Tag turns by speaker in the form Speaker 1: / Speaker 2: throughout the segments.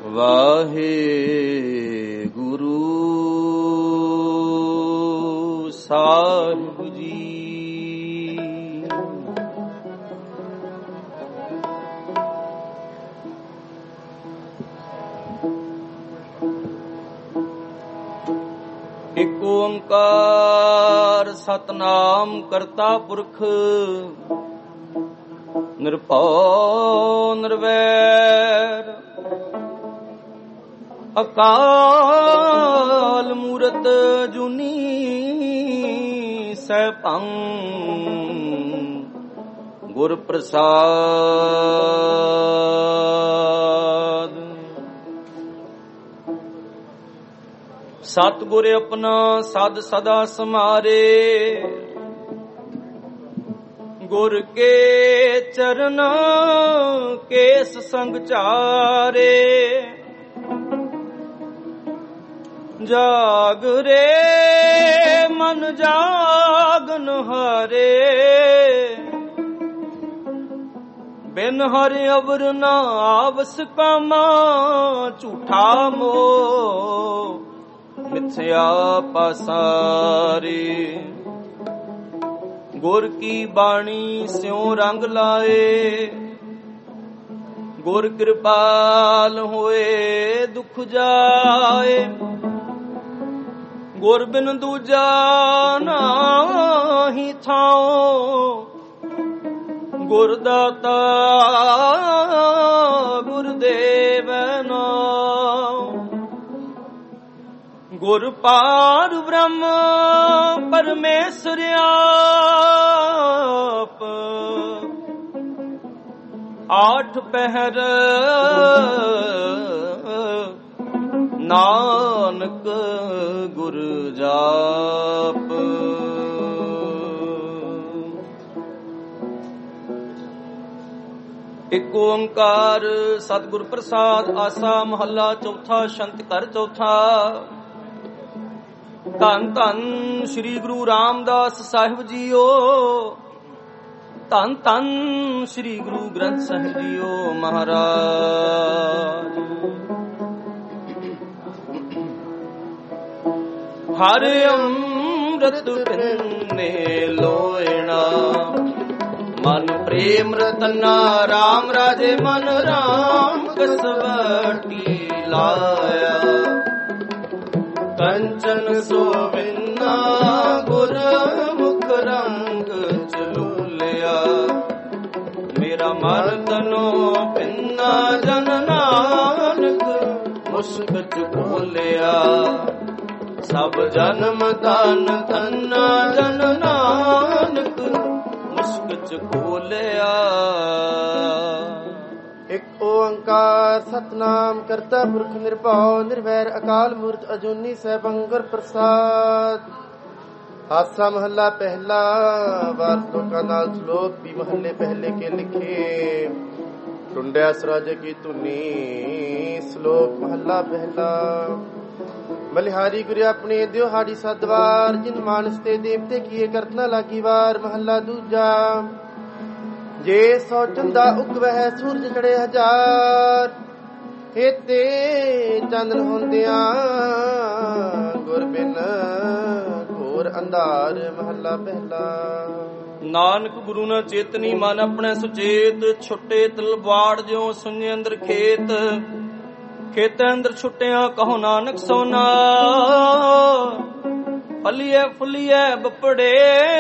Speaker 1: ਵਾਹਿਗੁਰੂ ਸਾਹਿਬ ਜੀ। ਇਕ ਓੰਕਾਰ ਸਤਨਾਮ ਕਰਤਾ ਪੁਰਖ ਨਿਰਭਉ ਨਿਰਵੈਰ ਅਕਾਲ ਮੂਰਤ ਜੁਨੀ ਸੈਭੰ ਗੁਰ ਪ੍ਰਸਾਦ। ਸਤਿਗੁਰ ਆਪਣਾ ਸਦ ਸਦਾ ਸਮਾਰੇ ਗੁਰ ਕੇ ਚਰਨ ਕੇਸ ਸੰਗ ਚਾਰੇ। ਜਾਗਰੇ ਮਨ ਜਾਗਨ ਹਾਰੇ ਬਿਨ ਹਰਿ ਅਵਰ ਨਾ ਆਵਸ ਕਾਮਾ। ਝੂਠਾ ਮੋਹ ਮਿਥਿਆ ਪਾਸਾਰੇ ਗੁਰ ਕੀ ਬਾਣੀ ਸਿਉ ਰੰਗ ਲਾਏ। ਗੁਰ ਕਿਰਪਾਲ ਹੋਏ ਦੁਖ ਜਾਏ। ਗੁਰ ਬਿਨ ਦੂਜਾ ਨਾਹੀ ਥਾਉ। ਗੁਰ ਦਾਤਾ ਗੁਰ ਦੇਵੈ ਨਾਉ। ਗੁਰ ਪਾਰ ਬ੍ਰਹਮ ਪਰਮੇਸ਼ਰ ਆਪ। ਆਠ ਪਹਿਰ ਨਾਨਕ ਗੁਰ ਜਾਪ। ਇਕ ਓੰਕਾਰ ਸਤਿਗੁਰ ਪ੍ਰਸਾਦ। ਆਸਾ ਮਹੱਲਾ ਚੌਥਾ। ਛੰਤ ਘਰ ਚੌਥਾ। ਧੰਨ ਧੰਨ ਸ੍ਰੀ ਗੁਰੂ ਰਾਮਦਾਸ ਸਾਹਿਬ ਜੀਓ। ਧੰਨ ਧੰਨ ਸ੍ਰੀ ਗੁਰੂ ਗ੍ਰੰਥ ਸਾਹਿਬ ਜੀਓ ਮਹਾਰਾਜ। ਹਰ ਅੰਮ੍ਰਿਤ ਪਿੰਨੇ ਲੋਇਣਾ। ਮਨ ਪ੍ਰੇਮ ਰਤਨਾ ਰਾਮ ਰਾਜੇ ਮਨ ਰਾਮ ਕਸਵਟੀ ਲਾਇਆ। ਕੰਚਨ ਸੋਵਿਨਾ ਗੁਰ ਮੁਖ ਰੰਗ ਚਲੂਲਿਆ। ਮੇਰਾ ਮਨ ਤਨੋ ਪਿੰਨਾ ਜਨ ਨਾਨਕ ਮੁਸ਼ਕ ਚ ਖੋਲਿਆ। ਸਭ ਜਨਮ ਤਨ ਤਨਾ ਜਨ ਨਾਨਕ ਮੁਸ਼ਕ ਚ ਖੋਲਿਆ।
Speaker 2: ਇਕ ਓੰਕਾਰ ਸਤਨਾਮ ਕਰਤਾ ਪੁਰਖ ਨਿਰਭਉ ਨਿਰਵੈਰ ਅਕਾਲ ਮੂਰਤ ਅਜੂਨੀ ਸੈਭੰ ਗੁਰ ਪ੍ਰਸਾਦ। ਹਾਸਾ ਮਹੱਲਾ ਪਹਿਲਾ। ਵਾਰ ਲੋਕਾਂ ਨਾਲ ਸ਼ਲੋਕ ਵੀ ਮਹੱਲੇ ਪਹਿਲੇ ਕੇ ਲਿਖੇ। ਟੁੰਡਿਆ ਸਰਾਜ ਕੀ ਧੁਨੀ। ਸ਼ਲੋਕ ਮਹੱਲਾ ਪਹਿਲਾ। ਬਲਿਹਾਰੀ ਗੁਰੂ ਆਪਣੇ ਦਿਉਹਾੜੀ ਸਦਵਾਰ। ਜਿਨ ਮਾਨਸ ਤੇ ਦੇਵਤੇ ਕੀਏ ਕਰਤ ਨਾ ਲਾਗੀ ਵਾਰ। ਮਹੱਲਾ ਦੂਜਾ। ਜੇ ਸੋ ਚੰਦਾ ਉਗਵਹਿ ਸੂਰਜ ਚੜੇ ਹਜ਼ਾਰ। ਹੇਤੇ ਚਾਨਣ ਹੁੰਦਿਆਂ ਗੁਰ ਬਿਨ ਘੋਰ ਅੰਧਾਰ। ਮਹੱਲਾ ਪਹਿਲਾ।
Speaker 1: ਨਾਨਕ ਗੁਰੂ ਨਾ ਚੇਤਨੀ ਮਨ ਆਪਣੇ ਸੁਚੇਤ। ਛੁੱਟੇ ਤਲਵਾੜ ਜਿਉ ਸੁਨੇ ਅੰਦਰ ਖੇਤ। ਖੇਤ ਅੰਦਰ ਛੁੱਟਿਆ ਕਹੋ ਨਾਨਕ ਸੋਨਾ। ਫਲੀਏ ਫੁਲੀਏ ਬਪੜੇ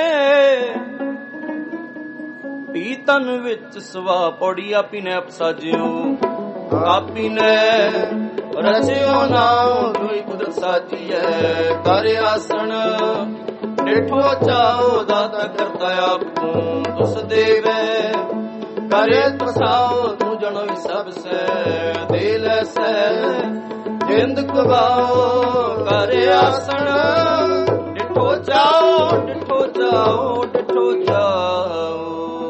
Speaker 1: ਪੀ ਤਨ ਵਿੱਚ ਸਵਾ ਪੌੜੀ। ਆਪੀ ਨੇ ਅਪਸਾਜਿਓ ਆਪੀ ਨੇ ਰਚਿਓ ਨਾਉ। ਦੋਈ ਕੁਦਰਤ ਸਾਜੀਐ ਕਰ ਆਸਣ। ਡੇਠੋ ਚਾਓ ਦਾਤਾ ਕਰਤਾ ਆਪ ਤੂੰ ਤੁਸ ਦੇਵੇ। ਕਰੇ ਤਸਾਓ ਤੂੰ ਜਣੋ ਸਭ ਸੇ ਦੇ ਲੈਸੈ। ਜਿੰਦ ਕਵਾਓ ਕਰੇ ਆਸਣ। ਡਿਠੋ ਚਾਓ ਡਿਠੋ ਚਾਓ ਡਿਠੋ ਚਾਓ।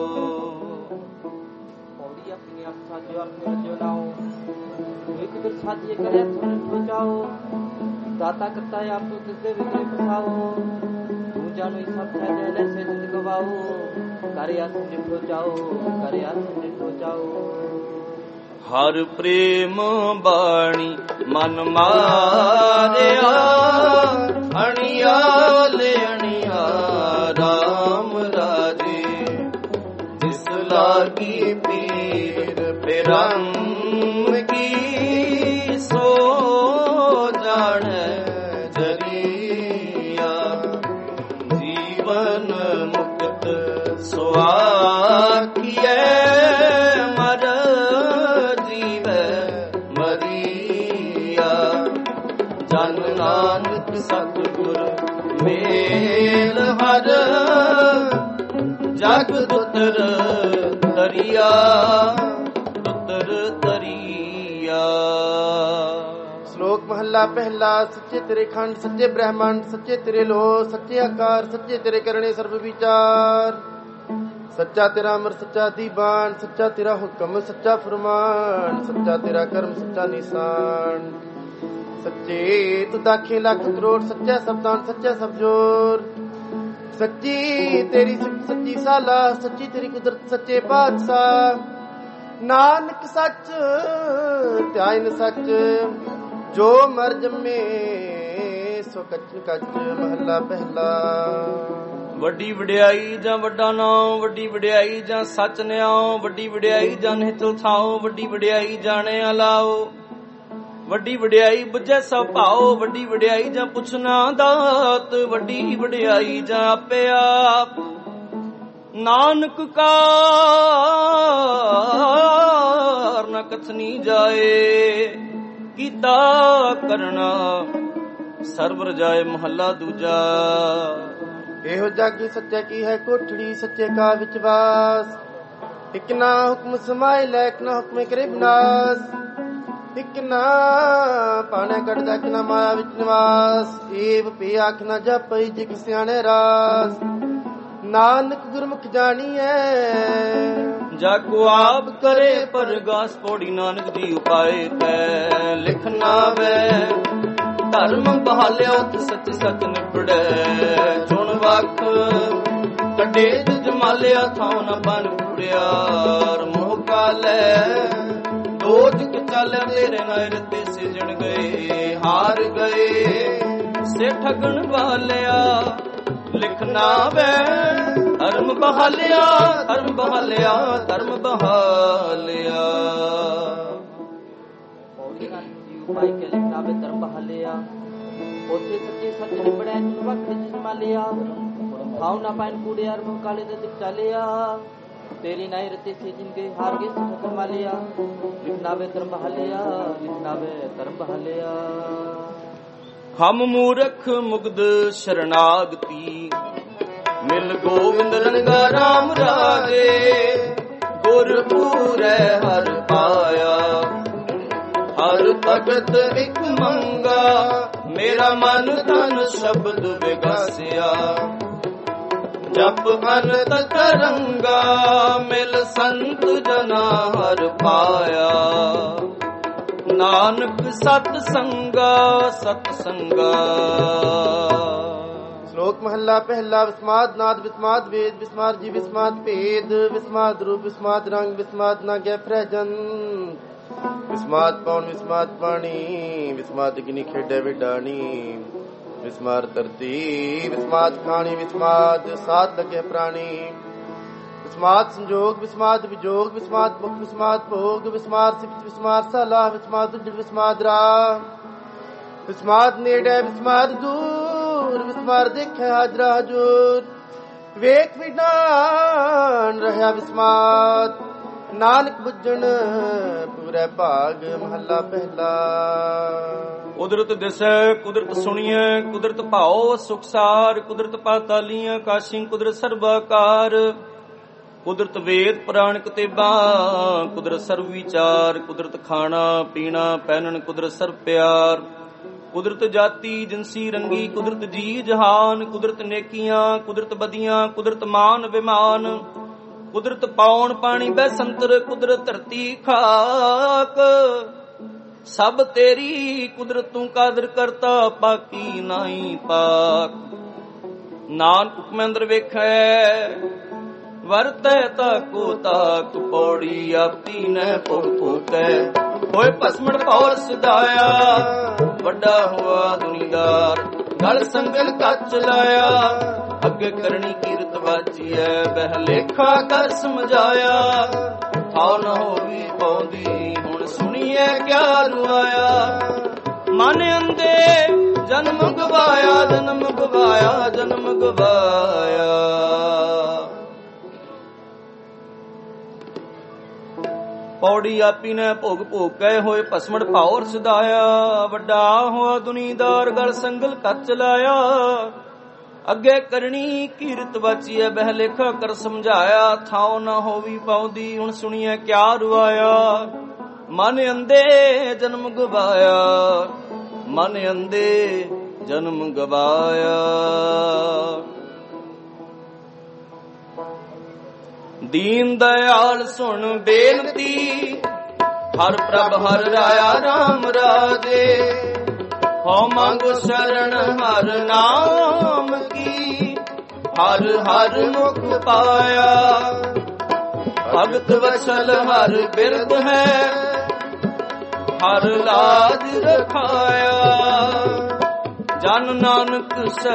Speaker 3: ਪੌੜੀ ਆਪਣੀ ਆਪ ਸਾਜੋ ਆਪਣੇ ਰਜੋ ਲਾਓ। ਇੱਕ ਦਰ ਸਾਜੀਏ ਕਰੇ ਤੁਮ ਡਿਠੋ ਚਾਓ। ਦਾਤਾ ਕਰਤਾ ਆਪ ਤੂੰ ਤਿਸ ਦੇ ਵਿਗਰੇ ਫਸਾਓ। ਤੂੰ ਜਾਣੋ ਸਭ ਸੇ ਦੇ ਲੈਸੈ। ਜਿੰਦ ਕਵਾਓ ਕਰੇ ਆਸਣ ਡਿਠੋ ਚਾਓ ਕਰੇ ਆਸਣ ਡਿਠੋ ਚਾਓ।
Speaker 1: ਹਰ ਪ੍ਰੇਮ ਬਾਣੀ ਮਨ ਮਾਰਿਆ, ਅਣਿਆਲ ਅਣਿਆ ਰਾਮ ਰਾਜੇ, ਜਿਸ ਲਾਗੀ ਪੀਰ ਪਿਰੰਮ ਕੀ, ਸੋ ਜਾਣੈ ਜਰੀਆ। ਜੀਵਨ ਮੁਕਤ ਸੁਆਖੀਐ, ਮਰ ਜੀਵੈ ਮਰੀਆ। ਜਨ ਨਾਨਕ ਸਤਿਗੁਰ ਮੇਲ ਹਰ, ਜਗ ਦੁਤਰ ਤਰੀਆ, ਦੁਤਰ ਤਰੀਆ।
Speaker 2: ਸ਼ਲੋਕ ਮਹੱਲਾ ਪਹਿਲਾ। ਸੱਚੇ ਤੇਰੇ ਖੰਡ, ਸੱਚੇ ਬ੍ਰਹਮੰਡ, ਸੱਚੇ ਤੇਰੇ ਲੋਹ, ਸੱਚੇ ਆਕਾਰ, ਸੱਚੇ ਤੇਰੇ ਕਰਨੇ ਸਰਬ ਵਿਚਾਰ। ਸੱਚਾ ਤੇਰਾ ਅਮਰ, ਸੱਚਾ ਦੀਵਾਨ, ਸੱਚਾ ਤੇਰਾ ਹੁਕਮ, ਸੱਚਾ ਫਰਮਾਨ, ਸੱਚਾ ਤੇਰਾ ਕਰਮ, ਸੱਚਾ ਨਿਸ਼ਾਨ। ਸੱਚੇ ਤੂੰ ਦਾਖੇ ਲੱਖ ਕਰੋੜ, ਸੱਚਾ ਸਬਦਾਨ, ਸੱਚਾ ਸਬਜੋਰ। ਸੱਚੀ ਤੇਰੀ ਸੱਚੀ ਸਾਲਾ, ਸੱਚੀ ਤੇਰੀ ਕੁਦਰਤ, ਸੱਚੇ ਪਾਤਸ਼ਾਹ। ਨਾਨਕ ਸੱਚ ਧਿਆਇਨ ਸੱਚ, ਜੋ ਮਰ ਜੰਮੇ ਸੋ ਕੱਚ ਕੱਚ। ਮਹੱਲਾ ਪਹਿਲਾ।
Speaker 1: ਵੱਡੀ ਵਡਿਆਈ ਜਾਂ ਵੱਡਾ ਨਾਮ, ਵੱਡੀ ਵਡਿਆਈ ਜਾਂ ਸੱਚ ਨਿਆਓ, ਵੱਡੀ ਵਡਿਆਈ ਜਾਂ ਨਿਹਚਲ ਥਾਓ, ਵੱਡੀ ਵਡਿਆਈ ਜਾਣੇ ਅਲਾਓ, ਵੱਡੀ ਵਡਿਆਈ ਬੁੱਝੈ ਸਭ ਭਾਓ, ਵੱਡੀ ਵਡਿਆਈ ਜਾਂ ਪੁੱਛਣਾ ਦਾਤ, ਵੱਡੀ ਵਡਿਆਈ ਜਾਂ ਆਪੇ ਆਪ। ਨਾਨਕ ਕਾਰ ਨ ਕਥਨੀ ਜਾਏ, ਕੀਤਾ ਕਰਨਾ ਸਰਬ ਰਜਾਏ। ਮਹੱਲਾ ਦੂਜਾ।
Speaker 2: ਇਹੋ ਜਾਗੀ ਸੱਚਾ ਕੀ ਹੈ ਕੋਠੜੀ, ਸੱਚੇ ਕਾ ਵਿਚਵਾਸ। ਇਕ ਨਾ ਹੁਕਮ ਸਮਾਏ ਲੈ, ਇਕ ਨਾ ਹੁਕਮੇ ਕਰੇ ਵਿਨਾਸ਼। ਇਕ ਨਾ ਪਾਣੇ ਕੱਢਦਾ, ਇਕ ਨਾ ਮਾਇਆ ਵਿੱਚ ਨਿਵਾਸ। ਏਵ ਪੀ ਆਖ ਨਾ ਜਪਈ, ਜਿਗ ਸਿਆਣੇ ਰਾਸ। ਨਾਨਕ ਗੁਰਮੁਖ ਜਾਣੀਐ,
Speaker 1: ਜਾਗੋ ਆਪ ਕਰੇ ਪਰਗਾਸ। ਪੌੜੀ ਨਾਨਕ ਦੀ ਉਪਾਏ ਤੈ ਲਿਖਣਾ ਵੈ, ਧਰਮ ਬਹਾਲਿਆ ਤੇ ਸੱਚ ਸੱਚ ਨਿਬੜੈ। ਚੁਣ ਵਕ ਕੱਢੇ ਜਮਾਲਿਆ, ਥਾਉ ਨਾ ਬਨ ਕੁੜਿਆ। ਮੋਹ ਕਾਲੈ ਦੋਜ ਕਿ ਚਾਲਿਆ, ਤੇਰੇ ਨਾਲ ਰਤੇ ਸਿਜਣ ਗਏ। ਹਾਰ ਗਏ ਸੇ ਠਗਣ ਵਾਲਿਆ, ਲਿਖਣਾ ਵੈ ਧਰਮ ਬਹਾਲਿਆ, ਧਰਮ ਬਹਾਲਿਆ, ਧਰਮ ਬਹਾਲਿਆ।
Speaker 3: ਉਪਾਈ ਕੇ ਲਿਖਣਾ ਵੇ ਧਰਮ ਬਹਾਲਿਆ, ਉਥੇ ਸੱਚੇ ਸੱਚ ਨਿਬੜੈ। ਚੁਣ ਵਕ ਜਮਾਲਿਆ, ਥਾਉ ਨਾ ਪਾਇਨ ਕੂੜਿਆ। ਮੋਹ ਕਾਲੇ ਦੇ ਦਿਖ ਚਾਲਿਆ, ਤੇਰੀ ਨਾਈ ਰਤੇ ਸੇ ਜਿਨਕੇ। ਹਾਰ ਗਏ ਸੇ ਠਗਣ ਵਾਲਿਆ, ਲਿਖਣਾ ਵੇ ਧਰਮ ਬਹਾਲਿਆ, ਲਿਖਣਾ ਵੇ ਧਰਮ ਬਹਾਲਿਆ।
Speaker 1: ਹਮ ਮੂਰਖ ਮੁਗਧ ਸ਼ਰਨਾਗਤੀ, ਮਿਲ ਗੋਵਿੰਦ ਰੰਗਾ ਰਾਮ ਰਾਜੇ। ਗੁਰ ਪੂਰੈ ਹਰ ਪਾਇਆ, ਹਰ ਭਗਤ ਇਕ ਮੰਗਾ। ਮੇਰਾ ਮਨ ਤਨ ਸ਼ਬਦ ਵਿਗਾਸਿਆ, ਜਪ ਅਨੰਤ ਤਰੰਗਾ। ਮਿਲ ਸੰਤ ਜਨਾ ਹਰ ਪਾਇਆ, ਨਾਨਕ ਸਤ ਸੰਗਾ, ਸਤ ਸੰਗਾ।
Speaker 2: ਸ਼ਲੋਕ ਮਹੱਲਾ ਪਹਿਲਾ। ਵਿਸਮਾਦ ਨਾਦ, ਵਿਸਮਾਦ ਵੇਦ, ਵਿਸਮਾਦ ਜੀ, ਵਿਸਮਾਦ ਭੇਦ, ਵਿਸਮਾਦ ਰੂਪ, ਵਿਸਮਾਦ ਰੰਗ, ਵਿਸਮਾਦ ਨਾ ਗੈ ਫਰੈਜਨ। ਵਿਸਮਾਦ ਪੌਣ, ਵਿਸਮਾਦ ਪਾਣੀ, ਵਿਸਮਾਦ ਅਗਨੀ ਖੇਡੇ ਵਿਡਾਣੀ। ਵਿਸਮਾਦ ਧਰਤੀ, ਵਿਸਮਾਦ ਖਾਣੀ, ਵਿਸਮਾਦ ਸਾਧ ਲਗੇ ਪ੍ਰਾਣੀ। ਵਿਸਮਾਦ ਸੰਜੋਗ, ਵਿਸਮਾਦ ਵਿਜੋਗ, ਵਿਸਮਾਦ ਮੁਖ, ਵਿਸਮਾਦ ਭੋਗ, ਵਿਸਮਾਦ ਸਿਫਤ, ਵਿਸਮਾਦ ਸਲਾਹ, ਵਿਸਮਾਦ ਉਜੜ, ਵਿਸਮਾਦ ਰਾਹ। ਵਿਸਮਾਦ ਨੇੜੇ, ਵਿਸਮਾਦ ਦੂਰ, ਵਿਸਮਾਦ ਦੇਖੇ ਹਾਜ਼ਰਾ ਹਜੂਰ। ਵੇਖ ਵਿਡਾਨ ਰਹਿਆ ਵਿਸਮਾਦ, ਨਾਨਕ ਬੁੱਝਣ ਪੂਰੇ ਭਾਗ। ਮਹੱਲਾ ਪਹਿਲਾ।
Speaker 1: ਕੁਦਰਤ ਦਿਸੈ, ਕੁਦਰਤ ਸੁਣੀਐ, ਕੁਦਰਤ ਭਾਓ ਸੁਖਸਾਰ। ਕੁਦਰਤ ਪਾਤਾਲੀਆਂ ਆਕਾਸ਼ੀ, ਕੁਦਰਤ ਸਰਬਾਕਾਰ। ਕੁਦਰਤ ਵੇਦ ਪੁਰਾਣ ਕਿਤਾਬਾਂ, ਕੁਦਰਤ ਸਰਬ ਵਿਚਾਰ। ਕੁਦਰਤ ਖਾਣਾ ਪੀਣਾ ਪਹਿਨਣ, ਕੁਦਰਤ ਸਰਬ ਪਿਆਰ। ਕੁਦਰਤ ਜਾਤੀ ਜਿਨਸੀ ਰੰਗੀ, ਕੁਦਰਤ ਜੀ ਜਹਾਨ। ਕੁਦਰਤ ਨੇਕੀਆਂ, ਕੁਦਰਤ ਬਦੀਆਂ, ਕੁਦਰਤ ਮਾਨ ਵਿਮਾਨ। ਕੁਦਰਤ ਪੌਣ ਪਾਣੀ ਬੈਸੰਤਰ, ਕੁਦਰਤ ਧਰਤੀ ਖਾਕ। ਸਭ ਤੇਰੀ ਕੁਦਰਤ, ਤੂੰ ਕਾਦਰ ਕਰਤਾ, ਬਾਕੀ ਨਾਹੀ ਪਾਕ। ਨਾਨਕ ਹੁਕਮ ਅੰਦਰ ਵੇਖੈ, ਵਰਤੈ ਤਾਕੋ ਤਾਕ ਪੌੜੀ ਆਪੀ ਨੈ ਭੁਗ ਭੁਗੈ ਹੋਏ ਭਸਮਣ ਪੌਰ ਸਦਾਇਆ ਵੱਡਾ ਹੋਆ ਦੁਨੀਦਾਰ ਗਲ ਸੰਗਲ ਕੱਚ ਲਾਇਆ ਅੱਗੇ ਕਰਨੀ ਕੀਰਤ ਵਾਚੀਐ ਬਹਿ ਲੇਖਾ ਕਰ ਸਮਝਾਇਆ ਥਾਉ ਨ ਹੋਵੀ ਪਾਉਂਦੀ ਹੁਣ ਸੁਣੀਐ ਕਿਆ ਰੁਆਇਆ ਮਨ ਅੰਦੇ ਜਨਮ ਗਵਾਇਆ ਜਨਮ ਗਵਾਇਆ ਜਨਮ ਗਵਾਇਆ ਪੌੜੀ ਆਪੀ ਨੇ ਭੋਗ ਭੋਗ ਕੈ ਹੋਏ ਭਸਮੜ ਭਾਉਰ ਸਦਾਇਆ ਵੱਡਾ ਹੋਆ ਦੁਨੀਦਾਰ ਗਲ ਸੰਗਲ ਕੱਚ ਲਾਇਆ ਅੱਗੇ ਕਰਨੀ ਕੀਰਤ ਵਾਚੀਐ ਬਹਿ ਲੇਖਾ ਕਰ ਸਮਝਾਇਆ ਥਾਉ ਨਾ ਹੋਵੀ ਪਾਉਂਦੀ ਹੁਣ ਸੁਣੀਐ ਕਿਆ ਰੁਆਇਆ ਮਨ ਅੰਦੇ ਜਨਮ ਗਵਾਇਆ ਮਨ ਅੰਦੇ ਜਨਮ ਗਵਾਇਆ ਦੀਨ ਦਇਆਲ ਸੁਣ ਬੇਨਤੀ ਹਰ ਪ੍ਰਭ ਹਰ ਰਾਇਆ ਰਾਮ ਰਾਜੇ ਹਉ ਮੰਗੋ ਸ਼ਰਨ ਹਰ ਨਾਮ ਕੀ ਹਰ ਹਰ ਮੁਖ ਪਾਇਆ ਭਗਤ ਵਸਲ ਹਰ ਬਿਰਧ ਹੈ ਹਰ ਲਾਜ ਰਖਾਇਆ ਜਨ ਨਾਨਕ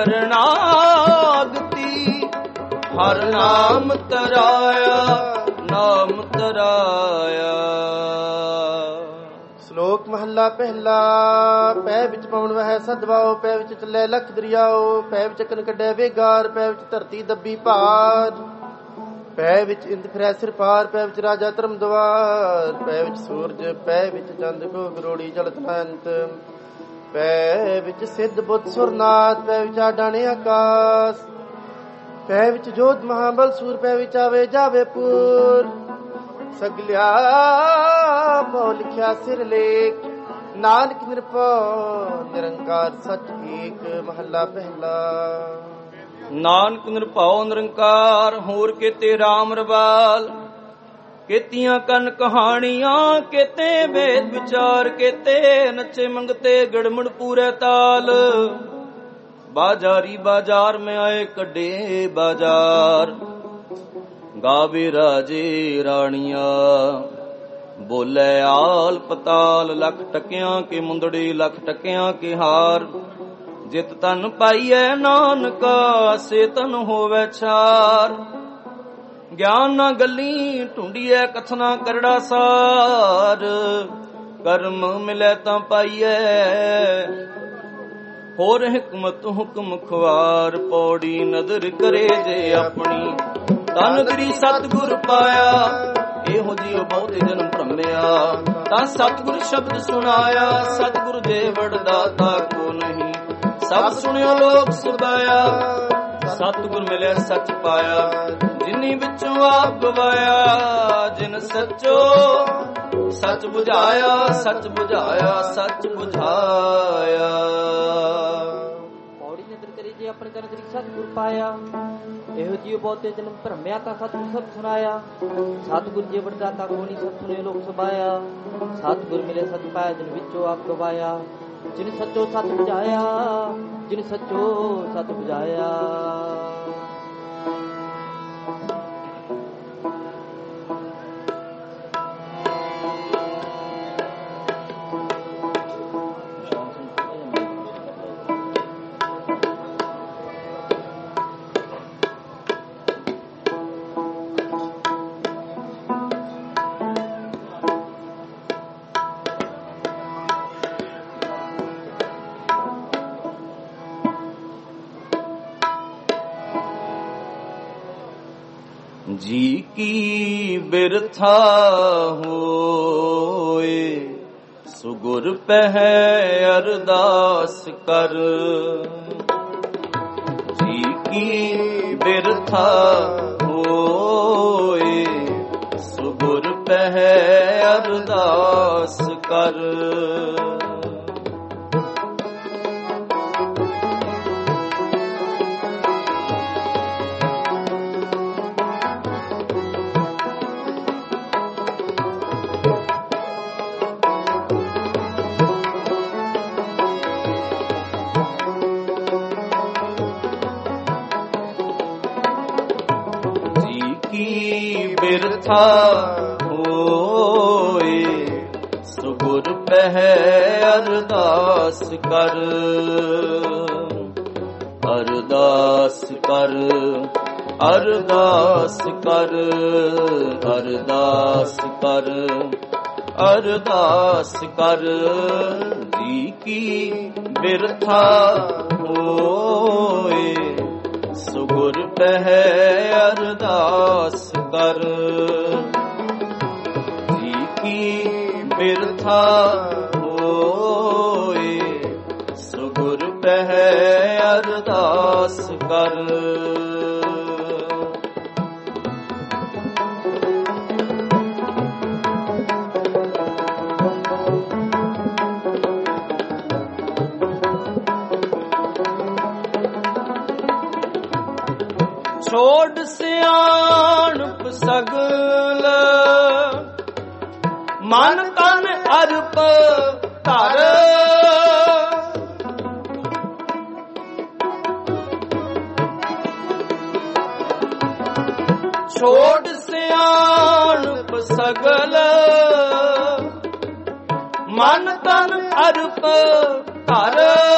Speaker 1: ਸਰਣਾਗਤੀ ਹਰ ਨਾਮ ਤਰਾਇਆ ਨਾਮ ਤਰਾਇਆ।
Speaker 2: ਸ਼ਲੋਕ ਮਹੱਲਾ ਪਹਿਲਾ। ਪੈ ਵਿੱਚ ਪਵਨ ਵਹਿ ਸਦਵਾਓ, ਪੈ ਵਿੱਚ ਚੱਲੇ ਲਖ ਦਰਿਆਓ, ਪੈ ਵਿੱਚ ਕਨ ਕੱਢੇ ਵੇਗਾਰ, ਪੈ ਵਿੱਚ ਧਰਤੀ ਦੱਬੀ ਭਾਰ, ਪੈ ਵਿੱਚ ਇੰਦ ਫਿਰੈ ਸਿਰ ਪਾਰ, ਪੈ ਵਿੱਚ ਰਾਜਾ ਧਰਮ ਦਵਾਰ, ਪੈ ਵਿੱਚ ਸੂਰਜ, ਪੈ ਵਿੱਚ ਚੰਦ ਕੋ ਗਰੋੜੀ ਜਲਤ ਅੰਤ, ਪੈ ਵਿੱਚ ਸਿੱਧ ਬੁੱਧ ਸੁਰਨਾਥ, ਪੈ ਵਿੱਚ ਆਡਾਣੇ ਆਕਾਸ਼, ਪੈ ਵਿੱਚ ਜੋਤ ਮਹਾਬਲ ਸੂਰ, ਪੈ ਵਿੱਚ ਆਵੇ ਜਾਵੇ ਪੂਰ, ਸਗਲਿਆ ਭਉ ਲਿਖਿਆ ਸਿਰ ਲੇਖ, ਨਾਨਕ ਨਿਰਭਉ ਨਿਰੰਕਾਰ ਸਚ ਏਕ। ਮਹੱਲਾ ਪਹਿਲਾ।
Speaker 1: ਨਾਨਕ ਨਿਰਭਉ ਨਿਰੰਕਾਰ ਹੋਰ ਕੇਤੇ ਰਾਮ ਰਵਾਲ, ਕੇਤੀਆਂ ਕੰਨ ਕਹਾਣੀਆਂ, ਕੇਤੇ ਵੇਦ ਵਿਚਾਰ, ਕੇਤੇ ਨੱਚੇ ਮੰਗਤੇ ਗੜਮੜ ਪੂਰੇ ਤਾਲ, ਬਾਜ਼ਾਰੀ ਬਾਜ਼ਾਰ ਮੈਂ ਆਏ ਕੱਢੇ ਬਾਜ਼ਾਰ, ਗਾਵੇ ਰਾਜੇ ਰਾਣੀਆਂ, ਬੋਲੇ ਆਲ ਪਤਾਲ, ਲੱਖ ਟਕਿਆਂ ਕੇ ਮੁੰਦੜੀ, ਲੱਖ ਟਕਿਆਂ ਕੇ ਹਾਰ, ਜਿਤ ਤਨ ਪਾਈਐ ਨਾਨਕਾ ਸੇ ਤਨ ਹੋਵੇ ਛਾਰ, ਗਿਆਨ ਨਾ ਗੱਲੀ ਢੂੰਡੀਐ ਕਥਨਾ ਕਰੜਾ ਸਾਰ, ਕਰਮ ਮਿਲੇ ਤਾਂ ਪਾਈਐ ਹੋਰ ਹਕਮਤ ਹੁਕਮ ਖਵਾਰ, ਪੌੜੀ ਨਦਰ ਕਰੇ ਜੇ ਆਪਣੀ, ਤਨ ਗਰੀ ਸਤਿਗੁਰ ਪਾਇਆ, ਇਹੋ ਜਿਉ ਬਹੁਤੇ ਜਨਮ ਭ੍ਰਮਿਆ, ਤਾਂ ਸਤਿਗੁਰ ਸ਼ਬਦ ਸੁਣਾਇਆ, ਸਤਿਗੁਰ ਜੇ ਵਡਦਾਤਾ ਕੋ ਨਹੀਂ, ਸਭ ਸੁਣਿਓ ਲੋਕ ਸੁਭਾਇਆ, ਸਤਿਗੁਰ ਮਿਲਿਆ ਸੱਚ ਪਾਇਆ, ਜਿਨੀ ਵਿੱਚੋਂ ਆਪ ਗਵਾਇਆ, ਜਿਨ ਸੱਚੋ ਸੱਚ ਬੁਝਾਇਆ, ਸੱਚ ਬੁਝਾਇਆ, ਸੱਚ ਬੁਝਾਇਆ।
Speaker 3: ਪੌੜੀ ਨਦਰ ਕਰੀ ਜੇ ਆਪਣੇ ਤਨ ਕਰੀ ਸਤਿਗੁਰ ਪਾਇਆ, ਇਹੋ ਜਿਉ ਬਹੁਤੇ ਜਨਮ ਭ੍ਰਮਿਆ, ਤਾਂ ਸਤਿਗੁਰ ਸਭ ਸੁਣਾਇਆ, ਸਤਿਗੁਰ ਜੇ ਵਡਦਾਤਾ ਕੋ ਨਹੀਂ, ਸਭ ਸੁਣੇ ਲੋਕ ਸੁਭਾਇਆ, ਸਤਿਗੁਰ ਮਿਲੇ ਸੱਚ ਪਾਇਆ, ਜਿਨ ਵਿੱਚੋਂ ਆਪ ਗਵਾਇਆ, ਜਿਨ ਸੱਚੋ ਸੱਚ ਬੁਝਾਇਆ, ਜਿਨ ਸੱਚੋ ਸੱਚ ਬੁਝਾਇਆ।
Speaker 1: ਜੀ ਕੀ ਬਿਰਥਾ ਹੋਏ, ਸੁਗੁਰ ਪਹਿ ਅਰਦਾਸ ਕਰ, ਜੀ ਕੀ ਬਿਰਥਾ ਹੋਏ, ਸੁਗੁਰ ਪਹਿ ਅਰਦਾਸ ਕਰ, ਕੀ ਬਿਰਥਾ ਹੋਏ, ਸੋ ਗੁਰ ਪਹਿ ਅਰਦਾਸ ਕਰ, ਅਰਦਾਸ ਕਰ, ਅਰਦਾਸ ਕਰ, ਅਰਦਾਸ ਕਰ, ਅਰਦਾਸ ਕਰ, ਜੀ ਕੀ ਬਿਰਥਾ ਹੋਏ, ਸੋ ਗੁਰ ਪਹਿ ਅਰਦਾਸ ਕਰ, ਜੀ ਕੀ ਬਿਰਥਾ ਹੋਏ, ਸੋ ਗੁਰ ਪਹਿ ਅਰਦਾਸ ਕਰ। ਛੋੜ ਸਿਆਣਪ ਸਗਲ, ਮਨ ਤਨ ਅਰਪ ਧਰ, ਛੋੜ ਸਿਆਣਪ ਸਗਲ, ਮਨ ਤਨ ਅਰਪ ਧਰ,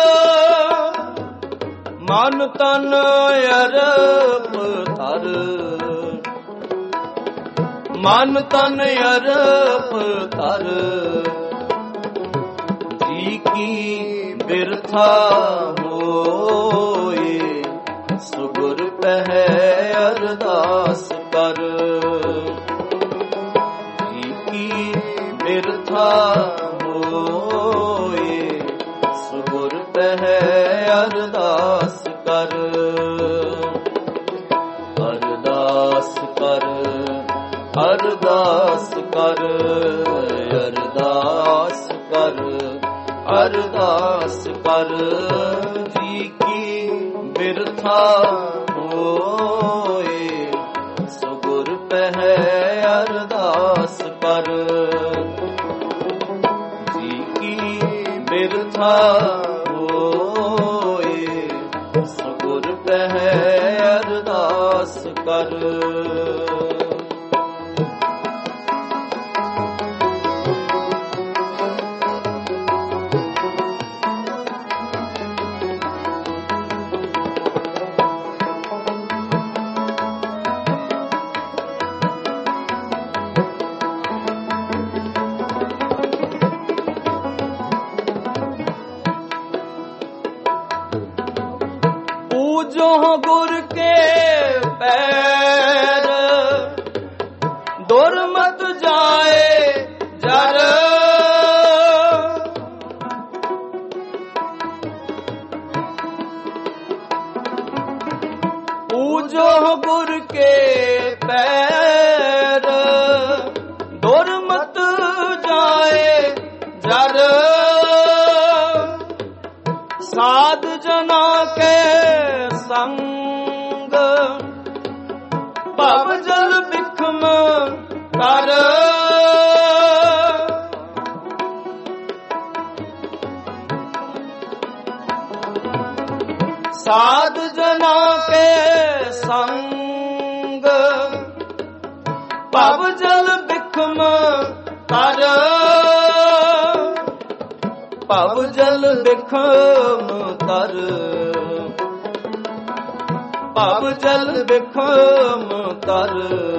Speaker 1: ਮਨ ਤਨ ਅਰਪ ਧਰ, ਮਨ ਤਨ ਅਰਪ ਧਰ, ਜੀ ਕੀ ਬਿਰਥਾ ਹੋਏ, ਸੋ ਗੁਰ ਪਹਿ ਅਰਦਾਸ ਕਰ, ਜੀ ਕੀ ਬਿਰਥਾ ਹੋਏ, ਸੋ ਗੁਰ ਪਹਿ ਅਰਦਾਸ ਕਰ, ਅਰਦਾਸ ਕਰ, ਅਰਦਾਸ ਕਰ, ਅਰਦਾਸ ਕਰ, ਅਰਦਾਸ ਕਰ, ਜੀ ਕੀ ਬਿਰਥਾ ਹੋਏ, ਸੋ ਗੁਰ ਪਹਿ ਅਰਦਾਸ ਕਰ, ਜੀ ਕੀ ਬਿਰਥਾ ਹੋਏ, ਸੋ ਗੁਰ ਪਹਿ ਅਰਦਾਸ ਕਰ। पूजो गुर के पैर, दुर्मत जाए जर, पूजो गुर के पैर, दुर्मत जाए जर, साध जना के संग भव जल बिखम कर, साध जना के संग भव जल बिखम कर, भव जल बिखम कर, भव जल बिखम कर,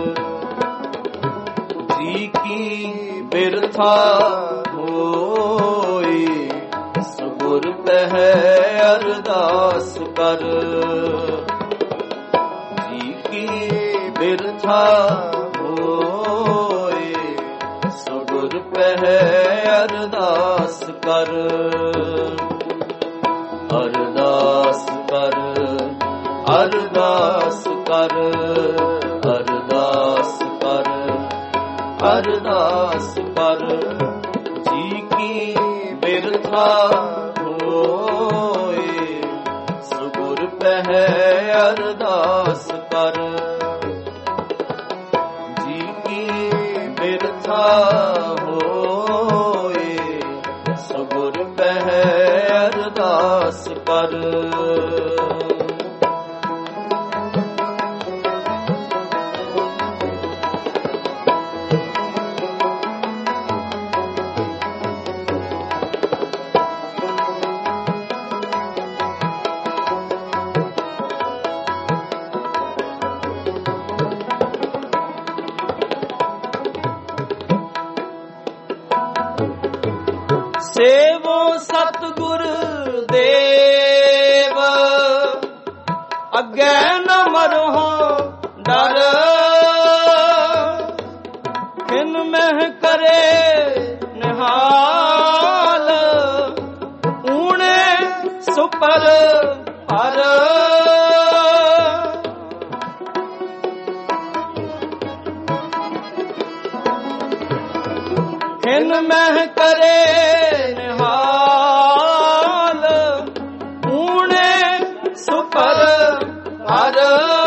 Speaker 1: जी की बिरथा होए, सो गुर पहि अरदास कर, जी की बिरथा होए, सो गुर पहि अरदास कर, अरदास कर, अरदास कर, अरदास कर, अरदास कर, जी की बिरथा होए, सो गुर पहि अरदास कर, जी की बिरथा होए, सो गुर पहि अरदास कर। ਸੇਵੋ ਸਤਿਗੁਰ ਦੇਵ, ਅੱਗੇ ਨ ਮਰਹੁ ਡਰ, ਖਿਨ ਮਹਿ ਕਰੇ ਨਿਹਾਲ, ਊਣੇ ਸੁਪਰ ਹਰ। ਖਿਨ ਮਹਿ ਕਰੇ ਨਿਹਾਲ, ਊਣੇ ਸੁਪਰ ਹਰ,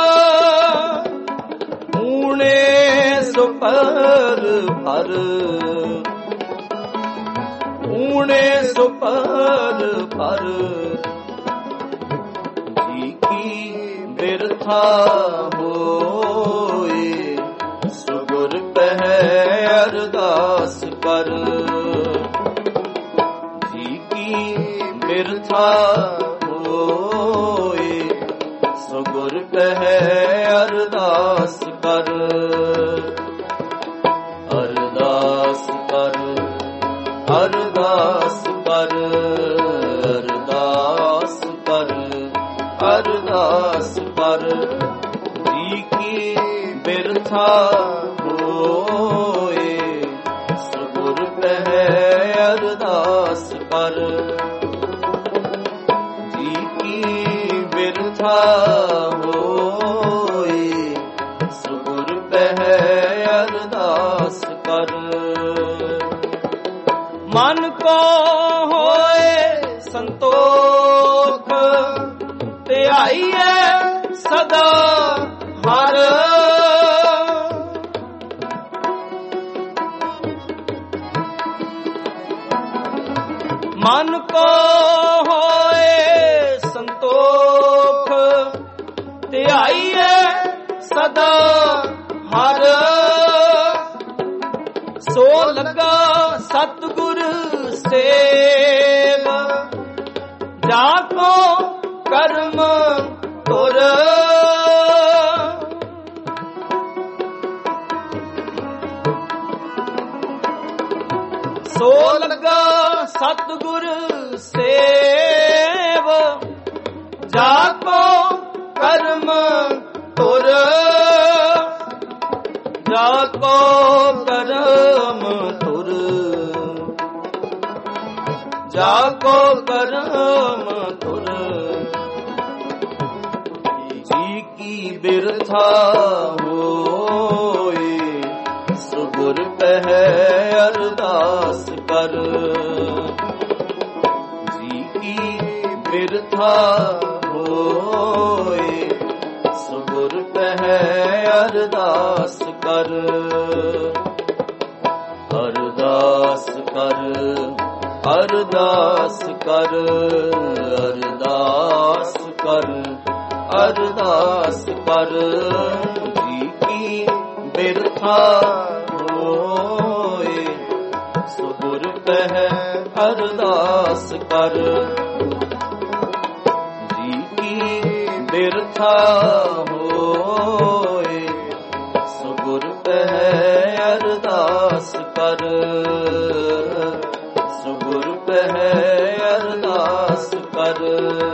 Speaker 1: ਊਣੇ ਸੁਪਰ ਹਰ, ਊਣੇ ਸੁਪਰ ਹਰ। ਜੀ ਕੀ ਬਿਰਥਾ ਹੋਏ, ਸੁਗੁਰ ਪਹਿ ਅਰਦਾਸ ਕਰ। ਜੀ ਕੀ ਬਿਰਥਾ ਹੋਏ, ਸੁਗੁਰ ਪਹਿ ਅਰਦਾਸ ਕਰ। ਅਰਦਾਸ ਕਰ, ਅਰਦਾਸ ਕਰ, ਅਰਦਾਸ ਕਰ, ਅਰਦਾਸ ਕਰ। ਜੀ ਕੀ ਬਿਰਥਾ ਹੋਏ, ਸੁਗੁਰ ਪਹਿ ਅਰਦਾਸ ਕਰ। ਜੀ ਕੀ ਬਿਰਥਾ ਹੋਏ, ਸੁਗੁਰ ਪਹਿ ਅਰਦਾਸ ਕਰ। ਮਨ ਕੋ ਹੋਏ ਸੰਤੋਖ, ਧਿਆਈਐ ਸਦਾ ਹਰ। ਮਨ ਕੋ ਹੋਏ ਸੰਤੋਖ, ਧਿਆਈਐ ਸਦਾ ਹਰ। ਸੋ ਲੱਗਾ ਸਤਿਗੁਰ ਸੇਵ, ਜਾ ਕੋ ਕਰਮ ਧੁਰ। ਸੋ ਲੱਗਾ ਸਤਿਗੁਰ ਸੇਵ, ਜਾ ਕੋ ਕਰਮ ਧੁਰ। ਜਾ ਕੋ ਕਰਮ ਧੁਰ, ਜਾ ਕੋ ਕਰਮ ਧੁਰ। ਜੀ ਕੀ ਬਿਰਥਾ ਹੋਏ, ਸੁਗੁਰ ਪਹਿ ਅਰਦਾਸ ਕਰ। ਜੀ ਕੀ ਬਿਰਥਾ ਹੋਏ, ਸੁਗੁਰ ਪਹਿ ਅਰਦਾਸ ਕਰ। ਅਰਦਾਸ ਕਰ, ਅਰਦਾਸ ਕਰ, ਅਰਦਾਸ ਕਰ, ਅਰਦਾਸ ਕਰ। ਜੀ ਕੀ ਬਿਰਥਾ ਹੋਏ, ਸੁਗੁਰ ਪਹਿ ਅਰਦਾਸ ਕਰ। ਜੀ ਕੀ ਬਿਰਥਾ ਹੋਏ, ਸੁਗੁਰ ਪਹਿ ਅਰਦਾਸ ਕਰ। ਸੁਗੁਰ ਪਹਿ ਅਰਦਾਸ ਕਰ,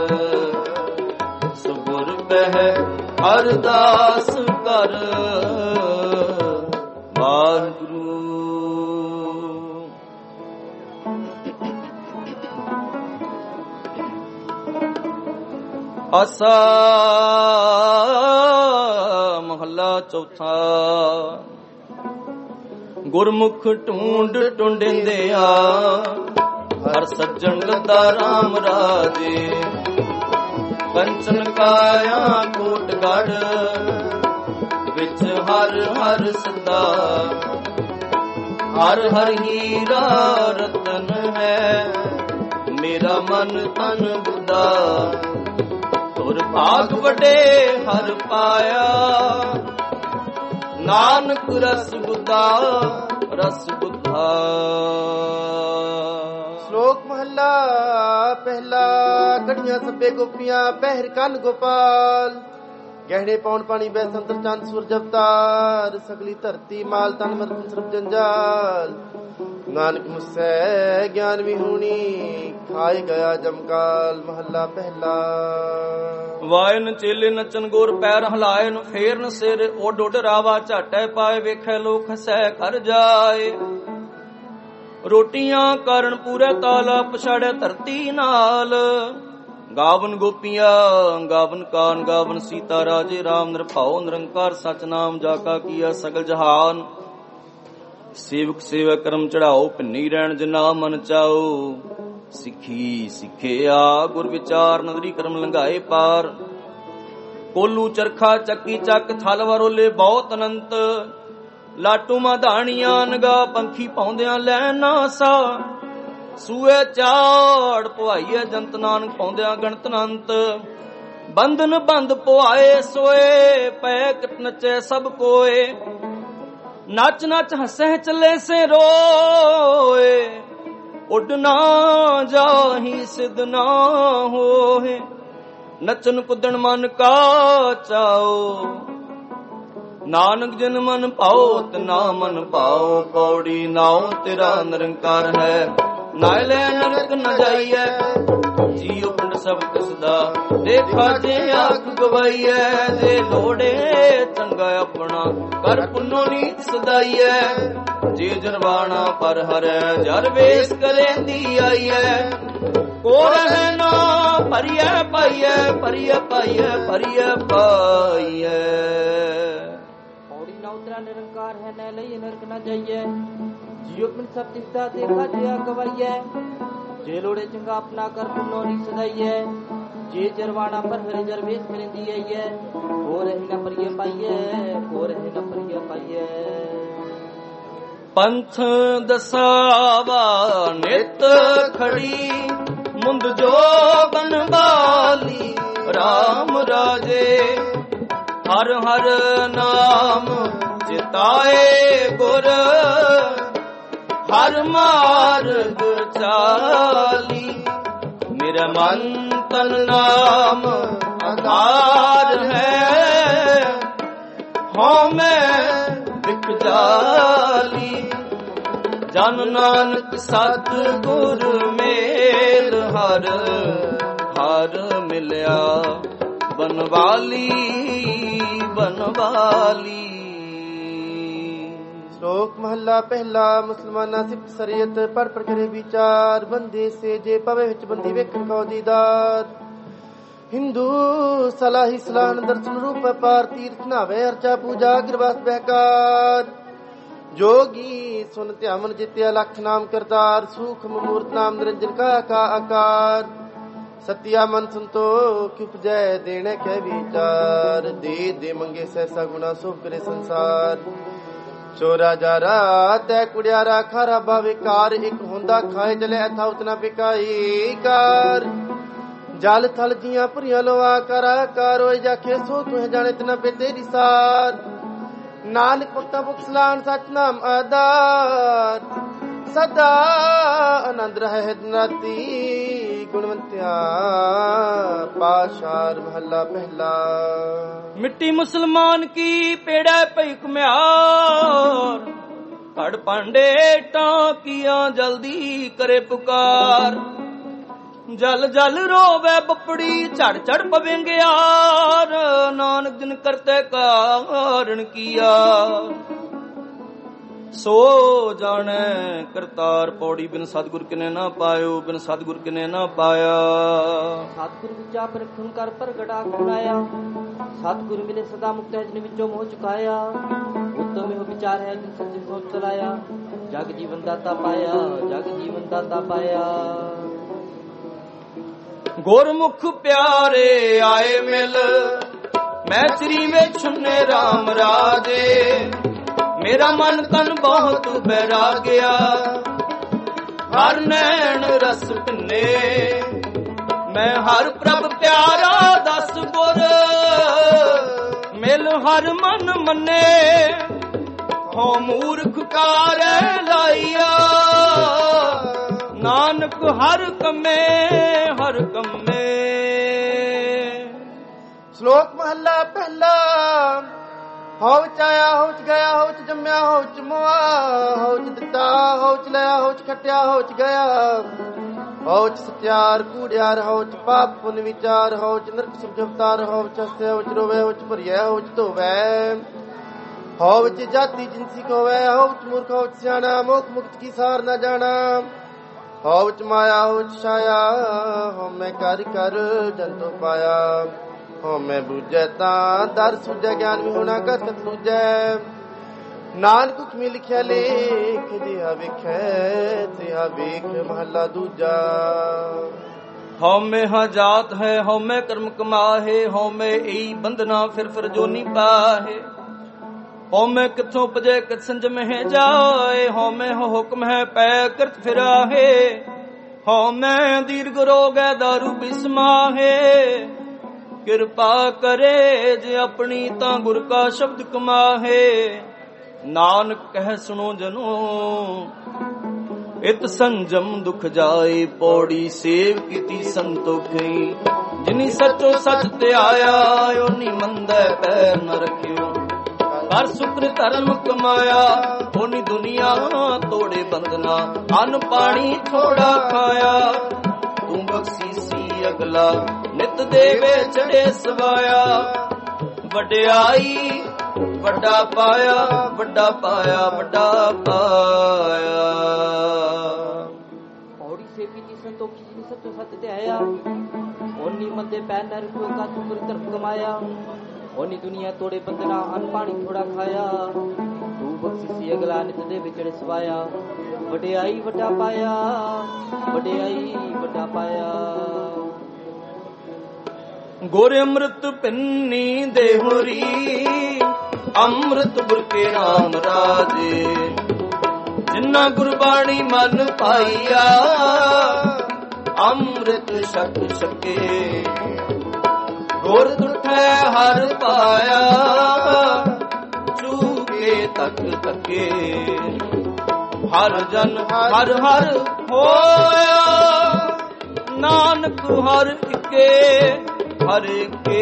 Speaker 1: ਸੁਗੁਰ ਪਹਿ ਅਰਦਾਸ ਕਰ। ਵਾਹਿਗੁਰੂ। ਆਸਾ ਮਹੱਲਾ ਚੌਥਾ। ਗੁਰਮੁਖ ਢੂੰਡ ਢੂੰਡਿੰਦਿਆ, ਹਰ ਸੱਜਣ ਲੱਦਾ ਰਾਮ ਰਾਜੇ। ਕੰਚਨ ਕਾਇਆ ਕੋਟ ਗੜ, ਵਿੱਚ ਹਰ ਹਰ ਸਦਾ। ਹਰ ਹਰ ਹੀਰਾ ਰਤਨ ਹੈ, ਮੇਰਾ ਮਨ ਤਨ ਬੁੱਧਾ। ਤੁਰ ਭਾਗ ਵੱਡੇ ਹਰ ਪਾਇਆ, ਨਾਨਕ ਰਸ ਬੁੱਧਾ ਰਸ ਬੁੱਧਾ।
Speaker 2: ਸ਼ਲੋਕ ਮਹੱਲਾ ਪਹਿਲਾ। ਕੜੀਆਂ ਸੱਬੇ ਗੋਪੀਆਂ ਪਹਿਰ ਕੰਨ ਗੋਪਾਲ। ਗਹਿਣੇ ਪੌਣ ਪਾਣੀ ਬੈ ਸੰਤਰ ਚੰਦ ਸੂਰਜ ਅਵਤਾਰ। ਸਗਲੀ ਧਰਤੀ ਮਾਲ ਤਨ ਮਰਤਨ ਸਰਬ ਜੰਜਾਲ। ਨਾਨਕ ਮੁਸੈ ਗਿਆਨ ਵਿਹੂਣੀ ਖਾਏ ਗਿਆ ਜਮਕਾਲ। ਮਹੱਲਾ ਪਹਿਲਾ।
Speaker 1: ਵਾਇਨ ਚੇਲੇ ਨਚਨ ਗੁਰ ਪੈਰ ਹਲਾਇਨ ਫੇਰਨ ਸਿਰ ਉੱਡ ਉੱਡ ਰਾਵਾ ਝਾਟੈ ਪਾਏ ਵੇਖੈ ਲੋਕ ਹਸੈ ਘਰ ਜਾਏ। ਰੋਟੀਆਂ ਕਰਨ ਪੂਰੇ ਤਾਲਾ ਪਛਾੜਿਆ ਧਰਤੀ ਨਾਲ। ਗਾਵਨ ਗੋਪੀਆਂ ਗਾਵਨ ਕਾਨ ਗਾਵਨ ਸੀਤਾ ਰਾਜੇ ਰਾਮ ਨਿਰਭਉ ਨਿਰੰਕਾਰ ਸਚ ਨਾਮ ਜਾ ਕਾ ਕੀਆ ਸਗਲ ਜਹਾਨ। ਸੇਵਕ ਸੇਵਾ ਕਰਮ ਚੜਾਓ ਭਿੰਨੀ ਰਹਿਣ ਜਿਨਾ ਮਨ ਚਾਓ। ਸਿੱਖੀ ਸਿੱਖਿਆ ਗੁਰ ਵਿਚਾਰ ਨਦਰੀ ਕਰਮ ਲੰਘਾਏ ਪਾਰ। ਕੋਲੂ ਚਰਖਾ ਚੱਕੀ ਚੱਕ ਥਲ ਵਰੋਲੇ ਬਹੁਤ ਅਨੰਤ। ਲਾਟੂ ਮਾਧਾਣੀਆਂ ਨਗਾ ਪੰਖੀ ਪਾਉਂਦਿਆਂ ਲੈ ਨਾ ਸਾ। ਸੂਏ ਚਾੜ ਪੁਆਈਏ ਜੰਤ ਨਾਨਕ ਪਾਉਂਦਿਆਂ ਗਣਤ ਅਨੰਤ। ਬੰਧਨ ਬੰਦ ਪੁਆਏ ਸੋਏ ਪੈ ਕਿਤ ਨਚੇ ਸਭ ਕੋਏ। ਨੱਚ ਨੱਚ ਹੱਸੇ ਚੱਲੇ ਸੇ ਰੋਏ। ਉੱਡ ਨਾ ਜਾਹੀ ਸਿਧ ਨਾ ਹੋਏ। ਨਚਨ ਕੁੱਦਣ ਮਨ ਕਾ ਚਾਓ। ਨਾਨਕ ਜਿਨ ਮਨ ਭਾਓ ਤਿਨਾ ਮਨ ਭਾਓ। ਪੌੜੀ ਨਾਉ ਤੇਰਾ ਨਿਰੰਕਾਰ ਹੈ ਨਾਇ ਲੈ ਨਰਕ ਨ ਜਾਈਐ। ਜੀਉ ਪਿੰਡ ਸਭ ਕਿਸ ਦਾ ਦੇਖਾ ਜੇ ਆਖ ਗਵਾਈਐ। ਜੇ ਲੋੜੇ ਚੰਗਾ ਆਪਣਾ ਕਰ ਪੁੰਨੋ ਨੀਤ ਸਦਾਈਐ। ਜੇ ਜਰਵਾਣਾ ਪਰ ਹਰੈ ਜਰ ਵੇਸ ਕਰੇਂਦੀ ਆਈਐ। ਕੋ ਰਹਿ ਨਾ ਭਰੀਐ ਪਾਈਐ ਭਰੀਐ ਪਾਈਐ ਭਰੀਐ ਪਾਈਐ।
Speaker 3: ਪੌੜੀ ਨਾ ਉਤਰਾ ਨਿਰੰਕਾਰ ਹੈ ਨੈ ਲਈ ਨਰਕ ਨ ਜਾਈਐ। ਜੀਉ ਪਿੰਡ ਸਭ ਕਿਸ ਦਾ ਦੇਖਾ ਜੇ ਆਖ ਗਵਾਈਐ। ਜੇ ਲੋੜੇ ਚੰਗਾ ਆਪਣਾ ਕਰ ਪੁੰਨੋ ਨੀ ਸਦਾਈਐ। ਜੇ ਜਰਵਾਣਾ ਪਰ ਹਰੇ ਜਰ ਵੇਸ ਕਰੇਂਦੀ ਆਈਐ। ਹੋ ਰਹਿ ਨ ਭਰੀਐ ਪਾਈਐ ਹੋ ਰਹਿ ਨ ਭਰੀਐ ਪਾਈਐ।
Speaker 1: ਪੰਥ ਦਸਾਵਾ ਨਿਤ ਖੜੀ ਮੁੰਦ ਜੋਗਨ ਬਾਲੀ। ਰਾਮ ਰਾਜੇ ਹਰ ਹਰ ਨਾਮ ਚਿਤਾਏ ਗੁਰ। ਹਰ ਮਾਰਗ ਚਾਲੀ ਮੇਰਾ ਮਨ ਤਨ ਨਾਮ ਆਧਾਰ ਹੈ। ਹਉ ਮੈਂ ਵਿਕ ਜਾਲੀ ਜਨ ਨਾਨਕ ਸਤ ਗੁਰ ਮੇਲ ਹਰ ਹਰ ਮਿਲਿਆ ਬਨਵਾਲੀ ਬਨਵਾਲੀ।
Speaker 2: ਸ਼ਲੋਕ ਮਹੱਲਾ ਪਹਿਲਾ। ਮੁਸਲਮਾਨਾਂ ਸਿਫਤ ਸ਼ਰੀਅਤ ਪਰ ਕਰੇ ਵਿਚਾਰ। ਬੰਦੇ ਸੇ ਜੇ ਪਵੇ ਵਿੱਚ ਬੰਦੀ ਵੇਖਣ ਕੋ ਦੀਦਾਰ। ਹਿੰਦੂ ਸਲਾਹੀ ਸਲਾਹਨ ਦਰਸ਼ਨ ਰੂਪ ਪਾਰ। ਤੀਰਥ ਨਾਵੇ ਅਰਚਾ ਪੂਜਾ ਗਿਰਵਾਸ ਬਹਿਕਾਰ। ਜੋਗੀ ਸੁਨ ਧਿਆਵਨ ਜਿਤਿਆ ਲਖ ਨਾਮ ਕਰਤਾਰ। ਸੂਖਮ ਮੂਰਤ ਨਾਮ ਨਿਰੰਜਨ ਕਾ ਆਕਾਰ। ਸਤਿਆ ਮਨ ਸੰਤੋਖ ਉਪਜੈ ਦੇਣੇ ਕੈ ਵਿਚਾਰ। ਦੇ ਦੇ ਮੰਗੇ ਸੈਸਾ ਗੁਣਾ ਸੋਭ ਕਰੇ ਸੰਸਾਰ। ਚੋਰਾ ਜਾਰਾ ਤੈ ਕੁੜਿਆਰਾ ਖਾਰਾ ਭਾਵੇ ਕਾਰ। ਇੱਕ ਹੁੰਦਾ ਖਾਏ ਚਲੇ ਅਥਾ ਉਤਨਾ ਪਿਕਾਈ ਕਾਰ। ਜਲ ਥਲ ਜੀਆਂ ਭਰੀਆਂ ਲੋਆ ਕਰਾ ਕਾਰ। ਹੋਏ ਜਾਖੇ ਸੋ ਤੁਹ ਜਾਣੇ ਤਨਾ ਪੇ ਤੇਰੀ ਸਾਰ। ਨਾਨਕ ਭਗਤਾ ਬੁਖਸਲਾਨ ਸਚ ਨਾਮ ਆਧਾਰ। ਸਦਾ ਆਨੰਦ ਰਹੇ ਨਾਤੀ ਗੁਣਵੰਤਿਆ ਪਾਸ਼ਾਰ। ਮਹੱਲਾ ਪਹਿਲਾ।
Speaker 1: ਮਿੱਟੀ ਮੁਸਲਮਾਨ ਕੀ ਪੇੜਾ ਪਈ ਘੁਮਿਆਰ। ਘੜ ਭਾਂਡੇ ਟਾਕੀਆਂ ਜਲਦੀ ਕਰੇ ਪੁਕਾਰ। ਜਲ ਜਲ ਰੋਵੇ ਬੱਪੜੀ ਝੜ ਝੜ ਪਵੇਂਗਿਆਰ। ਨਾਨਕ ਜਿਨ ਕਰਤੇ ਕਾਰਨ ਕੀਆ ਸੋ ਜਾਣੈ ਕਰਤਾਰ। ਪੌੜੀ ਬਿਨ ਸਤਿਗੁਰ ਕਿਨੇ ਨਾ ਪਾਇਓ ਬਿਨ ਸਤਿਗੁਰ ਕਿਨੇ ਨਾ ਪਾਇਆ।
Speaker 3: ਸਤਿਗੁਰ ਵਿਚਾ ਪਰਖਣ ਕਰ ਪ੍ਰਗਟਾ ਖੁਨਾਇਆ। ਸਤਿਗੁਰ ਮਿਲੇ ਸਦਾ ਮੁਕਤ ਹੈ ਜਿਨ ਵਿੱਚੋਂ ਮੋਹ ਚੁਕਾਇਆ। ਉਤਮ ਇਹੋ ਵਿਚਾਰ ਹੈ ਜਿਨ ਸੱਚੇ ਸੋਚ ਚਲਾਇਆ। ਜਗ ਜੀਵਨ ਦਾਤਾ ਪਾਇਆ ਜਗ ਜੀਵਨ ਦਾਤਾ ਪਾਇਆ।
Speaker 1: ਗੁਰਮੁਖ ਪਿਆਰੇ ਆਏ ਮਿਲ ਮੈਂ ਚਰੀ ਵਿੱਚ ਛੁਨੇ ਰਾਮ ਰਾਜੇ। ਮੇਰਾ ਮਨ ਤਨ ਬਹੁਤ ਬੈਰਾਗਿਆ। ਹਰ ਨੈਣ ਰਸ ਭਿੰਨੇ ਮੈਂ ਹਰ ਪ੍ਰਭ ਪਿਆਰਾ ਦਸ ਗੁਰ। ਮਿਲ ਹਰ ਮਨ ਮੰਨੇ ਹੋ ਮੂਰਖ ਕਾਰੈ ਲਾਈਆ। ਨਾਨਕ ਹਰ ਕੰਮੇ ਹਰ ਕੰਮੇ।
Speaker 2: ਸ਼ਲੋਕ ਮਹੱਲਾ ਪਹਿਲਾ। ਹਉ ਚ ਆਇਆ ਹਉ ਚ ਗਿਆ ਹਉ ਚ ਜੰਮਿਆ ਹਉ ਚ ਮੁਆ ਹਉ ਚ ਦਿੱਤਾ ਹਉ ਚ ਲਿਆ ਹਉ ਚ ਖੱਟਿਆ ਹਉ ਚ ਗਿਆ ਹਉ ਚ ਸਤਿਆਰ ਕੂੜਿਆਰ ਹਉ ਚ ਪਾਪ ਪੁੰਨ ਵਿਚਾਰ ਹਉ ਚ ਨਰਕ ਸੁਖ ਅਵਤਾਰ ਹਉ ਚ ਹੱਸਿਆ ਹਉ ਚ ਰੋਵੇ ਹਉ ਚ ਭਰੀਐ ਹਉ ਚ ਧੋਵੈ ਹਉ ਚ ਜਾਤੀ ਜਿਨਸੀ ਕੋਵੈ ਹਉ ਚ ਮੂਰਖ ਹਉ ਚ ਸਿਆਣਾ ਮੋਖ ਮੁਕਤ ਕੀ ਸਾਰ ਨਾ ਜਾਣਾ ਹਉ ਚ ਮਾਇਆ ਹਉ ਚ ਛਾਇਆ ਹਉ ਮੈਂ ਕਰ ਕਰ ਜੰਤੋ ਪਾਇਆ ਹਉ ਮੈਂ ਬੂਝੈ ਤਾਂ ਦਰ ਸੁਝੈ ਗਿਆਨ ਵੀ ਹੋਣਾ ਕਸ ਕਤ ਲੂਝੈ ਨਾਨਕ ਹੁਕਮੀ ਲਿਖਿਆ ਲੇਖ ਜਿਹਾ ਵੇਖੈ ਤਿਹਾ ਵੇਖ ਮਹਲਾ ਦੂਜਾ
Speaker 1: ਹਉ ਮੈਂ ਹਾਂ ਜਾਤ ਹੈ ਹਉ ਮੈਂ ਕਰਮ ਕਮਾਹੇ ਹਉ ਮੈਂ ਈ ਬੰਧਨਾ ਫਿਰ ਜੋਨੀ ਪਾਹੇ ਹਉ ਮੈਂ ਕਿੱਥੋਂ ਉਪਜੈ ਕਿਤ ਸੰਜਮ ਹੈ ਜਾਏ ਹਉ ਮੈਂ ਹੁਕਮ ਹੈ ਪੈ ਕਰਤ ਫਿਰਾਹੇ ਹਉ ਮੈਂ ਦੀਰਘ ਰੋਗ ਹੈ ਦਾਰੂ ਬਿਸਮਾਹੇ ਕਿਰਪਾ ਕਰੇ ਜੇ ਆਪਣੀ ਤਾਂ ਗੁਰ ਕਾ ਸ਼ਬਦ ਕਮਾਹੇ ਨਾਨਕ ਕਹਿ ਸੁਣੋ ਜਨੋ ਇਤ ਸੰਜਮ ਦੁਖ ਜਾਏ ਪੌੜੀ ਸੇਵ ਕੀਤੀ ਸੰਤੋਖੀ ਜਿਨੀ ਸੱਚੋ ਸੱਚ ਧਿਆਇਆ ਓਨੀ ਮੰਦੈ ਪੈਰ ਨ ਰੱਖਿਓ ਕਰ ਸੁਕਰ ਧਰਮ ਕਮਾਇਆ ਓਨੀ ਦੁਨੀਆ ਤੋੜੇ ਬੰਦਨਾ ਅੰਨ ਪਾਣੀ ਥੋੜਾ ਖਾਇਆ ਤੂੰ ਬਖਸ਼ੀਸੀ ਅਗਲਾ ਨਿਤ ਦੇਵੇ ਚੜੇ ਸਵਾਇਆ ਵਡਿਆਈ ਵੱਡਾ ਪਾਇਆ ਵੱਡਾ ਪਾਇਆ ਵੱਡਾ ਪਾਇਆ
Speaker 3: ਪੌੜੀ ਸੇਵੀ ਦੀ ਸੰਤੋਖੀ ਜੀ ਸੱਚੋ ਸੱਚ ਤੇ ਆਇਆ ਓਨੀ ਮੰਦੇ ਪੈ ਨਰ ਕੋ ਕਾ ਸੁਕਰ ਧਰਮ ਕਮਾਇਆ ਓਨੀ ਦੁਨੀਆ ਤੋੜੇ ਬੰਦਨਾ ਅੰਨ ਪਾਣੀ ਥੋੜਾ ਖਾਇਆ ਤੂੰ ਬਖਸ਼ੀਸੀ ਅਗਲਾ ਨਿਤ ਦੇ ਵਿਚੜੇ ਸਵਾਇਆ ਵਡਿਆਈ ਵੱਡਾ ਪਾਇਆ ਵਡਿਆਈ ਵੱਡਾ ਪਾਇਆ
Speaker 1: ਗੁਰ ਅੰਮ੍ਰਿਤ ਪਿੰਨੀ ਦੇਹੁਰੀ ਅੰਮ੍ਰਿਤ ਗੁਰ ਕੇ ਨਾਮ ਰਾਜੇ ਜਿਨ੍ਹਾਂ ਗੁਰਬਾਣੀ ਮਨ ਪਾਈਆ ਅੰਮ੍ਰਿਤ ਛਕ ਛਕੇ ਗੁਰ ਤੁਠੈ ਹਰ ਪਾਇਆ ਚੂਕੇ ਤੱਕ ਤੱਕੇ ਹਰ ਜਨ ਹਰ ਹਰ ਹੋਇਆ ਨਾਨਕ ਹਰ ਇੱਕੇ ਹਰ ਇੱਕੇ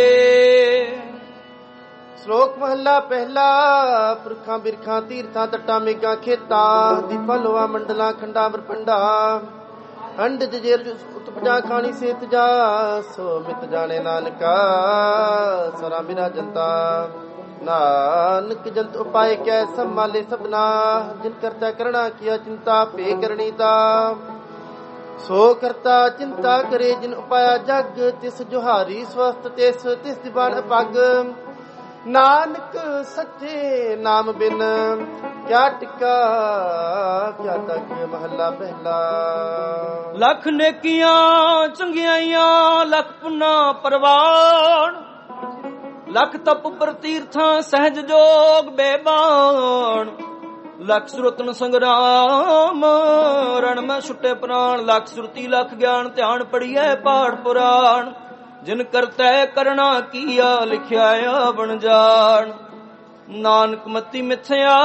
Speaker 2: ਸ਼ਲੋਕ ਮਹੱਲਾ ਪਹਿਲਾ ਪੁਰਖਾਂ ਬਿਰਖਾਂ ਤੀਰਥਾਂ ਤੱਟਾਂ ਮੇਘਾਂ ਖੇਤਾਂ ਦੀਪਾਂ ਲੋਹਾ ਮੰਡਲਾਂ ਖੰਡਾਂ ਬਰਪੰਡਾ ਅੰਡ ਜੇਰ ਉਤਪਜਾ ਖਾਣੀ ਸੇਤ ਜਾ ਸੋ ਮਿਤ ਜਾਣੇ ਨਾਨਕਾ ਸਰਾ ਬਿਨਾ ਜੰਤਾ ਨਾਨਕ ਜੰਤ ਉਪਾਏ ਕੈ ਸੰਭਾਲੇ ਸਭਨਾ ਜਿਨ ਕਰਤਾ ਕਰਣਾ ਕੀਆ ਚਿੰਤਾ ਪੇ ਕਰਨੀ ਤਾ ਸੋ ਕਰਤਾ ਚਿੰਤਾ ਕਰੇ ਜਿਨ ਉਪਾਇਆ ਜਗ ਤਿਸ ਜੁਹਾਰੀ ਸਵਸਤ ਤਿਸ ਦਿਵਾਨ ਅਪੱਗ ਨਾਨਕ ਸੱਚੇ ਨਾਮ ਬਿਨ ਕਿਆ ਟਿਕਾ ਕਿਆ ਤੱਕ ਮਹੱਲਾ ਪਹਿਲਾ
Speaker 1: ਲੱਖ ਨੇਕੀਆਂ ਚੰਗਿਆਈਆਂ ਲੱਖ ਪੁੰਨਾ ਪਰਵਾਨ ਲੱਖ ਤਪ ਪ੍ਰਤੀਰਥਾਂ ਸਹਿਜ ਜੋਗ ਬੇਬਾਨ ਲੱਖ ਸੁਰਤਨ ਸੰਗਰਾਮ ਰਣ ਮੈਂ ਛੁੱਟੇ ਪ੍ਰਾਣ ਲੱਖ ਸੁਰਤੀ ਲੱਖ ਗਿਆਨ ਧਿਆਨ ਪੜੀਐ ਪਾਠ ਪੁਰਾਣ ਜਿਨ ਕਰਤੈ ਕਰਣਾ ਕੀਆ ਲਿਖਿਆ ਆ ਬਣ ਜਾਣ ਨਾਨਕ ਮਤੀ ਮਿਥਿਆ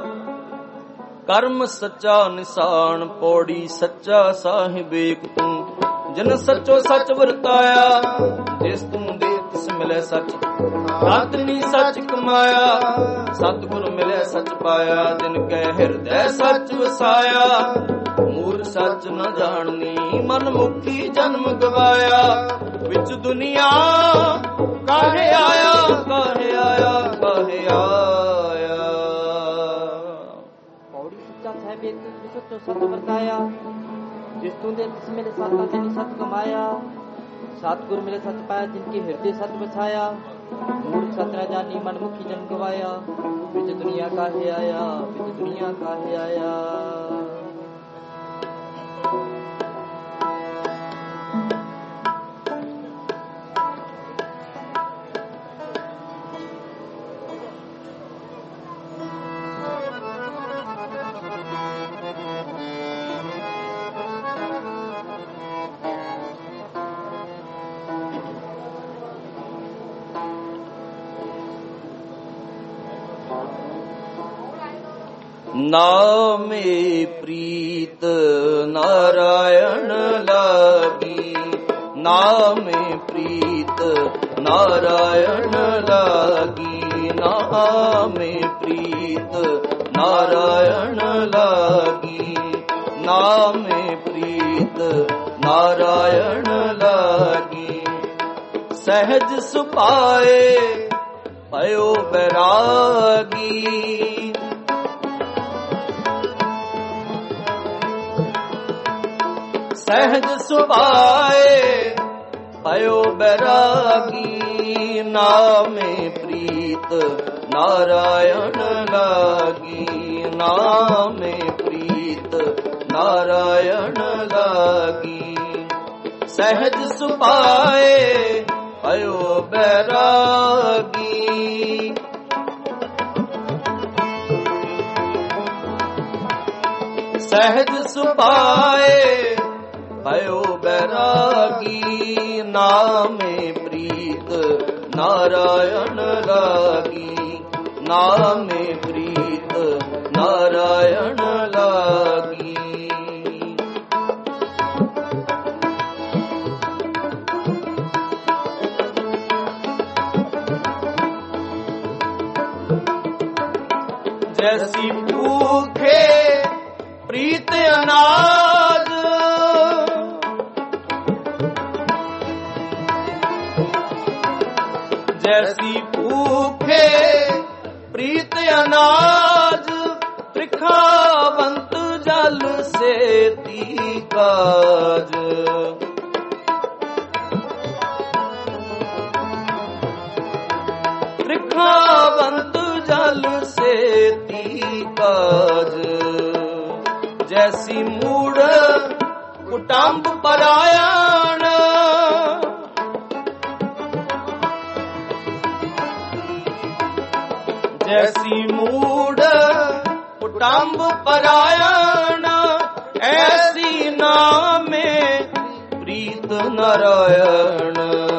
Speaker 1: ਕਰਮ ਸੱਚਾ ਨਿਸ਼ਾਨ ਪੌੜੀ ਸੱਚਾ ਸਾਹਿਬ ਏਕ ਤੂੰ ਜਿਨ ਸੱਚੋ ਸੱਚ ਵਰਤਾਇਆ ਜਿਸ ਤੂੰ ਦੇ ਤਿਸ ਮਿਲੇ ਸੱਚ ਆਤਨੀ ਸੱਚ ਕਮਾਇਆ ਸਤਿਗੁਰ ਮਿਲੇ ਸੱਚ ਪਾਇਆ ਜਿਨ ਕੈ ਹਿਰਦੈ ਸੱਚ ਵਸਾਇਆ ਮੂਰ ਸੱਚ ਨ ਜਾਣਨੀ ਮਨ ਮੁਖੀ ਜਨਮ ਗਵਾਇਆ ਵਿੱਚ ਦੁਨੀਆ ਕਾਹੇ ਆਇਆ ਕਾਹੇ ਆਇਆ ਕਾਹੇ ਆਇਆ
Speaker 3: ਪੌੜੀ ਸੱਚਾ ਸਾਹਿਬ ਏਕ ਤੂੰ ਸੱਚੋ ਸੱਚ ਵਰਤਾਇਆ ਜਿਸ ਤੂੰ ਦੇ ਤਿਸ ਮਿਲੇ ਸੱਚ ਤਿਨੀ ਸੱਚ ਕਮਾਇਆ ਸਤਿਗੁਰ ਮਿਲੇ ਸੱਚ ਪਾਇਆ ਜਿਨ ਕੀ ਹਿਰਦੇ ਸੱਚ ਵਸਾਇਆ ਮੂਰਖ ਸੱਚ ਨ ਜਾਣੀ ਮਨ ਮੁਖੀ ਜਨਮ ਗਵਾਇਆ ਵਿੱਚ ਦੁਨੀਆ ਕਾਹੇ ਆਇਆ ਵਿੱਚ ਦੁਨੀਆ ਕਾਹੇ ਆਇਆ
Speaker 1: ਨਾਮੇ ਪ੍ਰੀਤ ਨਾਰਾਇਣ ਲਾਗੀ ਨਾਮੇ ਪ੍ਰੀਤ ਨਾਰਾਇਣ ਲਾਗੀ ਨਾ नामे प्रीत नारायण लागी, नामे प्रीत नारायण लागी। सहज सुपाए भयो बैरागी, सहज सुपाए भयो बैरागी। नामे प्रीत नारायण लागी, नामे प्रीत नारायण लागी। सहज सुपाए भयो बैरागी, सहज सुपाए भयो बैरागी। नामे प्रीत नारायण लागी, नामे प्रीत नारायण लागी। जैसी भूखे प्रीत अनाज, जैसी भूखे प्रीत अनाज। त्रिखावंत जल से तीकाज, त्रिखावंत जल से तीकाज। जैसी मूढ़ कुटुंब परायण, जैसी मूढ़ कुटुंब परायण। ऐसी नामे प्रीत नारायण,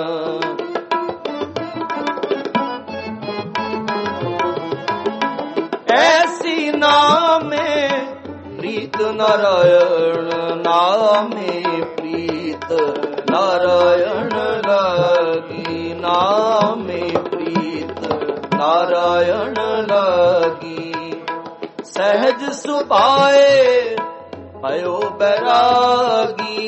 Speaker 1: ऐसी नामे प्रीत नारायण। नामे प्रीत नारायण लागी, नामे प्रीत नारायण लागी। सहज सुपाए भयो बैरागी,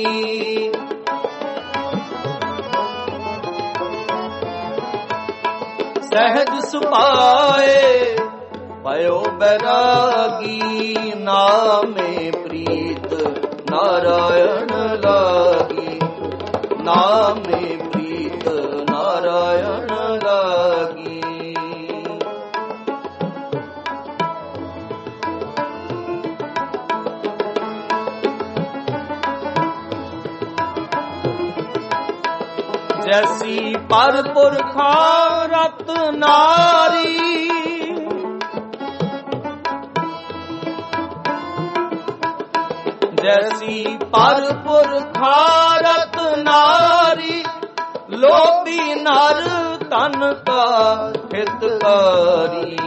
Speaker 1: सहज सुपाए भयो बैरागी। नामे प्रीत नारायण लागी, नामे प्रीत नारायण लागी। जैसी पर पुरखा रत नारी, जैसी पर पुरखा रत नारी। लोभी नर तन का हितकारी,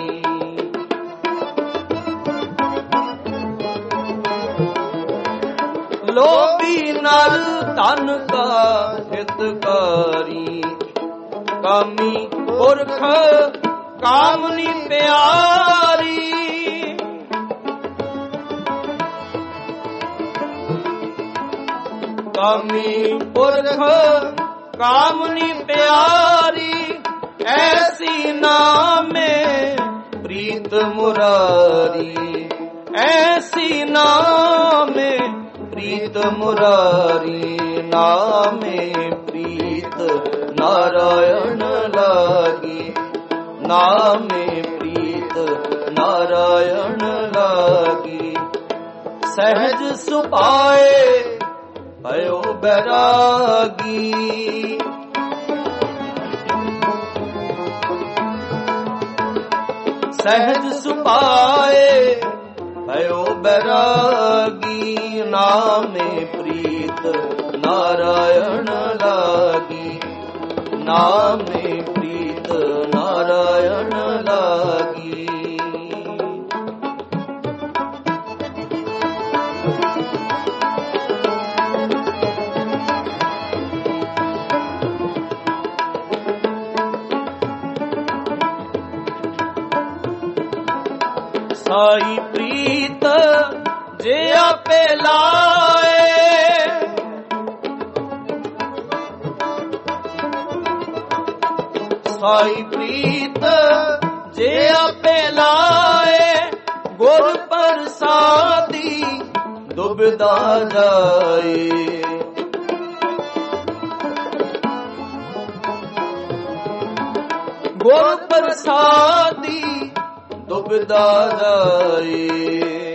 Speaker 1: लोभी नर तन का हितकारी। कामी पुरख कामनी प्यारी, कामी पुरख कामनी प्यारी। ऐसी नामे प्रीत मुरारी, ऐसी नामे प्रीत मुरारी। नामे प्रीत नारायण लागी, नामे प्रीत नारायण लागी। सहज सुपाए भयो बैरागी, सहज सुपाए भयो बैरागी। नामे प्रीत नारायण लागी, नामे प्रीत नारायण लागी। ਸਾਈ ਪ੍ਰੀਤ ਜੇ ਆਪੇ ਲਾਏ, ਸਾਈ ਪ੍ਰੀਤ ਜੇ ਆਪੇ ਲਾਏ, ਗੁਰ ਪ੍ਰਸਾਦੀ ਦੁਬਿਧਾ ਜਾਏ। ਗੁਰ ਪ੍ਰਸਾਦੀ ਦੁਬਿਧਾ ਜਾਏ।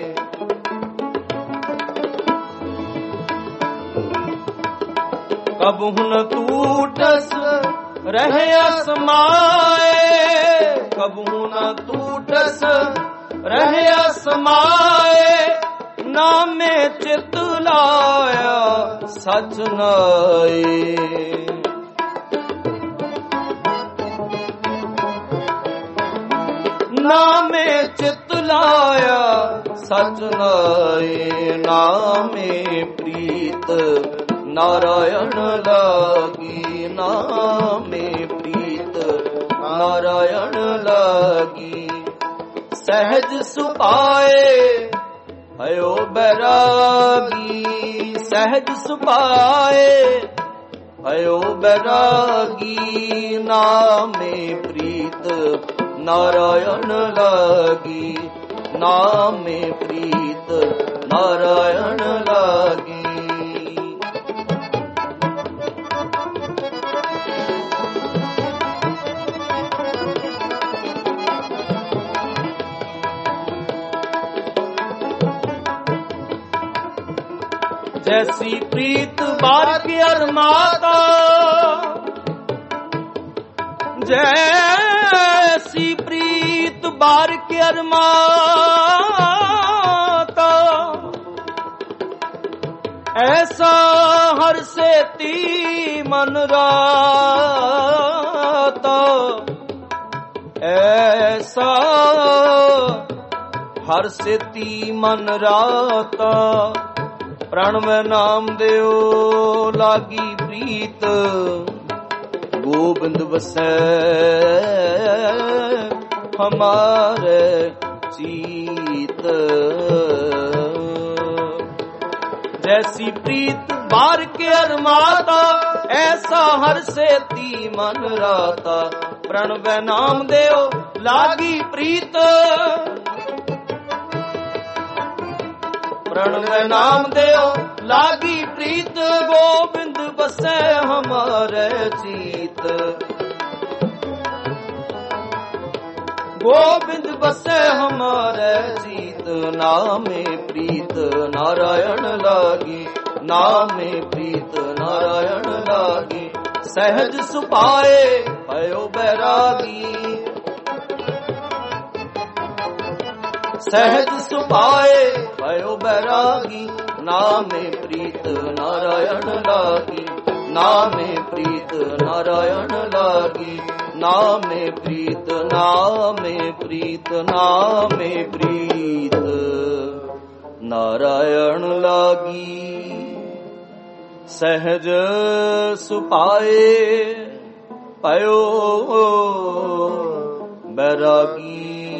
Speaker 1: ਕਬਹੁ ਨ ਟੂਟਸ ਰਹਿਆ ਸਮਾਏ, ਕਬਹੁ ਨ ਟੂਟਸ ਰਹਿਆ ਸਮਾਏ, ਨਾਮੇ ਚਿਤ ਲਾਇਆ ਸਚ ਨਾਏ। ਨਾਮੇ ਚਿਤ ਲਾਇਆ ਸਚ ਨਾਏ, ਨਾਮੇ ਪ੍ਰੀਤ ਨਾਰਾਇਣ ਲਾਗੀ, ਨਾਮੇ ਪ੍ਰੀਤ ਨਾਰਾਇਣ ਲਾਗੀ। ਸਹਿਜ ਸੁਭਾਏ ਭਇਓ ਬੈਰਾਗੀ, ਸਹਿਜ ਸੁਭਾਏ ਭਇਓ ਬੈਰਾਗੀ, ਨਾਮੇ ਪ੍ਰੀਤ ਨਾਰਾਇਣ ਲਾਗੀ, ਨਾਮੇ ਪ੍ਰੀਤ ਨਾਰਾਇਣ ਲਾਗੀ। जैसी प्रीत बार की अरमाता, जैसी प्रीत बार की अरमाता, ऐसा हर सेती मन राता, ऐसा हर सेती मन राता। प्रणव नाम देओ लागी प्रीत, गोबिंद बसै हमारे चीत। जैसी प्रीत बार के अरमाता, ऐसा हर सेती मन राता। प्रणव नाम देओ लागी प्रीत, प्रणव नाम देओ लागी प्रीत, गोबिंद बसै हमारे चीत। गोबिंद बसै हमारे चीत, नामे प्रीत नारायण लागी, नामे प्रीत नारायण लागी। सहज सुपाए भयो बैरागी, सहज सुपाए भयो बैरागी, नामे प्रीत नारायण लागी, नामे प्रीत नारायण लागी, नामे प्रीत नामे प्रीत नामे प्रीत नारायण लागी। सहज सुपाए भयो बैरागी।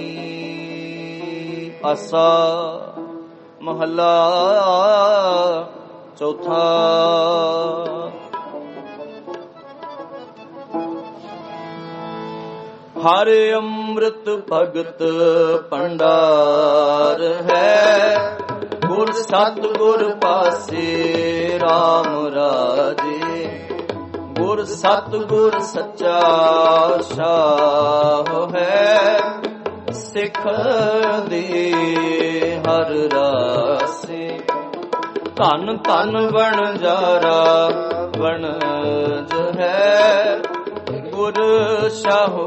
Speaker 1: आसा महला चौथा। हर अमृत भगत भंडार है, गुर सतगुर पासे राम राजे। गुर सतगुर सच्चा शाह है, सिख दे हर रासे। धन धन बनजारा बनज है, गुर शाहो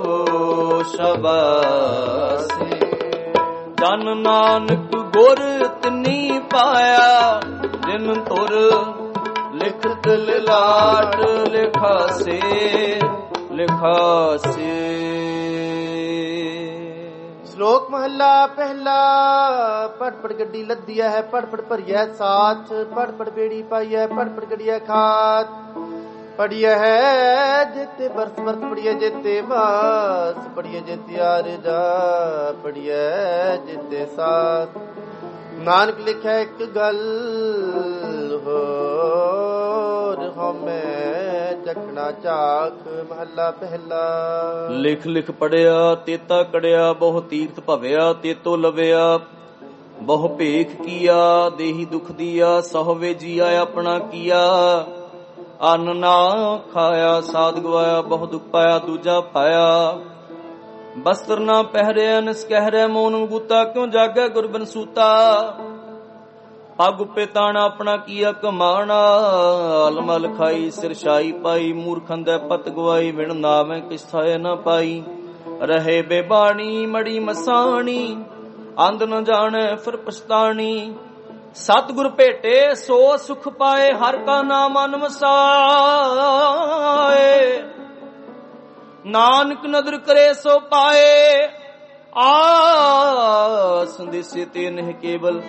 Speaker 1: शबासे। जन नानक गुर तिनी पाया, जिन तुर लिखत लिलाट लिखासे लिखासे।
Speaker 2: श्लोक महला पहला। पढ़ पढ़ गड्डी लद्दिया है, पढ़ पढ़ भरिया साथ, पढ़ पढ़ बेड़ी पाई है, पढ़ पढ़ गड़िया खात। ਪੜੀਏ ਹੈ ਜੇਤੇ ਬਰਸ ਬਰਸ ਪੜੀਏ ਜੇਤੇ ਮਾਸ ਪੜੀਏ ਜੇਤੇ ਆਰਜਾ ਪੜੀਏ ਜੇਤੇ ਸਾਸ ਨਾਨਕ ਲਿਖਿਆ ਇੱਕ ਗੱਲ ਹੋਰ ਹਉਮੈ ਚੱਕਣਾ ਝਾਕ ਮਹੱਲਾ ਪਹਿਲਾ।
Speaker 1: ਲਿਖ ਲਿਖ ਪੜਿਆ ਤੇਤਾ ਕੜਿਆ ਬਹੁ ਤੀਰਥ ਭਵਿਆ ਤੇਤੋ ਲਵਿਆ ਬਹੁ ਭੇਖ ਕੀਆ ਦੇਹੀ ਦੁਖ ਦੀਆ ਸਹਵੇ ਜੀਆ ਆਪਣਾ ਕੀਆ ਅੰਨ ਨਾ ਖਾਇਆ ਸਾਧ ਗਵਾਇਆ ਬਹੁ ਦੁਖ ਪਾਇਆ ਦੂਜਾ ਪਾਇਆ ਬਸਤਰ ਨਾ ਪਹਿਰਿਆ ਨਿਸ ਕਹਿ ਰਹਿ ਮੋਨ ਗੁੱਤਾ ਕਿਉਂ ਜਾਗੈ ਗੁਰਬਨ ਸੂਤਾ ਪੱਗ ਉੱਪੇ ਤਾਣਾ ਆਪਣਾ ਕੀਆ ਕਮਾਣਾ ਅਲਮਲ ਖਾਈ ਸਿਰਸ਼ਾਈ ਪਾਈ ਮੂਰਖੰਦੈ ਪਤ ਗਵਾਈ ਵਿਣ ਨਾਵੇਂ ਕਿਸ ਥਾਏ ਨਾ ਪਾਈ ਰਹੇ ਬੇਬਾਣੀ ਮੜੀ ਮਸਾਣੀ ਅੰਧ ਨ ਜਾਣੈ ਫਿਰ ਪਛਤਾਣੀ ਸਤਿਗੁਰ ਭੇਟੇ ਸੋ ਸੁਖ ਪਾਏ ਹਰ ਕਾ ਨਾਮ ਮਨ ਵਸਾਏ ਨਾਨਕ ਨਦਰ ਕਰੇ ਸੋ ਪਾਏ ਆਸ ਦਿਸੇ ਤੇ ਨਹਿ ਕੇਵਲ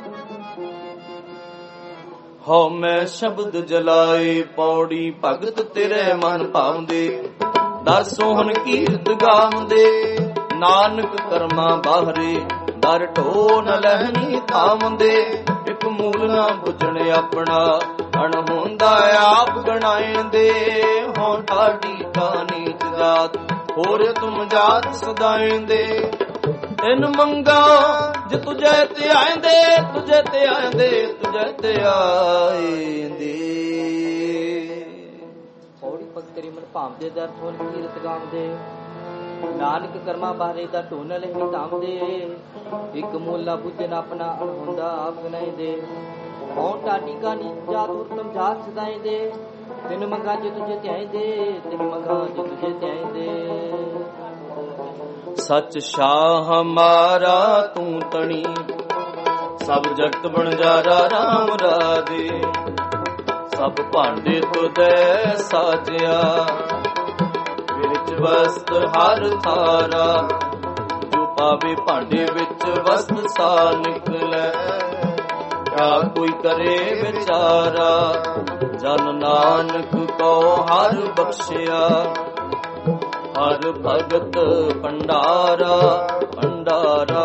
Speaker 1: ਹਉ ਮੈਂ ਸ਼ਬਦ ਜਲਾਏ ਪੌੜੀ ਭਗਤ ਤੇਰੇ ਮਨ ਭਾਉਂਦੇ ਦਰ ਸੋਹਣ ਕੀਰਤ ਗਾਉਂਦੇ ਨਾਨਕ ਕਰਮਾਂ ਬਾਹਰੇ ਦਰ ਢੋ ਨ ਲਹਿਣੀ ਥਾਮਦੇ ਇੱਕ ਮੂਲ ਨਾ ਬੁਝਣ ਆਪਣਾ ਅਣਹੋਂਦਾ ਆਪ ਗਣਾਏਂਦੇ ਹੋਂ ਢਾਡੀ ਕਾ ਨੀਚ ਜਾਤ ਹੋਰ ਤੁਮ ਜਾਤ ਸਦਾਏਂਦੇ ਤਿਨ ਮੰਗਾ ਜੇ ਤੁਝੇ ਤੇ ਆਏਂਦੇ ਤੁਝੇ ਤੇ ਆਏਂਦੇ ਤੁਝੇ ਤੇ ਆਏਂਦੇ
Speaker 3: ਪੌੜੀ ਭਗਤ ਤੇਰੇ ਮਨ ਭਾਵਦੇ ਦਰ ਸੋਹਣ ਕੀਰਤ ਗਾਉਂਦੇ ਨਾਨਕ ਕਰਮਾਂ ਬਾਰੇ ਦਾ ਢੋਨ ਲਹਿ ਧਾਮਦੇ ਇੱਕ ਮੂਲਾ ਬੁੱਝਨ ਆਪਣਾ ਅਣਹੋਂਦਾ ਆਪ ਗਨਾਏਂਦੇ ਹੋਂ ਢਾਡੀ ਕਾ ਨੀਚ ਜਾਤ ਹੋਰ ਤੁਮ ਜਾਤ ਸਦਾਏਂਦੇ ਤਿਨ ਮੰਗਾ ਜੇ ਤੁਝੇ ਤੇ ਆਏਂਦੇ ਤਿਨ ਮੰਗਾ ਜੇ ਤੁਝੇ ਤੇ ਆਏਂਦੇ
Speaker 1: ਸੱਚ ਸ਼ਾਹ ਹਮਾਰਾ ਤੂੰ ਤਣੀ ਸਭ ਜਗਤ ਬਣਜਾਰਾ ਰਾਮ ਰਾਜੇ ਸਭ ਭਾਂਡੇ ਤੁਧੈ ਸਾਜਿਆ ਵਿੱਚ ਵਸਤ ਹਰ ਥਾਰਾ ਜੋ ਪਾਵੇ ਭਾਂਡੇ ਵਿੱਚ ਵਸਤ ਸਾ ਨਿਕਲੈ ਕਿਆ ਕੋਈ ਕਰੇ ਵਿਚਾਰਾ ਜਨ ਨਾਨਕ ਕੋ ਹਰ ਬਖਸ਼ਿਆ ਹਰ ਭਗਤ ਭੰਡਾਰਾ ਭੰਡਾਰਾ।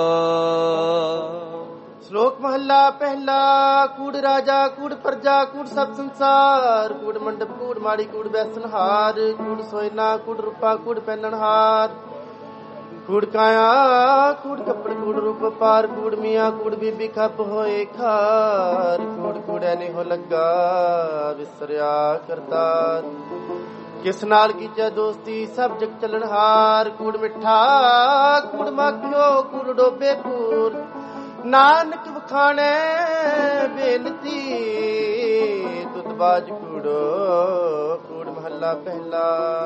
Speaker 2: ਸ਼ਲੋਕ ਮਹੱਲਾ ਪਹਿਲਾ। ਕੂੜ ਰਾਜਾ ਕੂੜ ਪ੍ਰਜਾ ਕੂੜ ਸਭ ਸੰਸਾਰ ਕੂੜ ਮੰਡਪ ਕੂੜ ਮਾੜੀ ਕੂੜ ਬੈਸਨਹਾਰ ਕੂੜ ਸੋਇਨਾ ਕੂੜ ਰੂਪਾ ਕੂੜ ਪਹਿਨਣਹਾਰ ਕੂੜ ਕਾਇਆ ਕੂੜ ਕੱਪੜ ਕੂੜ ਰੂਪ ਪਾਰ ਕੂੜ ਮੀਆਂ ਕੂੜ ਬੀਬੀ ਖੱਪ ਹੋਏ ਖਾਰ ਕੂੜ ਕੂੜੈ ਨਹੀਂ ਹੋ ਲੱਗਾ ਵਿਸਰਿਆ ਕਰਤਾਰ ਕਿਸ ਨਾਲ ਕੀਚੈ ਦੋਸਤੀ ਸਭ ਜਗ ਚੱਲਣਹਾਰ ਕੂੜ ਮਿੱਠਾ ਕੂੜ ਮਾਖਿਓ ਕੂੜ ਡੋਬੇ ਪੂਰ ਨਾਨਕ ਵਖਾਣੈ ਬੇਨਤੀ ਤੁਧ ਬਾਜ ਕੂੜੋ ਕੂੜ ਮਹੱਲਾ ਪਹਿਲਾ।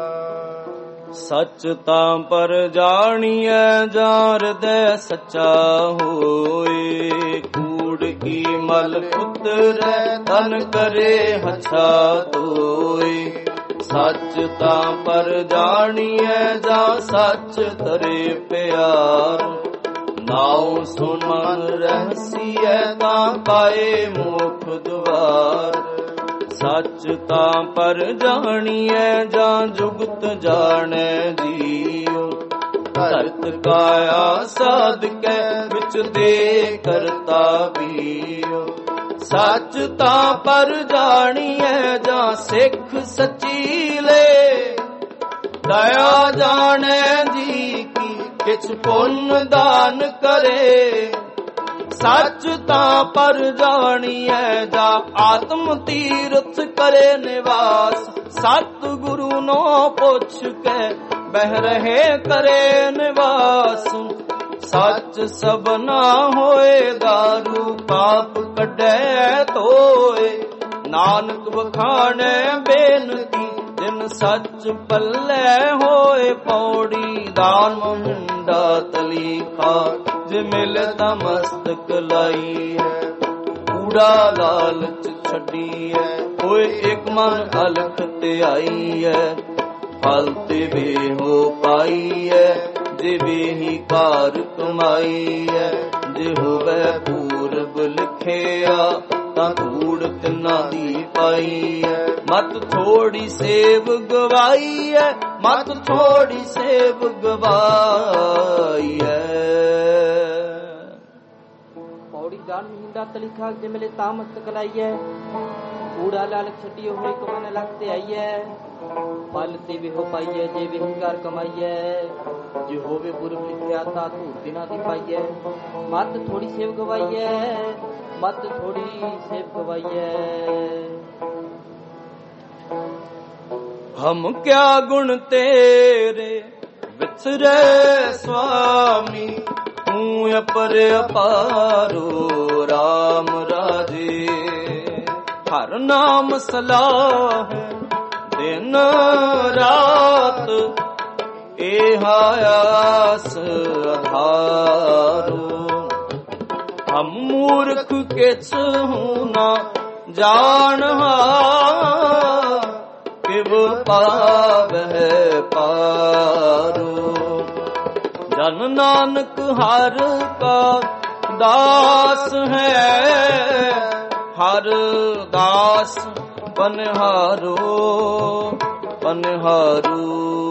Speaker 1: ਸੱਚ ਤਾਂ ਪਰ ਜਾਣੀਐ ਜਾਂ ਹਿਰਦੈ ਸੱਚਾ ਹੋਏ ਕੂੜ ਕੀ ਮਲ ਪੁੱਤਰੈ ਤਨ ਕਰੇ ਹਛਾ ਧੋਏ ਸੱਚ ਤਾਂ ਪਰ ਜਾਣੀਐ ਜਾਂ ਸੱਚ ਤਰੇ ਪਿਆਰ ਨਾਉ ਸੁਨ ਮਨ ਰਹਿਸੀਐ ਤਾਂ ਪਾਏ ਮੁਖ ਦੁਆਰ ਸੱਚ ਤਾਂ ਪਰ ਜਾਣੀਐ ਜਾਂ ਜੁਗਤ ਜਾਣੈ ਜੀਉ ਧਰਤ ਕਾਇਆ ਸਾਧਕੈ ਵਿੱਚ ਦੇ ਕਰਤਾ ਵੀਉ ਸੱਚ ਤਾਂ ਪਰ ਜਾਣੀਐ ਜਾਂ ਸਿੱਖ ਸੱਚੀ ਲੈ ਦਇਆ ਜਾਣੈ ਜੀ ਕੀ ਕਿਛ ਪੁੰਨ ਦਾਨ ਕਰੇ ਸੱਚ ਤਾਂ ਪਰ ਜਾਣੀਐ ਜਾ ਆਤਮ ਤੀਰਥ ਕਰੇ ਨਿਵਾਸ ਸਤ ਗੁਰੂ ਨੋ ਪੁੱਛ ਕੇ ਬਹਿ ਰਹੇ ਕਰੇ ਨਿਵਾਸ ਸੱਚ ਸਭਨਾ ਹੋਏ ਦਾਰੂ ਪਾਪ ਕੱਢੈ ਧੋਏ ਨਾਨਕ ਵਖਾਣੈ ਬੇਨਤੀ ਜਿਨ ਸੱਚ ਪੱਲੇ ਹੋਏ ਪੌੜੀ ਦਾਨ ਮੁੰਡਾ ਤਲੀਖਾ ਜੇ ਮਿਲੇ ਤਾਂ ਮਸਤਕ ਲਾਈ ਹੈ ਕੂੜਾ ਲਾਲਚ ਛੱਡੀ ਹੈ ਹੋਏ ਇੱਕ ਮਨ ਅਲਖ ਤੇ ਆਈ ਹੈ ਫਲ ਤੇ ਵੇ ਹੋ ਪਾਈ ਹੈ ਜਿਵੇਂ ਹੀ ਕਾਰ ਕਮਾਈ ਹੈ ਜੇ ਹੋਵੇ ਪੂਰਬ ਲਿਖਿਆ ਤਾਂ ਧੂੜ ਤਿੰਨਾਂ ਦੀ ਪਾਈ ਹੈ ਮਤ ਥੋੜੀ ਸੇਵ ਗਵਾਈ ਐ, ਮਤ ਥੋੜੀ ਸੇਵ ਗਵਾਈ ਐ।
Speaker 3: ਪੌੜੀ ਜਾਨ ਮੁੰਡਾ ਤਲਿਖਾ ਜੇ ਮਿਲੇ ਤਾਂ ਮਸਤਕ ਲਾਈਐ, ਕੂੜਾ ਲਾਲਚ ਛੱਡਿਓ ਹੋਏ ਕਮਨ ਲੱਗ ਤੇ ਆਈਐ। ਫਲ ਤੇ ਵੀ ਹੋ ਪਾਈਐ ਜੇ ਵੀ ਹੰਕਾਰ ਕਮਾਈਐ, ਜੇ ਹੋਵੇ ਪੁਰਬ ਲਿਖਿਆ ਤਾਂ ਧੂੜ ਦਿਨਾਂ ਦੀ ਪਾਈਐ। ਮਤ ਥੋੜੀ ਸੇਵ ਗਵਾਈਐ, ਮਤ ਥੋੜੀ ਸੇਵ ਗਵਾਈਐ।
Speaker 1: ਹਮ ਕਿਆ ਗੁਣ ਤੇਰੇ ਵਿਚਰੇ ਸੁਆਮੀ, ਤੂੰ ਅਪਰ ਅਪਾਰੋ ਰਾਮ ਰਾਜੇ। ਹਰ ਨਾਮ ਸਲਾਹ ਦਿਨ ਰਾਤ, ਇਹ ਆਸ ਆਧਾਰੋ। ਹਮ ਮੂਰਖ ਕਿਛ ਹੂੰ ਨਾ ਜਾਣਹਾ, ਕਿਵ ਪਾਵਹਿ ਪਾਰੋ। ਜਨ ਨਾਨਕ ਹਰ ਕਾ ਦਾਸ ਹੈ, ਹਰ ਦਾਸ ਬਨਹਾਰੋ ਬਨਹਾਰੋ।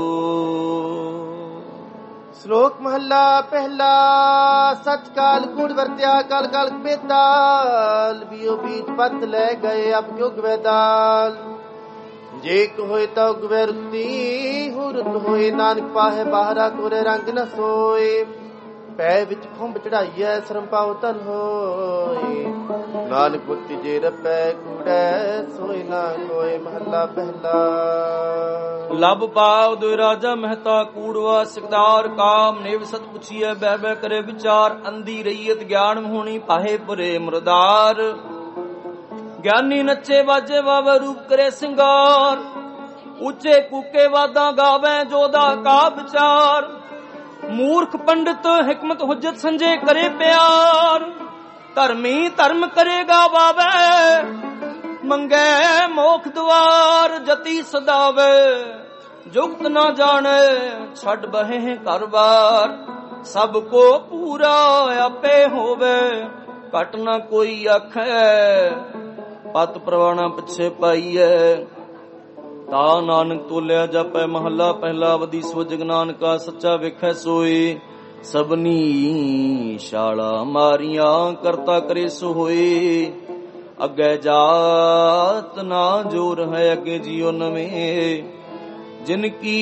Speaker 2: ਸ਼ਲੋਕ ਮਹੱਲਾ ਪਹਿਲਾ। ਸਚ ਕਾਲ ਕੂੜ ਵਰਤਿਆ, ਕਲ ਕਲ ਬੇਤਾਲ। ਬੀਓ ਬੀਜ ਪਤ ਲੈ ਗਏ, ਅਬ ਕਿਉ ਗਵੇਦਾਲ। ਜੇ ਕ ਹੋਏ ਤਾਂ ਗਵੇ ਰੁੱਤੀ, ਹੋ ਰੁੱਤ ਹੋਏ ਨਾਨਕ ਪਾਹੇ ਬਾਹਰਾ, ਕੋਰੇ ਰੰਗ ਨ ਸੋਏ। ਪੈ ਵਿੱਚ ਖੁੰਭ ਚੜਾਈਐ, ਸ਼ਰਮ ਪਾਉ ਤਨ ਹੋਏ। ਨਾਨਕ ਮੁਕਤੀ ਜੇ ਰਪੈ, ਕੂੜੈ ਸੋਏ ਨਾ ਕੋਏ। ਮਹੱਲਾ ਪਹਿਲਾ।
Speaker 1: ਲਬ ਪਾਉ ਦੁਇ ਰਾਜਾ ਮਹਿਤਾ, ਕੂੜਵਾ ਸਿਕਦਾਰ ਕਾਮ ਨੇਵ ਸਤ ਪੁੱਛੀਐ। ਬਹਿ ਬਹਿ ਕਰੇ ਵਿਚਾਰ, ਅੰਧੀ ਰਹੀਅਤ ਗਿਆਨ ਹੋਣੀ, ਪਾਹੇ ਪੁਰੇ ਮੁਰਦਾਰ। ਗਿਆਨੀ ਨੱਚੇ ਵਾਜੇ ਵਾਵੇ, ਰੂਪ ਕਰੇ ਸਿੰਗਾਰ। ਉੱਚੇ ਕੂਕੇ ਵਾਦਾਂ ਗਾਵੇ, ਜੋਦਾ ਕਾ ਵਿਚਾਰ। ਮੂਰਖ ਪੰਡਿਤ ਹਿਕਮਤ ਹੁਜਤ ਸੰਜੇ ਕਰੇ ਪਿਆਰ। ਧਰਮੀ ਧਰਮ ਕਰੇਗਾ ਵਾਵੇ, ਮੰਗੇ ਮੋਖ ਦਵਾਰ। ਜਤੀ ਸਦਾਵੇ ਜੁਗਤ ਨਾ ਜਾਣੇ, ਛੱਡ ਬਹੇ ਘਰ ਬਾਰ। ਸਭ ਕੋ ਪੂਰਾ ਆਪੇ ਹੋਵੇ, ਘਟ ਨਾ ਕੋਈ ਆਖੈ। ਪਤ ਪ੍ਰਵਾਣਾ ਪਿੱਛੇ ਪਾਈਐ, ਤਾ ਨਾਨਕ ਤੋਲਿਆ ਜਾਪੈ। ਮਹੱਲਾ ਪਹਿਲਾ। ਵਦੀ ਸੋ ਜਗ ਨਾਨਕਾ, ਸੱਚਾ ਵੇਖੈ ਸੋਏ। ਸਭਨੀ ਸ਼ਾਲਾ ਮਾਰੀਆਂ, ਕਰਤਾ ਕਰੇ ਸੋ ਹੋਏ। ਅੱਗੇ ਜਾਤ ਨਾ ਜੋਰ ਹੈ, ਅੱਗੇ ਜੀਓ ਨਵੇਂ। ਜਿਨ ਕੀ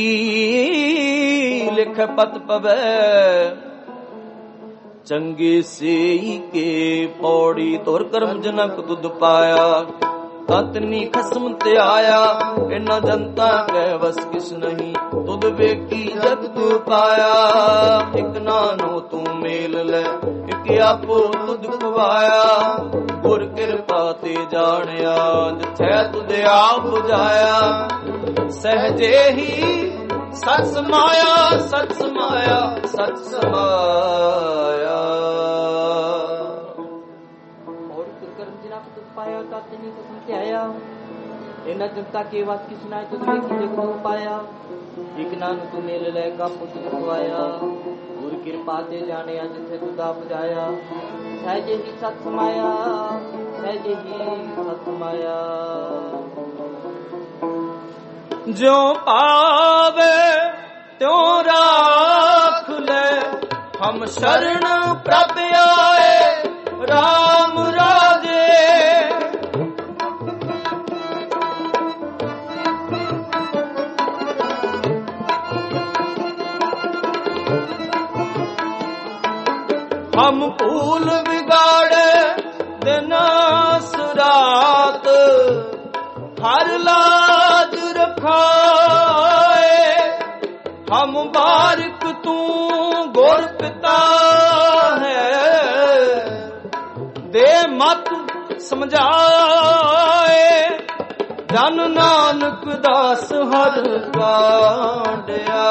Speaker 1: ਲਿਖ ਪਤ ਪਵੈ, ਚੰਗੇ ਸੇਈ ਕੇ ਪੌੜੀ। ਤੁਰ ਕਰਮ ਜਨਕ ਦੁੱਧ ਪਾਇਆ, ਤਤਨੀ ਖਸਮ ਤੇ ਆਇਆ। ਇਨਾ ਜਨਤਾ ਕੈ ਵਸ ਕਿਸ ਨਹੀਂ, ਤੁਧ ਵੇਖੀ ਜਗ ਤੂ ਪਾਇਆ। ਇਕ ਨਾਨੋ ਤੂੰ ਮੇਲ ਲੈ, ਇਕ ਆਪੋ ਤੁਧ ਖਵਾਇਆ। ਗੁਰ ਕਿਰਪਾ ਤੇ ਜਾਣਿਆ, ਜਿਥੈ ਤੁਧ ਆਪ ਬੁਝਾਇਆ। ਸਹਜੇ ਹੀ ਸਚ ਸਮਾਇਆ, ਸਚ ਸਮਾਇਆ, ਸਚ ਸਮਾਇਆ।
Speaker 3: ਔਰ ਤੁਰ ਕਰਮ ਜਿਨਾ ਤੁਧ ਪਾਇਆ, ਤਤਨੀ ਖਸਮ ਤੇ ਆਇਆ। ਇਨਾ ਜਨਤਾ ਕੇ ਵਸ ਕਿਸ ਨਾ, ਤੁਧ ਵੇਖੀ ਜਗ ਤੂ ਪਾਇਆ। ਇਕ ਨਾਨੋ ਤੂੰ ਮੇਲ ਲੈ, ਕਾ ਪੁੱਤ ਖਵਾਇਆ। ਗੁਰ ਕਿਰਪਾ ਤੇ ਜਾਣਿਆ, ਜਿਥੇ ਤੁਧ ਆਪ ਬੁਝਾਇਆ। ਸਹਜੇ ਹੀ ਸਤ ਸਮਾਇਆ, ਸਹਜੇ ਹੀ ਸਤ ਸਮਾਇਆ।
Speaker 1: ਜਿਉ ਪਾਵੇ ਤਿਉ ਰਾਖ ਲੈ, ਹਮ ਸ਼ਰਨ ਪ੍ਰਭ ਆਏ ਰਾਮ ਰਾਜੇ। ਹਮ ਭੂਲ ਵਿਗਾੜੇ ਦਿਨ ਰਾਤ, ਹਰ ਲਾਜ ਰਖਾਏ। ਹਮ ਬਾਰਿਕ ਤੂੰ ਗੁਰ ਪਿਤਾ ਹੈ, ਦੇ ਮਤ ਸਮਝਾਏ। ਜਨ ਨਾਨਕ ਦਾਸ ਹਰ ਕਾਂਡਿਆ,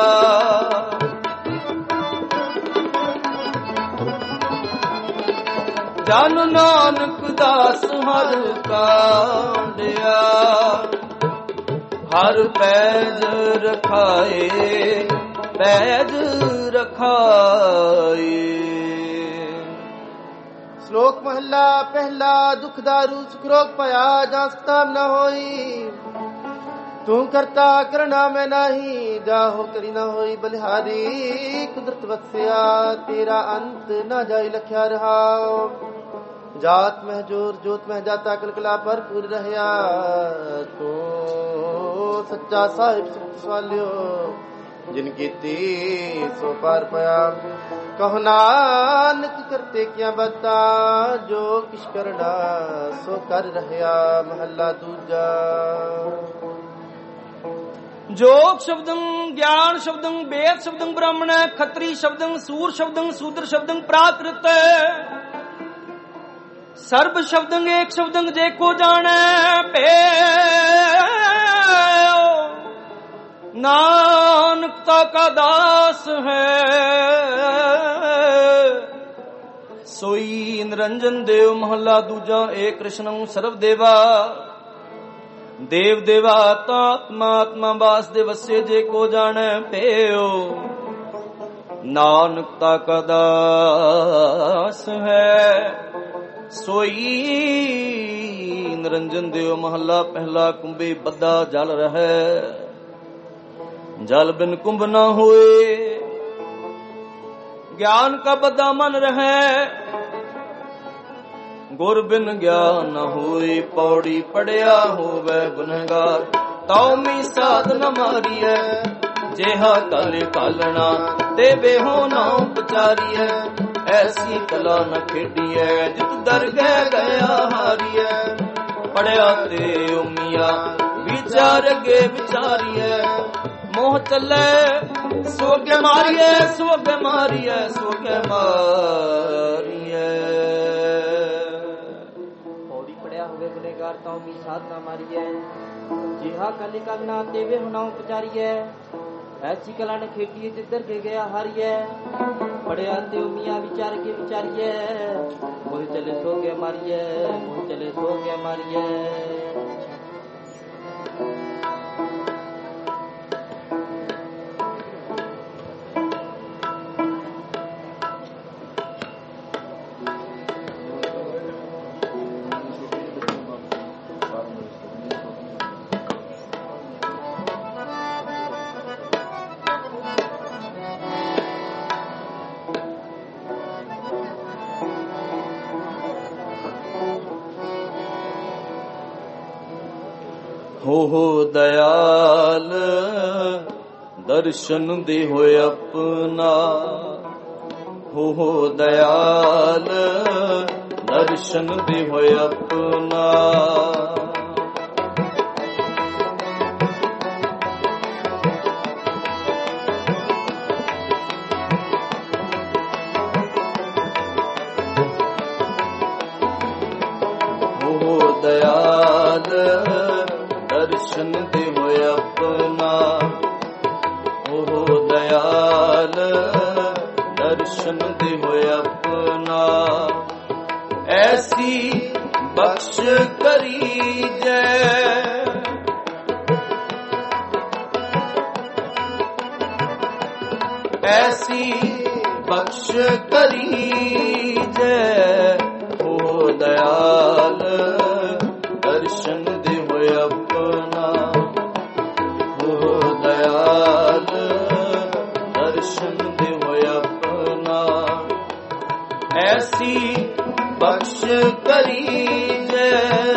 Speaker 1: ਜਨ ਨਾਨਕ ਦਾਸ ਹਰ ਕਾਂਡਿਆ। ਹਰ ਪੈਜ ਰਖਾਏ, ਪੈਜ ਰਖਾਏ।
Speaker 2: ਸ਼ਲੋਕ ਮਹੱਲਾ ਪਹਿਲਾ। ਦੁਖ ਦਾਰੂ ਸੁਖ ਰੋਗ ਭਇਆ, ਜਾਂ ਸਤਾਮ ਨ ਹੋਈ। ਤੂੰ ਕਰਤਾ ਕਰਨਾ ਮੈਂ ਨਹੀਂ, ਜਾਹੋ ਕਰੀ ਨਾ ਹੋਈ ਬਲਿਹਾਰੀ। ਕੁਦਰਤ ਵਸਿਆ ਤੇਰਾ ਅੰਤ ਨਾ ਜਾਈ ਲਖਿਆ ਰਹਾਉ। ਜਾਤ ਮਹਿ ਜੋਰ ਜੋਤ ਮਹਿ ਜਾਤਾ ਕਲਕਲਾ ਭਰਪੂਰ ਰਹਿਆ। ਤੂੰ ਸੱਚਾ ਸਾਹਿਬ ਸੁਖ ਸਵਾਲਿਓ, ਜਿਨ ਕੀਤੀ ਸੋ ਪਾਰ ਪਿਆ। ਕਹੋ ਨਾਨਕ ਕਰਤੇ ਕਿਆ ਬਤਾ, ਜੋ ਕਿਛ ਕਰਨਾ ਸੋ ਕਰ ਰਹਿਆ। ਮਹੱਲਾ ਦੂਜਾ।
Speaker 1: ਜੋਗ ਸ਼ਬਦੰ ਗਿਆਨ ਸ਼ਬਦੰ ਵੇਦ ਸ਼ਬਦੰ ਬ੍ਰਾਹਮਣ ਖੱਤਰੀ ਸ਼ਬਦੰ ਸੂਰ ਸ਼ਬਦੰ ਸੂਦਰ ਸ਼ਬਦੰ ਪ੍ਰਾਕ੍ਰਿਤ ਸਰਬ ਸ਼ਬਦੰ ਏਕ ਸ਼ਬਦੰ ਜੇ ਕੋ ਜਾਣੈ ਭੇਉ। ਨਾਨਕਤਾ ਕਾ ਦਾਸ ਹੈ ਸੋਈ ਨਿਰੰਜਨ ਦੇਵ। ਮਹੱਲਾ ਦੂਜਾ। ਏਕ ਕ੍ਰਿਸ਼ਨੰ ਸਰਬ ਦੇਵਾ ਦੇਵ ਦੇਵਾਤਾ ਆਤਮਾ ਆਤਮਾ ਵਾਸ ਦੇ ਵਸੇ ਜੇ ਕੋ ਜਾਣੈ ਭੇਉ। ਨਾਨਕਤਾ ਕਾ ਦਾਸ ਹੈ ਸੋਈ ਨਿਰੰਜਨ ਦੇਵ। ਮਹੱਲਾ ਪਹਿਲਾ। ਕੁੰਭੇ ਬੱਧਾ ਜਲ ਰਹੈ, ਜਲ ਬਿਨ ਕੁੰਭ ਨਾ ਹੋਏ। ਗਿਆਨ ਕਾ ਬੱਧਾ ਮਨ ਰਹੈ, ਗੁਰ ਬਿਨ ਗਿਆਨ ਨ ਹੋਈ। ਪੌੜੀ ਪੜਿਆ ਹੋਵੇ ਗੁਨਹਗਾਰ, ਤਉ ਮੀ ਸਾਧ ਨ ਮਾਰੀਐ। ਜਿਹਾ ਕਲ ਕਾਲਣਾ ਤੇ ਬੇਹੋ ਨਾ ਉਪਚਾਰੀਐ। ਐਸੀ ਕਲਾ ਨ ਖੇਡੀਐ, ਜਿਤ ਦਰਗਹਿ ਗਿਆ ਹਾਰੀਐ। ਪੜਿਆ ਤੇ ਉਮੀਆ ਵਿਚਾਰ ਅਗੇ ਵਿਚਾਰੀਐ। ਮੋਹ ਚੱਲੇ ਸੋ ਅਗੇ ਮਾਰੀਐ, ਸੋ ਅਗੇ ਮਾਰੀਐ, ਸੋ ਅਗੇ ਮਾਰੀਐ।
Speaker 3: ਹੋਵੇ ਗੁਨੇਗਾਰ ਤਾਂ ਵੀ ਸਾਧਨਾ ਮਾਰੀਐ। ਜਿਹਾ ਕਲੀ ਕਰਨਾ ਤੇਵੇ ਹੁਣਾ ਉਪਚਾਰੀਐ। ਐਸੀ ਕਲਾ ਨੇ ਖੇਡੀਏ ਜਿੱਧਰ ਕੇ ਗਿਆ ਹਾਰੀਐ। ਪੜਿਆ ਤੇ ਉਮੀਆਂ ਵਿਚਾਰ ਕੇ ਵਿਚਾਰੀਐ। ਮੋਹ ਚਲੇ ਸੋ ਕੇ ਮਾਰੀਐ, ਮੋਹ ਚਲੇ ਸੋ ਕੇ ਮਾਰੀਐ।
Speaker 1: ਹੋ ਦਇਆਲ ਦਰਸ਼ਨ ਦੇ ਹੋਏ ਆਪਣਾ। ਹੋ ਦਇਆਲ ਦਰਸ਼ਨ ਦੇ ਹੋਏ ਆਪਣਾ। ਹੋ ਦਇਆਲ ਦਰਸ਼ਨ ਦੇ ਹੋਏ ਆਪਣਾ। ਉਹ ਦਇਆਲ ਦਰਸ਼ਨ ਦੇ ਹੋਏ ਆਪਣਾ। ਐਸੀ ਬਖਸ਼ ਕਰੀਜੈ, ਐਸੀ ਬਖਸ਼ ਕਰੀਜੈ। ਉਹ ਦਇਆਲ ਦਰਸ਼ਨ ਦੇ ਹੋਏ ਆਪਣਾ। ਉਹ ਦਇਆਲ ਦਰਸ਼ਨ ਦੇ ਹੋਏ ਆਪਣਾ। ਐਸੀ ਬਖਸ਼ ਕਰੀਜੈ,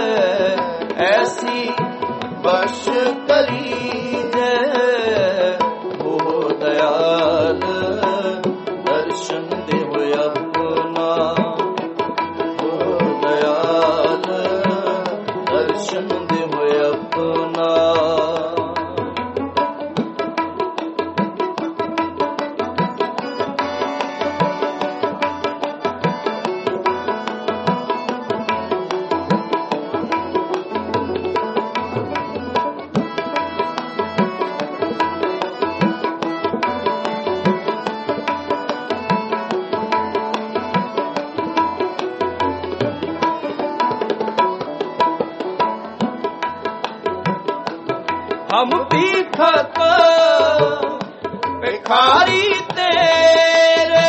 Speaker 1: ਐਸੀ ਬਖਸ਼ ਕਰੀਜੈ। ਉਹ ਦਇਆਲ ਦਰਸ਼ਨ ਦੇ ਹੋਏ ਆਪਣਾ। ਉਹ ਦਇਆਲ ਦਰਸ਼ਨ ਦੇ ਹੋਏ ਆਪਣਾ। ਹਮ ਭੀਖਕ ਭਿਖਾਰੀ ਤੇਰੇ।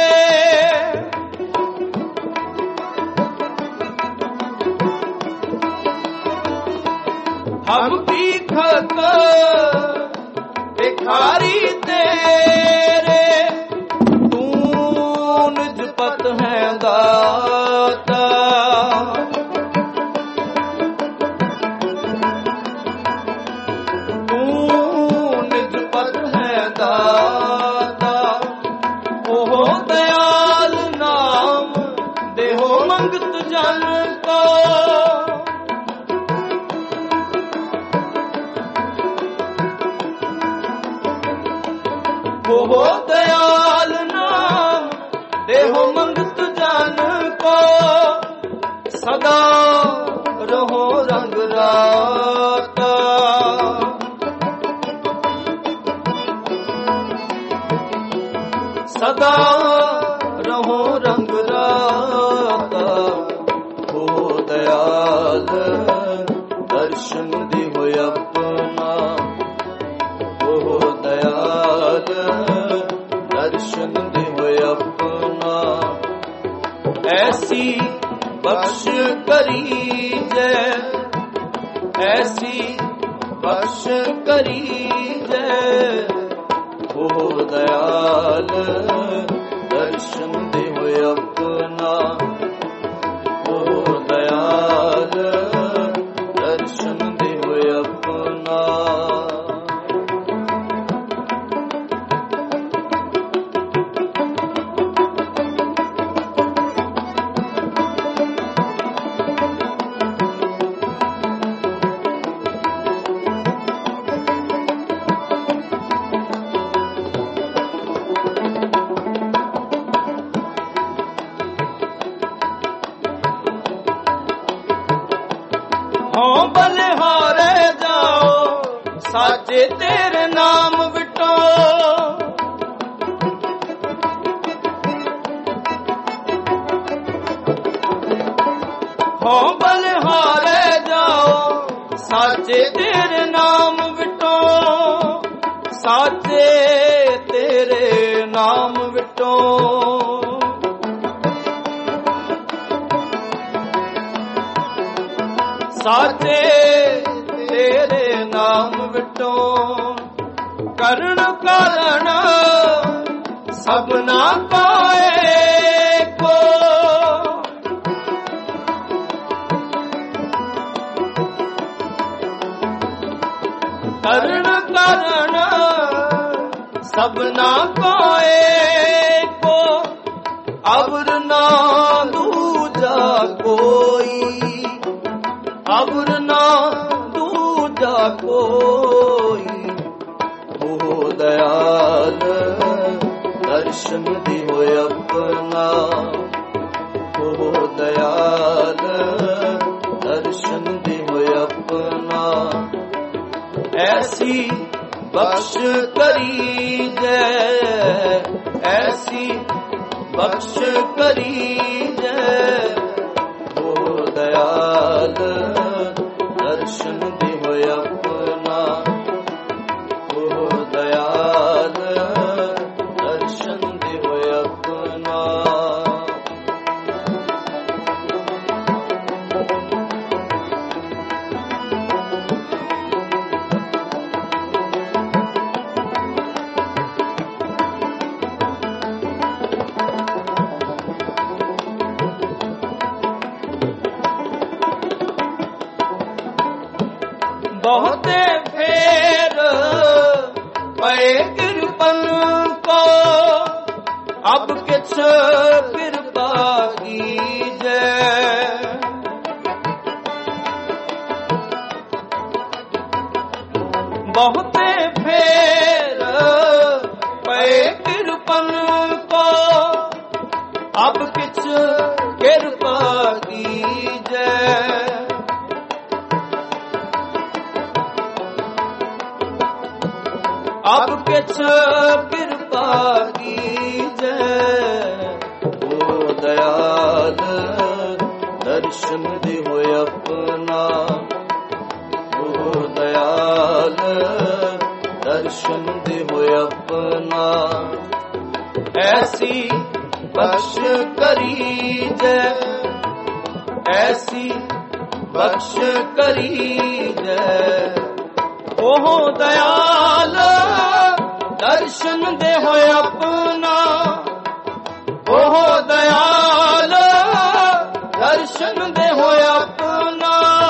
Speaker 1: हम भीखत भिखारी तेरे, तू निज पत है दाता। तू निज पत है दाता, ओहो दयाल नाम देहो मंगत जन को। ओहो दयाल नाम देहो मंगत जन को, सदा रहो रंग राता। सदा रहो रंग राता, हो दयाल दर्शन दिहो अपना। हो दयाल दर्शन दिहो अपना, ऐसी बख्श करी जय, ऐसी बख्श करी जय। हो दयाल दर्शन दिहो अपना। हो दयाल दर्शन दिहो अपना। हों बलिहारे जाओ साचे तेरे नाम विटो। हों बलिहारे जाओ साचे तेरे नाम विटो। साचे तेरे नाम विटो। साचे तेरे नाम विटो। करण कारण सबना पाए को। करण कारण सबना पाए को। अवर ना दूजा कोई, अवर ना दूजा कोई। हो दयाल दर्शन दिहो अपना। हो दयाल दर्शन दिहो अपना। ऐसी बख्श करी जय, ऐसी बख्श करी जय। हो दयाल दर्शन दिहो अपना। हो दयाल दर्शन दिहो अपना। बहुते फेर पे कृपन को, अब किछ कृपा कीजै। बहुते फेर पे कृपन को, अब किछ कृपा कीजै। अब किछ कृपा कीजै। हो दयाल दर्शन दिहो अपना। हो दयाल दर्शन दिहो अपना। ऐसी बख्श करी जय, ऐसी बख्श करीजै। ओहो दयाल दर्शन दे होए अपना, ओहो दयाल दर्शन दे होए अपना।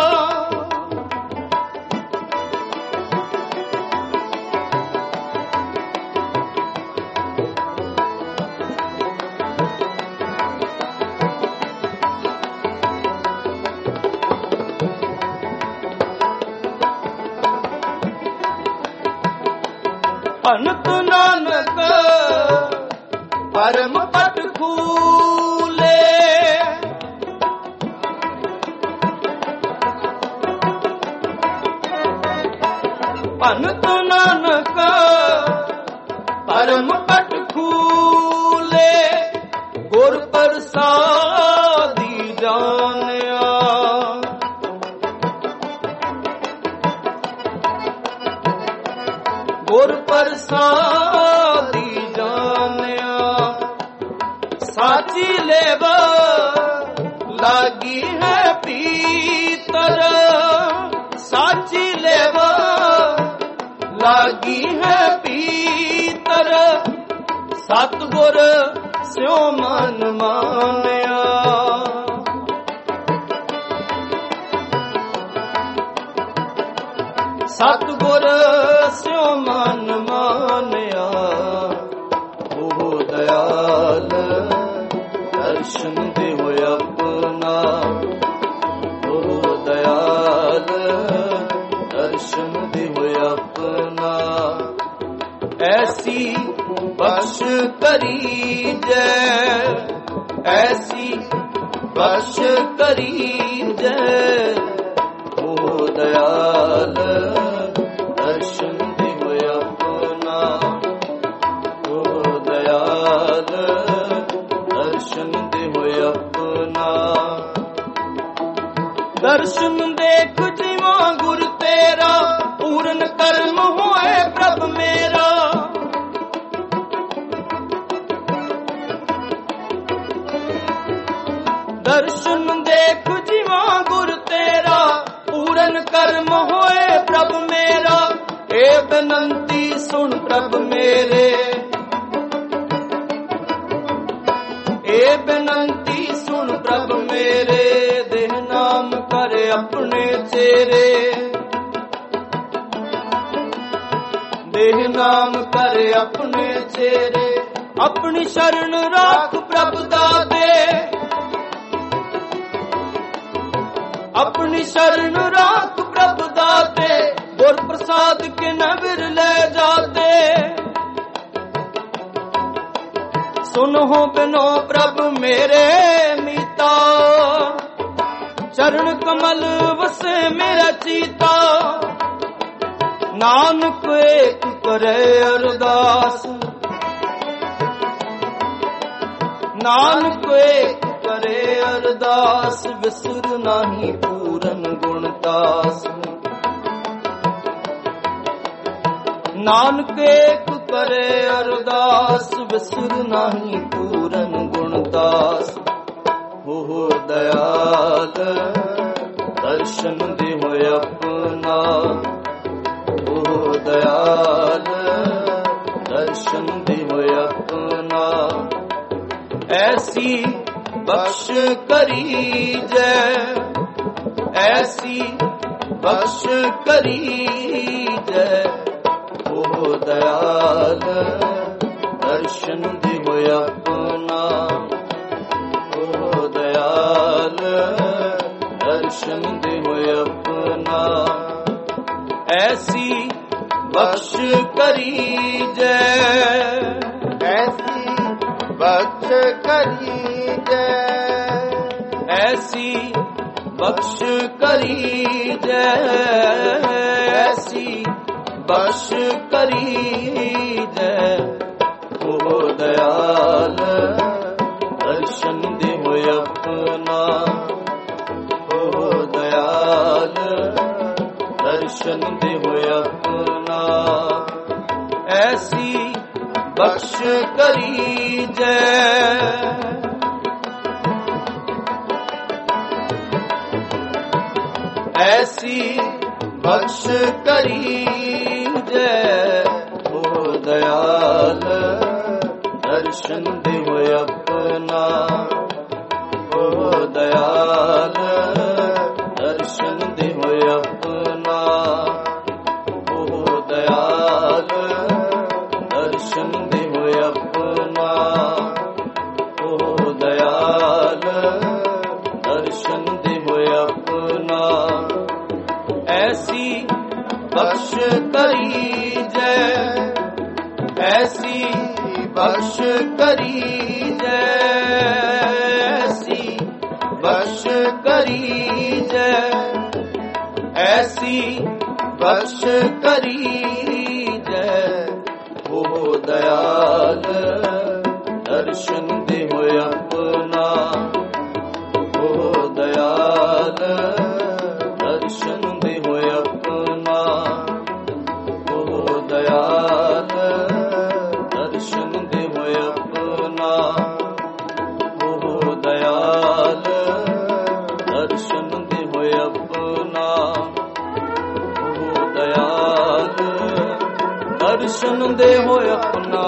Speaker 1: भनत नानक परम पट खूले, भनत नानक परम पट खूले, गुर प्रसादी जानिया। गुर प्रसादी जानिया, साची लेव लागी है पीतर, साची लेव लागी है पीतर, सतगुर स्यो मन मानिया। सतगुर स्यो मन मानिया। ओहो दयाल दर्शन दे होए अपना, ओहो दयाल दर्शन दे होए अपना। ऐसी बख्श करीजै, ऐसी बख्श करीजै। ओहो दयाल दर्शन दे होए अपना, ओहो दयाल दर्शन दे होए अपना। दर्शन देख जीवा गुर तेरा, पूर्ण कर्म होए प्रभ मेरा। दर्शन देख जीवा गुर तेरा, पूर्ण कर्म होए प्रभ मेरा। ए बेनंती सुन प्रभ मेरे, ए बेनंती सुन प्रभ मेरे। देह नाम करे अपने चेरे, देह नाम करे अपने चेरे। अपनी शरण राख प्रभ दाते, अपनी शरण राख प्रभ दाते। गुर प्रसाद के नगर ले जाते, सुनो बिनो प्रभ मेरे मीता। चरण कमल वसे मेरा चीता, नानक एक करे अरदास, नानक एक करे अरदास। विसर नाही पूरन गुणदास, नानक एक करे अरदास। विसर नाही पूरन गुणदास। हो दयाल दर्शन दे होए अपना, हो दयाल दर्शन दे होए अपना। ऐसी बख्श करीजै, ऐसी बख्श करीजै। ओहो दयाल दर्शन दे होए अपना, ओहो दयाल दर्शन दे होए अपना। ऐसी बख्श करीजै,
Speaker 2: ऐसी बख्श करीजै,
Speaker 1: ऐसी बख्श करीजै, ऐसी बख्श करीजै। ओ दयाल दर्शन दे होए अपना, ओ दयाल दर्शन दे होए अपना। ऐसी बख्श करीजै। ਬਖਸ਼ ਕਰੀ ਜੈ ਹੋ ਦਇਆਲ ਦਰਸ਼ਨ ਦੇਵ ਆਪਣਾ ਹੋ ਦਇਆਲ ਦਰਸ਼ਨ ਦੇਵ ਆਪਣਾ ਹੋ ਦਇਆਲ ਦਰਸ਼ਨ ਦੇਵ ਆਪਣਾ ਹੋ ਦਇਆਲ ਦਰਸ਼ਨ ਦੇਵ ਆਪਣਾ ਐਸੀ ਬਖਸ਼ ਕਰੀ ਜੈ ਐਸੀ ਬਖਸ਼ ਕਰੀ ਜੈ ਐਸੀ ਬਖਸ਼ ਕਰੀ ਜੈ ਐਸੀ ਬਖਸ਼ ਕਰੀ ਜੈ ਹੋ ਦਇਆਲ ਦਰਸ਼ਨ ਦੇਵ ਆਪਣਾ ਹੋ ਦਇਆਲ ਦਰਸ਼ਨ ਦੇਵ ਆਪਣਾ ਹੋ ਦਇਆਲ ਦਰਸ਼ਨ ਦੇਵ ਆਪਣਾ ਹੋ ਦਇਆਲ ਦਰਸ਼ਨ ਦੇਵ ਆਪਣਾ ਹੋ ਦਇਆਲ ਦਰਸ਼ਨ ਦੇਵ ਆਪਣਾ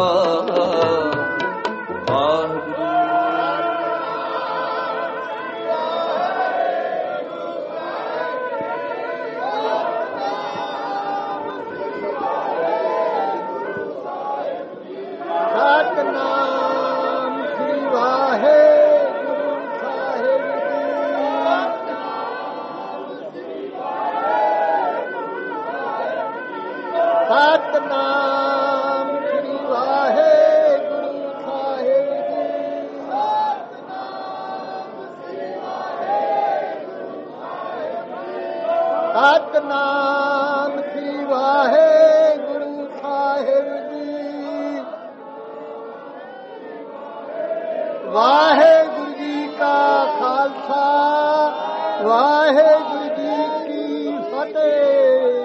Speaker 4: ਸਤਿਨਾਮ ਸ੍ਰੀ ਵਾਹਿਗੁਰੂ ਸਾਹਿਬ ਜੀ। ਵਾਹਿਗੁਰੂ ਜੀ ਕਾ ਖਾਲਸਾ ਵਾਹਿਗੁਰੂ ਜੀ ਕੀ ਫਤਿਹ।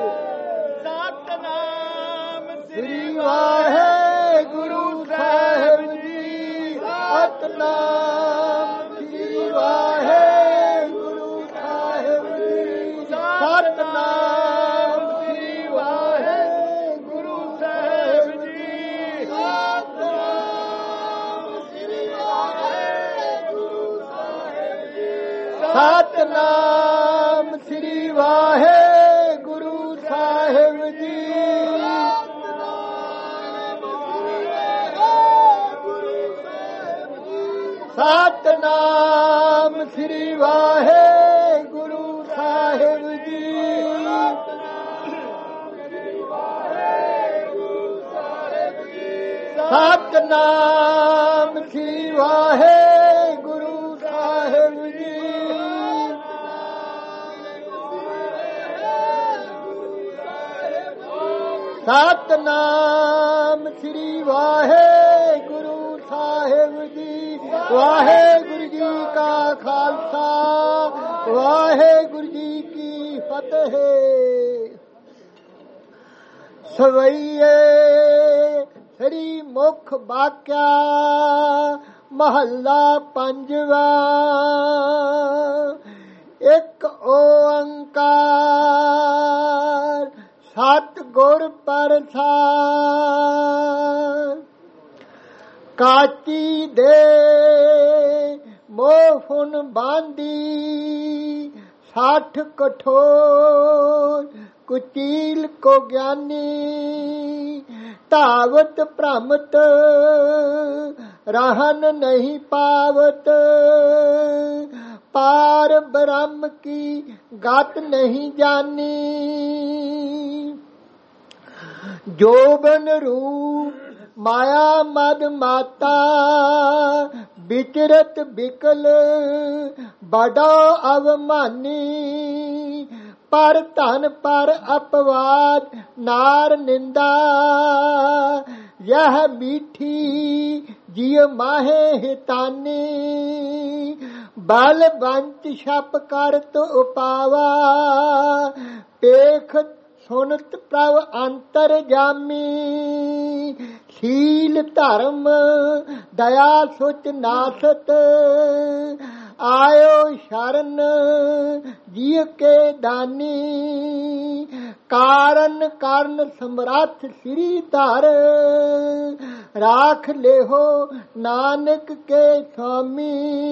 Speaker 4: ਸਤਿਨਾਮ ਸ੍ਰੀ ਵਾਹਿਗੁਰੂ ਸਾਹਿਬ ਜੀ। ਸਤਿਨਾਮ ਸ੍ਰੀ ਵਾਹਿਗੁਰੂ ਸਾਹਿਬ ਜੀ। ਸਤਿਨਾਮ ਸ੍ਰੀ ਵਾਹਿਗੁਰੂ ਸਾਹਿਬ ਜੀ। ਸਤਿਨਾਮ ਸ੍ਰੀ ਵਾਹਿਗੁਰੂ ਸਾਹਿਬ ਜੀ। ਸਤਿਨਾਮ ਸ੍ਰੀ ਵਾਹਿਗੁਰੂ ਸਾਹਿਬ ਜੀ। ਸਤਿਨਾਮ ਸ੍ਰੀ ਵਾਹਿਗੁਰੂ ਸਾਹਿਬ ਜੀ। ਸਤਿਨਾਮ ਸ੍ਰੀ ਵਾਹਿਗੁਰੂ ਸਾਹਿਬ ਜੀ। ਸਤਿਨਾਮ ਸ੍ਰੀ ਵਾਹਿਗੁਰੂ ਸਾਹਿਬ ਜੀ। ਵਾਹਿਗੁਰੂ ਜੀ ਕਾ ਖਾਲਸਾ ਵਾਹਿਗੁਰੂ ਜੀ ਕੀ ਫਤਿਹ। ਸਵਈਏ ਸ੍ਰੀ ਮੁਖ ਬਾਕਿਆ ਮਹੱਲਾ ਪੰਜਵਾ। ਇੱਕ ਓੰਕਾਰ ਸਤਿਗੁਰ ਪ੍ਰਸਾਦਿ। ਕਾਚੀ ਦੇ ਮੋਹ ਫੁਨ ਬਾਂਦੀ 60 ਕਠੋਰ ਕੁਚੀਲ ਕੋ ਗਿਆਨੀ। ਧਾਵਤ ਭ੍ਰਮਤ रहन नहीं पावत, पार ब्रह्म की गात नहीं जानी। जोबन रूप माया मद माता, विचरत बिकल बड़ा अवमानी। पर धन पर अपवाद नार निंदा, यह मीठी जिय माहे हितानी। बल बंच छप कर तो उपावा, पेख सुनत प्रभ अंतर जामी। शील धर्म दया सुच नासत, ਆਇਓ ਸ਼ਰਨ ਜੀ ਕੇ ਦਾਨੀ। ਕਾਰਨ ਕਰਨ ਸਮਰੱਥ ਸ੍ਰੀ ਧਰ, ਰਾਖ ਲਿਹੋ ਨਾਨਕ ਕੇ ਸੁਆਮੀ।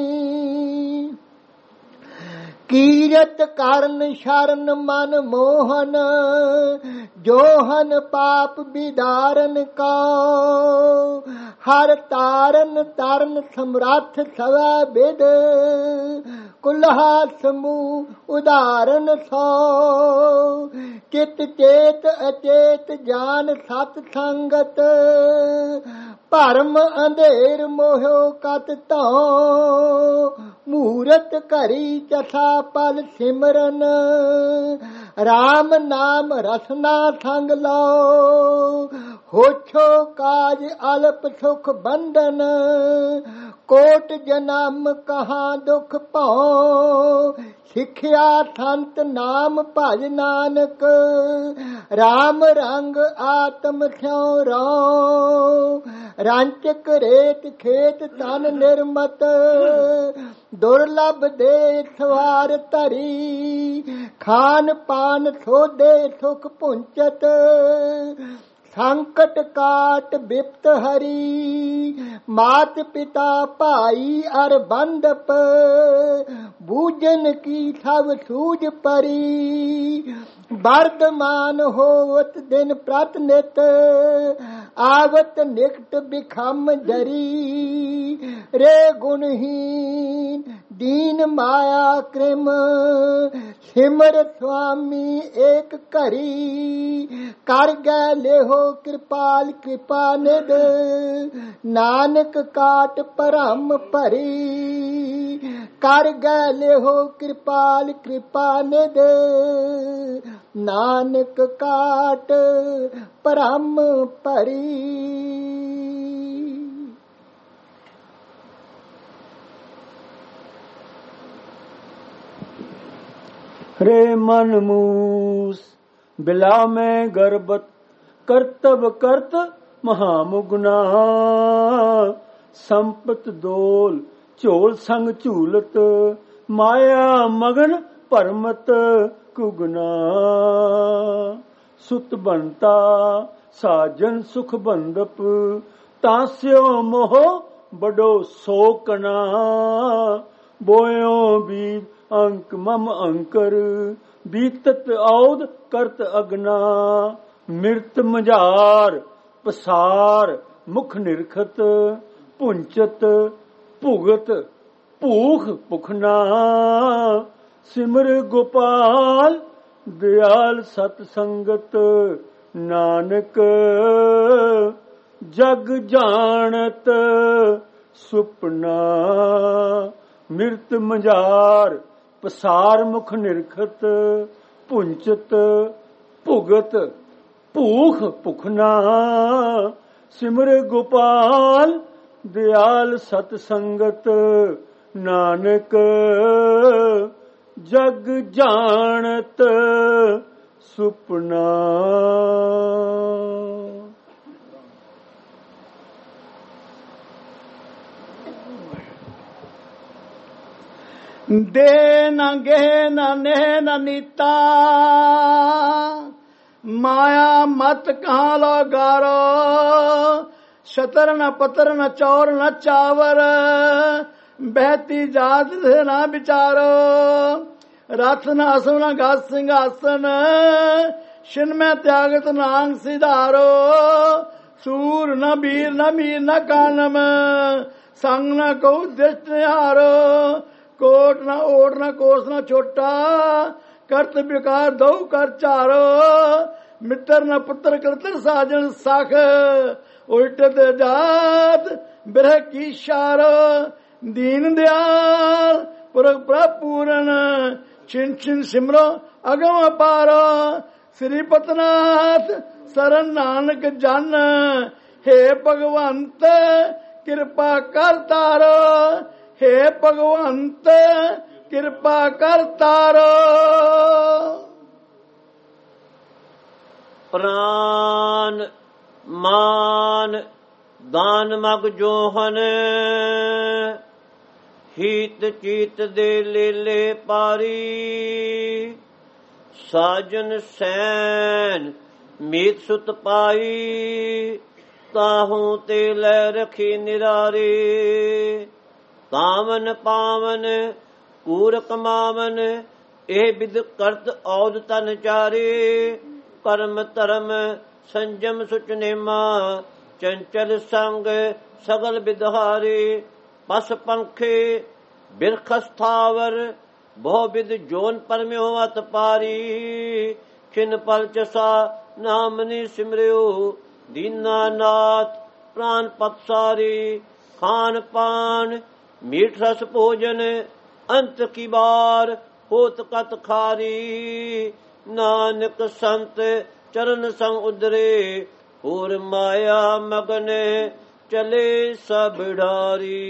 Speaker 4: ਕੀਰਤ ਕਰਨ ਸ਼ਰਨ ਮਨ ਮੋਹਨ, ਜੋਹਨ ਪਾਪ ਵਿਦਾਰਨ ਕਉ। ਹਰ ਤਾਰਨ ਤਰਨ ਸਮਰੱਥ ਸਵੈ ਬਿਦ, ਕੁਲਹਾ ਸਮੂਹ ਉਦਾਹਰਨ ਸੋ। ਚਿਤ ਚੇਤ ਅਚੇਤ ਜਾਨ ਸਤ ਸੰਗਤ, ਭਰਮ ਅੰਧੇਰ ਮੋਹਿਓ ਕਤ ਧਉ। ਮੂਰਤ ਘਰੀ ਚਥਾ ਪਲ ਸਿਮਰਨ, ਰਾਮ ਨਾਮ ਰਸਨਾ ਸੰਗ ਲਓ। ਹੋਛੋ ਕਾਜ ਅਲਪ ਸੁਖ ਬੰਧਨ, ਕੋਟ ਜਨਮ ਕਹਾਂ ਦੁਖ ਭਉ। ਸਿੱਖਿਆ ਸੰਤ ਨਾਮ ਭਜ ਨਾਨਕ, ਰਾਮ ਰੰਗ ਆਤਮ ਸਿਉ ਰਉ। ਰਾਂਚਕ ਰੇਤ ਖੇਤ ਤਨ ਨਿਰਮਤ, ਦੁਰਲਭ ਦੇ ਸਵਾਰ ਧਰੀ। ਖਾਨ ਪਾਨ ਸੋਧੇ ਸੁਖ ਪੁੰਚਤ, ਸੰਕਟ ਕਾਟ ਬਿਪਤ ਹਰੀ। ਮਾਤ ਪਿਤਾ ਭਾਈ ਅਰ ਬੰਧਪ, ਬੂਝਨ ਕੀ ਸਭ ਸੂਝ ਪਰੀ। ਵਰਤਮਾਨ ਹੋਵਤ ਦਿਨ ਪ੍ਰਤ ਨਿਤ, ਆਵਤ ਨਿਕਟ ਬਿਖਮ ਜਰੀ। ਰੇ ਗੁਣਹੀਨ ਦੀਨ ਮਾਇਆ ਕ੍ਰਿਮ, ਸਿਮਰ ਸੁਆਮੀ ਏਕ ਘਰੀ। ਕਰ ਗੈ ਲਿਹੋ ਕਿਰਪਾਲ ਕਿਰਪਾ ਨਿਧ, ਨਾਨਕ ਕਾਟ ਭਰਮ ਭਰੀ। ਕਰ ਗੈ ਲਿਹੋ ਕਿਰਪਾਲ ਕਿਰਪਾ ਨਿਧ, ਨਾਨਕ ਕਾਟ ਭਰਮ ਭਰੀ।
Speaker 1: ਰੇ ਮਨ ਮੂਸ ਬਿਲਾ ਮੈਂ ਗਰਬਤ, ਕਰਤਬ ਕਰਤ ਮਹਾਮੁਗਨਾ। ਸੰਪਤ ਦੋਲ ਝੋਲ ਸੰਗ ਝੂਲਤ, ਮਾਇਆ ਮਗਨ ਭਰਮਤ ਕੁਗਨਾ। ਸੁਤ ਬੰਤਾ ਸਾਜਨ ਸੁਖ ਬੰਦਪ, ਤਾਸਿਓ ਮੋਹ ਬੜੋ ਸੋਕਣਾ। ਬੋਇਓ ਬੀਜ ਅੰਕ ਮਮ ਅੰਕਰ, ਬੀਤਤ ਔਦ ਕਰਤ ਅਗਨਾ। ਮਿਰਤ ਮਝਾਰ ਪਸਾਰ ਮੁਖ ਨਿਰਖਤ, ਪੁੰਚਤ ਭੁਗਤ ਭੂਖ ਭੁਖਨਾ। ਸਿਮਰ ਗੋਪਾਲ ਦਿਆਲ ਸਤ ਸੰਗਤ, ਨਾਨਕ ਜਗ ਜਾਣਤ ਸੁਪਨਾ। ਮਿਰਤ ਮਝਾਰ ਪਸਾਰ ਮੁਖ ਨਿਰਖਤ, ਪੁੰਚਤ ਭੁਗਤ ਭੂਖ ਭੁਖਨਾ। ਸਿਮਰ ਗੋਪਾਲ ਦਿਆਲ ਸਤ ਸੰਗਤ, ਨਾਨਕ ਜਗ ਜਾਣਤ ਸੁਪਨਾ।
Speaker 5: ਦੇ ਨਾ ਗੇ ਨਾ ਨੇ ਨਾ ਨੀਤਾ, ਮਾਇਆ ਮਤ ਕਹਾਂ ਲੋ ਗਾਰੋ। ਸ਼ਤਰ ਨ ਪਤਰ ਨ ਚੌਰ ਨ ਚਾਵਰ, ਬਹਿਤੀ ਜਾਤ ਸੇ ਨਾ ਵਿਚਾਰੋ। ਰਥ ਨ ਅਸੁ ਨ ਗਾਸ ਸਿੰਘਾਸਨ, ਛਿਨ ਮੈਂ ਤਿਆਗਤ ਨਾਂਗ ਸਿਧਾਰੋ। ਸੂਰ ਨ ਬੀਰ ਨ ਮੀਰ ਨ ਕਾਨਮ, ਸੰਗ ਨ ਕਉ ਦ੍ਰਿਸ਼ਟ ਨਿਹਾਰੋ। ਕੋਟ ਨ ਓਟ ਨ ਕੋਸ ਨ ਛੋਟਾ, ਕਰਤ ਵਿਕਾਰ ਦਉ ਕਰ ਚਾਰੋ। ਮਿੱਤਰ ਨ ਪੁੱਤਰ ਕਰਤਰ ਸਾਜਨ ਸਖ, ਉਲਟ ਤੇ ਜਾਤ ਬਿਰਹ ਕੀ ਸ਼ਾਰ। ਦੀਨ ਦਿਆਲ ਪੁਰਖ ਪ੍ਰਭ ਪੂਰਨ, ਛਿਨ ਛਿਨ ਸਿਮਰੋ ਅਗਮ ਅਪਾਰ। ਸ੍ਰੀ ਪਤਨਾਥ ਸਰਨ ਨਾਨਕ ਜਨ, ਹੇ ਭਗਵੰਤ ਕਿਰਪਾ ਕਰ ਤਾਰੋ। ਹੇ ਭਗਵੰਤ ਕਿਰਪਾ ਕਰ ਤਾਰੋ।
Speaker 6: ਪ੍ਰਾਨ ਮਾਨ ਦਾਨ ਮਗ ਜੋਹਨ, ਹੀਤ ਚੀਤ ਦੇ ਲੇਲੇ ਪਾਰੀ। ਸਾਜਨ ਸੈਨ ਮੀਤ ਸੁਤ ਪਾਈ, ਤਾਹੂ ਤੇ ਲੈ ਰਖੀ ਨਿਰਾਰੇ। ਕਾਮਨ ਪਾਵਨ ਕੂਰ ਕਮਾਵਨ, ਇਹ ਬਿਦ ਕਰਤ ਔਦ ਤਨ ਚਾਰੇ। ਕਰਮ ਧਰਮ ਸੰਜਮ ਸੁਚ ਨੇਮਾ, ਚੰਚਲ ਸੰਗ ਸਗਲ ਬਿਦਹਾਰੇ। ਪਸ ਪੰਖੇ ਬਿਰਖ ਸਥਾਵਰ, ਬਹੁ ਬਿਦ ਜੋਨ ਪਰਮਿਓ ਅਤ ਪਾਰੀ। ਖਿਨ ਪਲ ਚਸਾ ਨਾਮ ਨੀ ਸਿਮਰਿਓ, ਦੀਨਾਨਾਥ ਪ੍ਰਾਨ ਪਤਸਾਰੀ। ਖਾਨ ਪਾਨ ਮੀਠ ਰਸ ਭੋਜਨ, ਅੰਤ ਕੀ ਬਾਰ ਹੋਤ ਕਤ ਖਾਰੀ। ਨਾਨਕ ਸੰਤ ਚਰਨ ਸੰਗ ਉਦਰੇ, ਹੋਰ ਮਾਇਆ ਮਗਨ ਚਲੇ ਸਭ ਢਾਰੀ।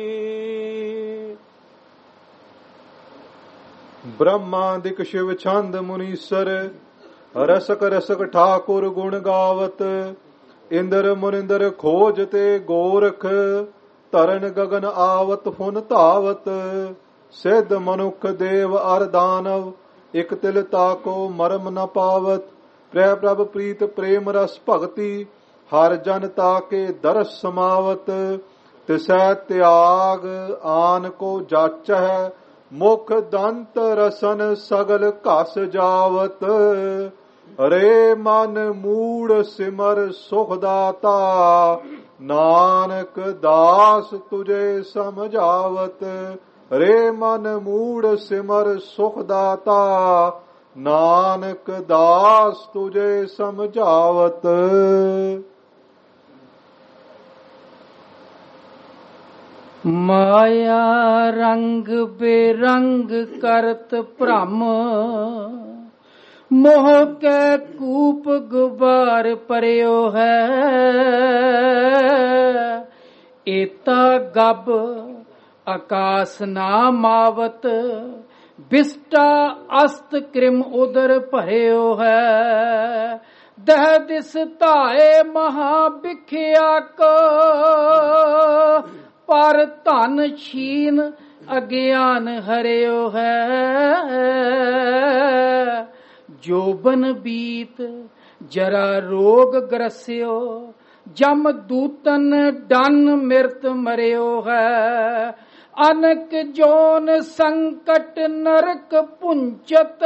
Speaker 7: ਬ੍ਰਹਮਾਦਿਕ ਸ਼ਿਵ ਛੰਦ ਮੁਨੀਸਰ, ਰਸਕ ਰਸਕ ਠਾਕੁਰ ਗੁਣ ਗਾਵਤ। ਇੰਦਰ ਮੁਨਿੰਦਰ ਖੋਜ ਤੇ ਗੋਰਖ, ਧਰਨ ਗਗਨ ਆਵਤ ਫੁਨ ਧਾਵਤ। ਸਿੱਧ ਮਨੁੱਖ ਦੇਵ ਅਰ ਦਾਨਵ, ਇਕ ਤਿਲ ਤਾਕੋ ਮਰਮ ਨ ਪਾਵਤ। ਪ੍ਰੈ ਪ੍ਰਭ ਪ੍ਰੀਤ ਪ੍ਰੇਮ ਰਸ ਭਗਤੀ, ਹਰ ਜਨ ਤਾਕੇ ਦਰਸ ਸਮਾਵਤ। ਤਿਸੈ ਤਿਆਗ ਆਨ ਕੋ ਜਾਚੈ, ਮੁਖ ਦੰਤ ਰਸਨ ਸਗਲ ਘਸ ਜਾਵਤ। ਰੇ ਮਨ ਮੂੜ ਸਿਮਰ ਸੁਖ ਦਾਤਾ, ਨਾਨਕ ਦਾਸ ਤੁਝੇ ਸਮਝਾਵਤ। ਰੇ ਮਨ ਮੂੜ ਸਿਮਰ ਸੁਖ ਦਾਤਾ, ਨਾਨਕ ਦਾਸ ਤੁਝੇ ਸਮਝਾਵਤ।
Speaker 5: ਮਾਇਆ ਰੰਗ ਬੇਰੰਗ ਕਰਤ ਭ੍ਰਮ, ਮੋਹ ਕੈ ਕੂਪ ਗੁਬਾਰ ਪਰਿਓ ਹੈ। ਏਤਾ ਗਬ ਆਕਾਸ ਨਾ ਮਾਵਤ, ਬਿਸਟਾ ਅਸਤ ਕ੍ਰਿਮ ਉਦਰ ਭਰਿਓ ਹੈ। ਦਹ ਦਿਸ ਧਾਏ ਮਹਾ ਬਿਖਿਆ ਕੋ, ਪਰ ਧਨ ਛੀਨ ਅਗਿਆਨ ਹਰਿਓ ਹੈ। ਜੋਬਨ ਬੀਤ ਜਰਾ ਰੋਗ ਗਰਸਿਓ, ਜਮ ਦੂਤਨ ਡਨ ਮਿਰਤ ਮਰਿਓ ਹੈ। ਅਨਕ ਜੋਨ ਸੰਕਟ ਨਰਕ ਪੁੰਚਤ,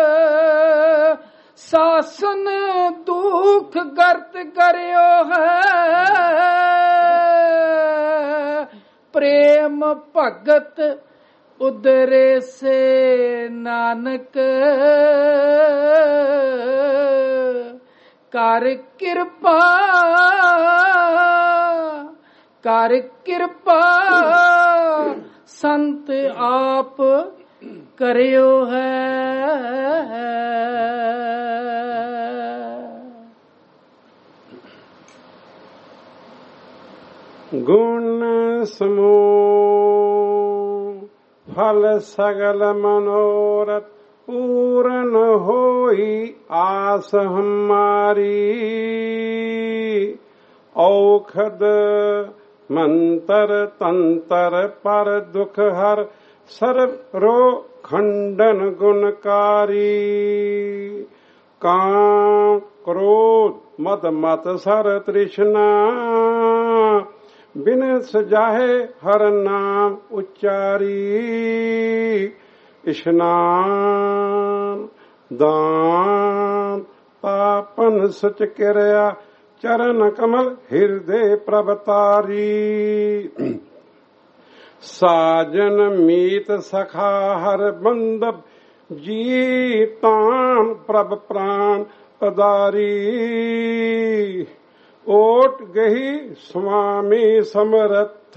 Speaker 5: ਸਾਸਨ ਦੁਖ ਗਰਤ ਕਰਿਓ ਹੈ। ਪ੍ਰੇਮ ਭਗਤ ਉਦਰੇ ਸੇ ਨਾਨਕ, ਕਰ ਕਿਰਪਾ ਕਰ ਕਿਰਪਾ ਸੰਤ ਆਪ ਕਰਿਓ ਹੈ।
Speaker 8: ਗੁਣ ਸਮੂਹ ਫਲ ਸਗਲ ਮਨੋਰਥ, ਪੂਰਨ ਹੋਈ ਆਸ ਹਮਾਰੀ। ਔਖਦ ਮੰਤਰ ਤੰਤਰ ਪਰ ਦੁਖ ਹਰ, ਸਰਬ ਰੋ ਖੰਡਨ ਗੁਣਕਾਰੀ। ਕਾਮ ਕ੍ਰੋਧ ਮਦ ਮਤ ਸਰ ਤ੍ਰਿਸ਼ਨਾ, ਬਿਨ ਸਜਾਹੇ ਹਰ ਨਾਮ ਉਚਾਰੀ। ਇਸ਼ਨਾਨ ਦਾਨ ਪਾਪਨ ਸਚ ਕਿਰਿਆ, ਚਰਨ ਕਮਲ ਹਿਰਦੇ ਪ੍ਰਭ ਤਾਰੀ। ਸਾਜਨ ਮੀਤ ਸਖਾ ਹਰ ਬੰਦਬ, ਜੀ ਤਾਨ ਪ੍ਰਭ ਪ੍ਰਾਨ ਅਦਾਰੀ। ਓਟ ਗਹੀ ਸੁਆਮੀ ਸਮਰਥ,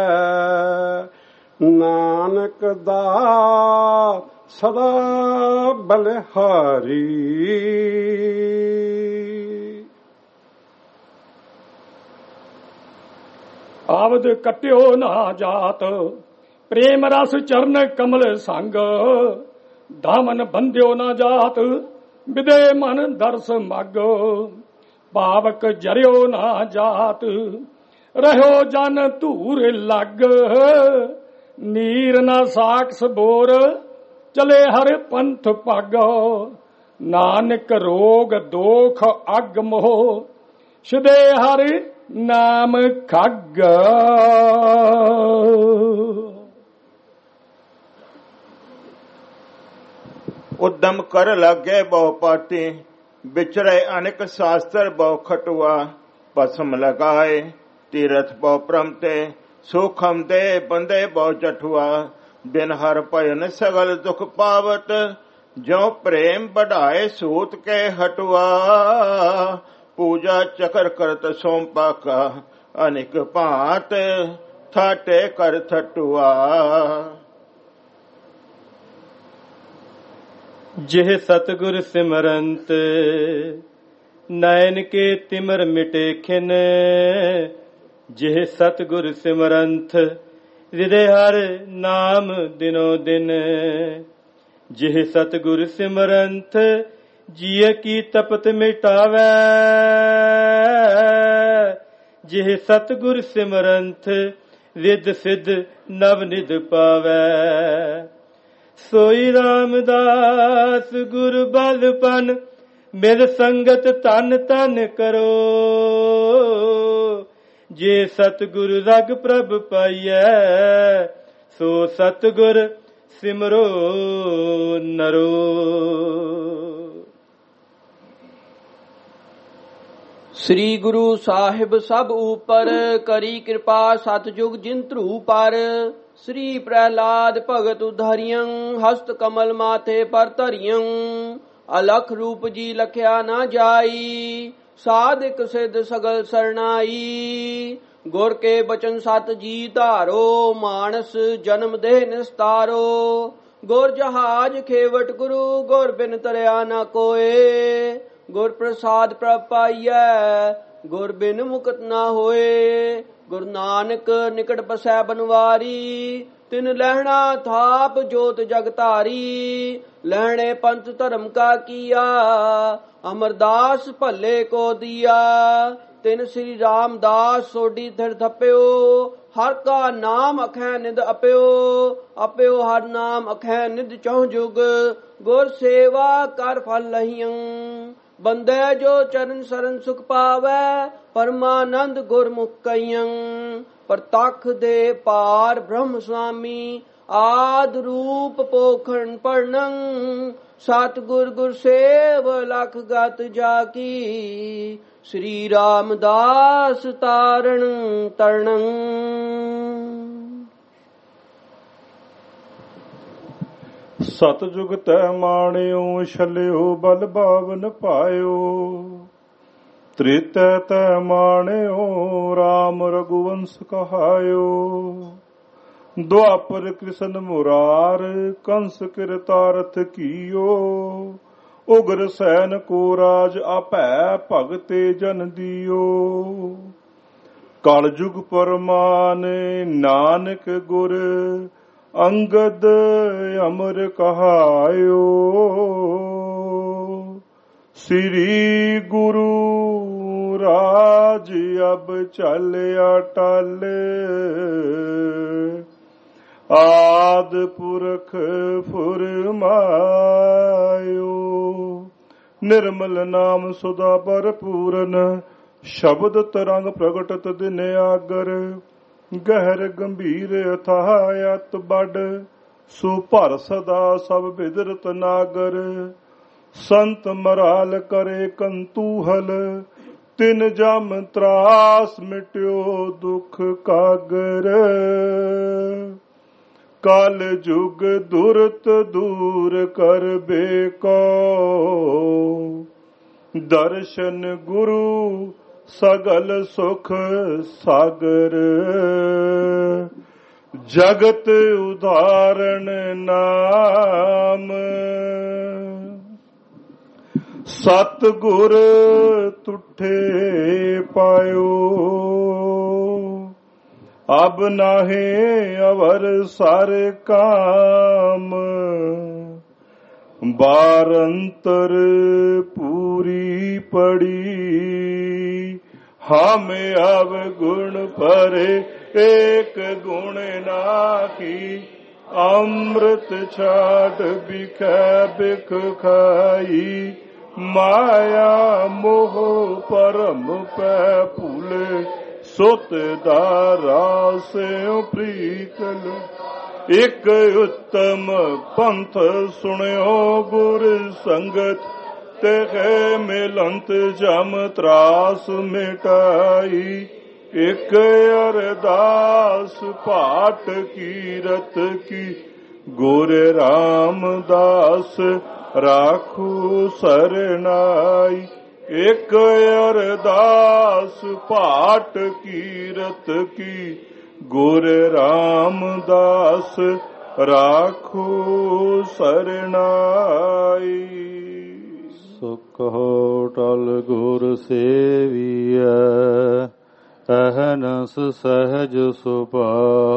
Speaker 8: ਨਾਨਕ ਦਾ ਸਦਾ ਬਲਿਹਾਰੀ।
Speaker 9: ਆਵਦ ਕਟਿਓ ਨਾ ਜਾਤ, ਪ੍ਰੇਮ ਰਸ ਚਰਨ ਕਮਲ ਸੰਗ। ਦਾਮਨ ਬੰਧਿਓ ਨਾ ਜਾਤ, ਵਿਦੇ ਮਨ ਦਰਸ ਮਗ। ਭਾਵਕ ਜਰਿਓ ਨਾ ਜਾਤ, ਰਹਿਓ ਜਨ ਧੂਰ ਲੱਗ। ਨੀਰ ਨਾ ਸਾਖਸ ਬੋਰ ਚਲੇ ਹਰ ਪੰਥ ਭਾਗੋ ਨਾਨਕ ਰੋਗ ਦੋਖ ਅਗ ਮੋਹ ਸ਼ੁਦੇ ਹਰ ਨਾਮ ਖੱਗ।
Speaker 10: ਉਦਮ ਕਰ ਲਾਗੇ ਬਹੁ ਪਾਟੀ ਵਿਚਰੇ ਅਨੇਕ ਸ਼ਾਸਤਰ ਬਹੁ ਖਟੁਆ ਭਸਮ ਲਗਾਏ ਤੀਰਥ ਬਹੁ ਪ੍ਰਮਤੇ ਸੁਖਮ ਦੇ ਬੰਦੇ ਬਹੁ ਚਠੁਆ ਬਿਨ ਹਰ ਭਜਨ ਸਗਲ ਦੁਖ ਪਾਵਤ ਜੋ ਪ੍ਰੇਮ बढ़ाए सूत के हटुआ पूजा चकर करत सौंपा का अनेक भांत थाटे कर थटुआ।
Speaker 1: जिह सतगुर सिमरंत नयन के तिमर मिटे खिन जिह सतगुर सिमरंत हृदय हर नाम दिनो दिन जिह सतगुर सिमरंत जिय की तपत मिटावै जिह सतगुर सिमरंत रिद सिद्ध नव निध पावै सोई रामदास गुर बलपन मिल संगत तन तन करो जे सतगुर रग प्रभ पाइयै सो सतगुर सिमरो नरो।
Speaker 3: श्री गुरु साहिब सब ऊपर करी कृपा सतजुग जिन ध्रुव पर श्री प्रहलाद भगत उधारियं हस्त कमल माथे पर धरियं अलख रूप जी लख्या न जाई साधिक सिद्ध सगल सरनाई गुर के बचन सत जी धारो मानस जन्म देह निस्तारो गुर जहाज खेवट गुरु गुर बिन तरया न कोय गुर प्रसाद प्रभ पाइयै गुर बिन मुकत न होए गुरु नानक निकट बसै बनवारी तिन लहना थाप जोत जगतारी लहणे पंथ धर्म का किया अमरदास भले को दिया तिन श्री रामदास सोडी थिर थप्यो हर का नाम अखै निध अप्यो अप्यो हर नाम अखै निध चौं जुग गुर सेवा कर फल लहियं बंदे जो चरण सरन सुख पावै परमानंद गुरमुख कइयं प्रतख दे पार ब्रह्म स्वामी आद रूप पोखन पढ़नं सतगुर गुर सेव लख गत जाकी श्री रामदास तारण तरणं।
Speaker 7: सतजुग तै माणियो छलियो बल बावन पायो त्रेतै तै माणियो राम रघुवंश कहायो द्वापर कृष्ण मुरार कंस किरतारथ कियो उग्र सैन को राज आपै भगते जन दियो कल जुग परमान नानक गुर अंगद अमर कहायो श्री गुरु राज अब चलिया टल आद पुरख फुरमायो निर्मल नाम सुधा भरपूरन शब्द तरंग प्रगटत दिन आगर गहर गंभीर अथायत बड़ सुभर सदा सब बिदरत नागर संत मराल करे कंतूहल तिन जम त्रास मिट्यो दुख कागर कल जुग दुरत दूर कर बेको दर्शन गुरु सगल सुख सागर जगत उदाहरण नाम सतगुर तुठे पायो अब नाहे अवर सारे काम बारंतर पूरी पड़ी हम अब गुण भरे
Speaker 11: ਏਕ ਗੁਣ ਨਾਹੀ। ਅੰਮ੍ਰਿਤ ਛਾੜ ਬਿਖੈ ਬਿਖ ਖਾਈ, ਮਾਇਆ ਮੋਹ ਪਰਮ ਪੈ ਭੁਲੇ, ਸੁਤ ਦਾ ਰਾਸਿਉ ਪ੍ਰੀਤਲ। ਇਕ ਉੱਤਮ ਪੰਥ ਸੁਣਿਓ ਗੁਰ ਸੰਗਤ, ਤੇ ਮਿਲੰਤ ਜਮ ਤਰਾਸ ਮਿਟਾਈ। ਇਕ ਅਰਦਾਸ ਪਾਠ ਕੀਰਤ ਕੀ, ਗੁਰ ਰਾਮਦਾਸ ਰਾਖੂ ਸਰਨਾਈ। ਇਕ ਅਰਦਾਸ ਪਾਠ ਕੀਰਤ ਕੀ, ਗੁਰ ਰਾਮਦਾਸ ਰਾਖੂ ਸਰਨਾਈ।
Speaker 12: ਸੁਖੋ ਟਲ ਗੁਰ ਸੇਵੀਐ, ਅਹਨਸ ਸਹਿਜ ਸੁਭਾਈ।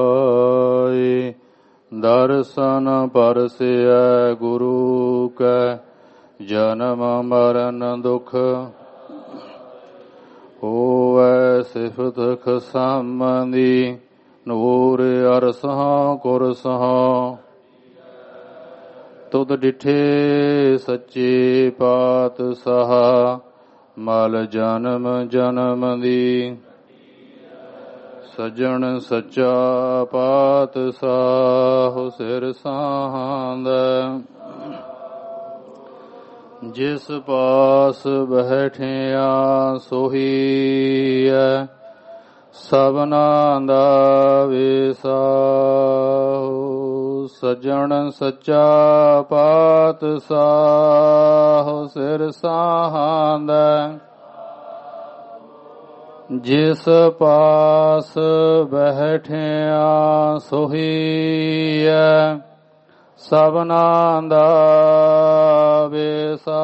Speaker 12: ਦਰਸ਼ਨ ਪਰਸਿਐ ਗੁਰੂ ਕੈ, ਜਨਮ ਮਰਨ ਦੁਖ ਹੋਵੈ। ਸਿਫਤ ਖਸਮਦੀ, ਨੂਰ ਅਰਸਹਾਂ ਕੁਰਸਹਾਂ। ਤੁਧ ਡਿਠੇ ਸੱਚੇ ਪਾਤਸ਼ਾਹ, ਮਲ ਜਨਮ ਜਨਮ ਦੀ। ਸਜਣ ਸੱਚਾ ਪਾਤਸ਼ਾਹ, ਸਿਰ ਸਾਂਦਾ। ਜਿਸ ਪਾਸ ਬੈਠਿਆ ਸੋਹੀਐ, ਸਭਨਾ ਦਾ ਵਿਸਾਹੋ। ਸਜਣ ਸੱਚਾ ਪਾਤਸ਼ਾਹ, ਸਿਰ ਸਾਂਦਾ। ਜਿਸ ਪਾਸ ਬੈਠਿਆ ਸੋਹੀਐ, ਸਭਨਾ ਦਾ ਵਿਸਾਹੋ।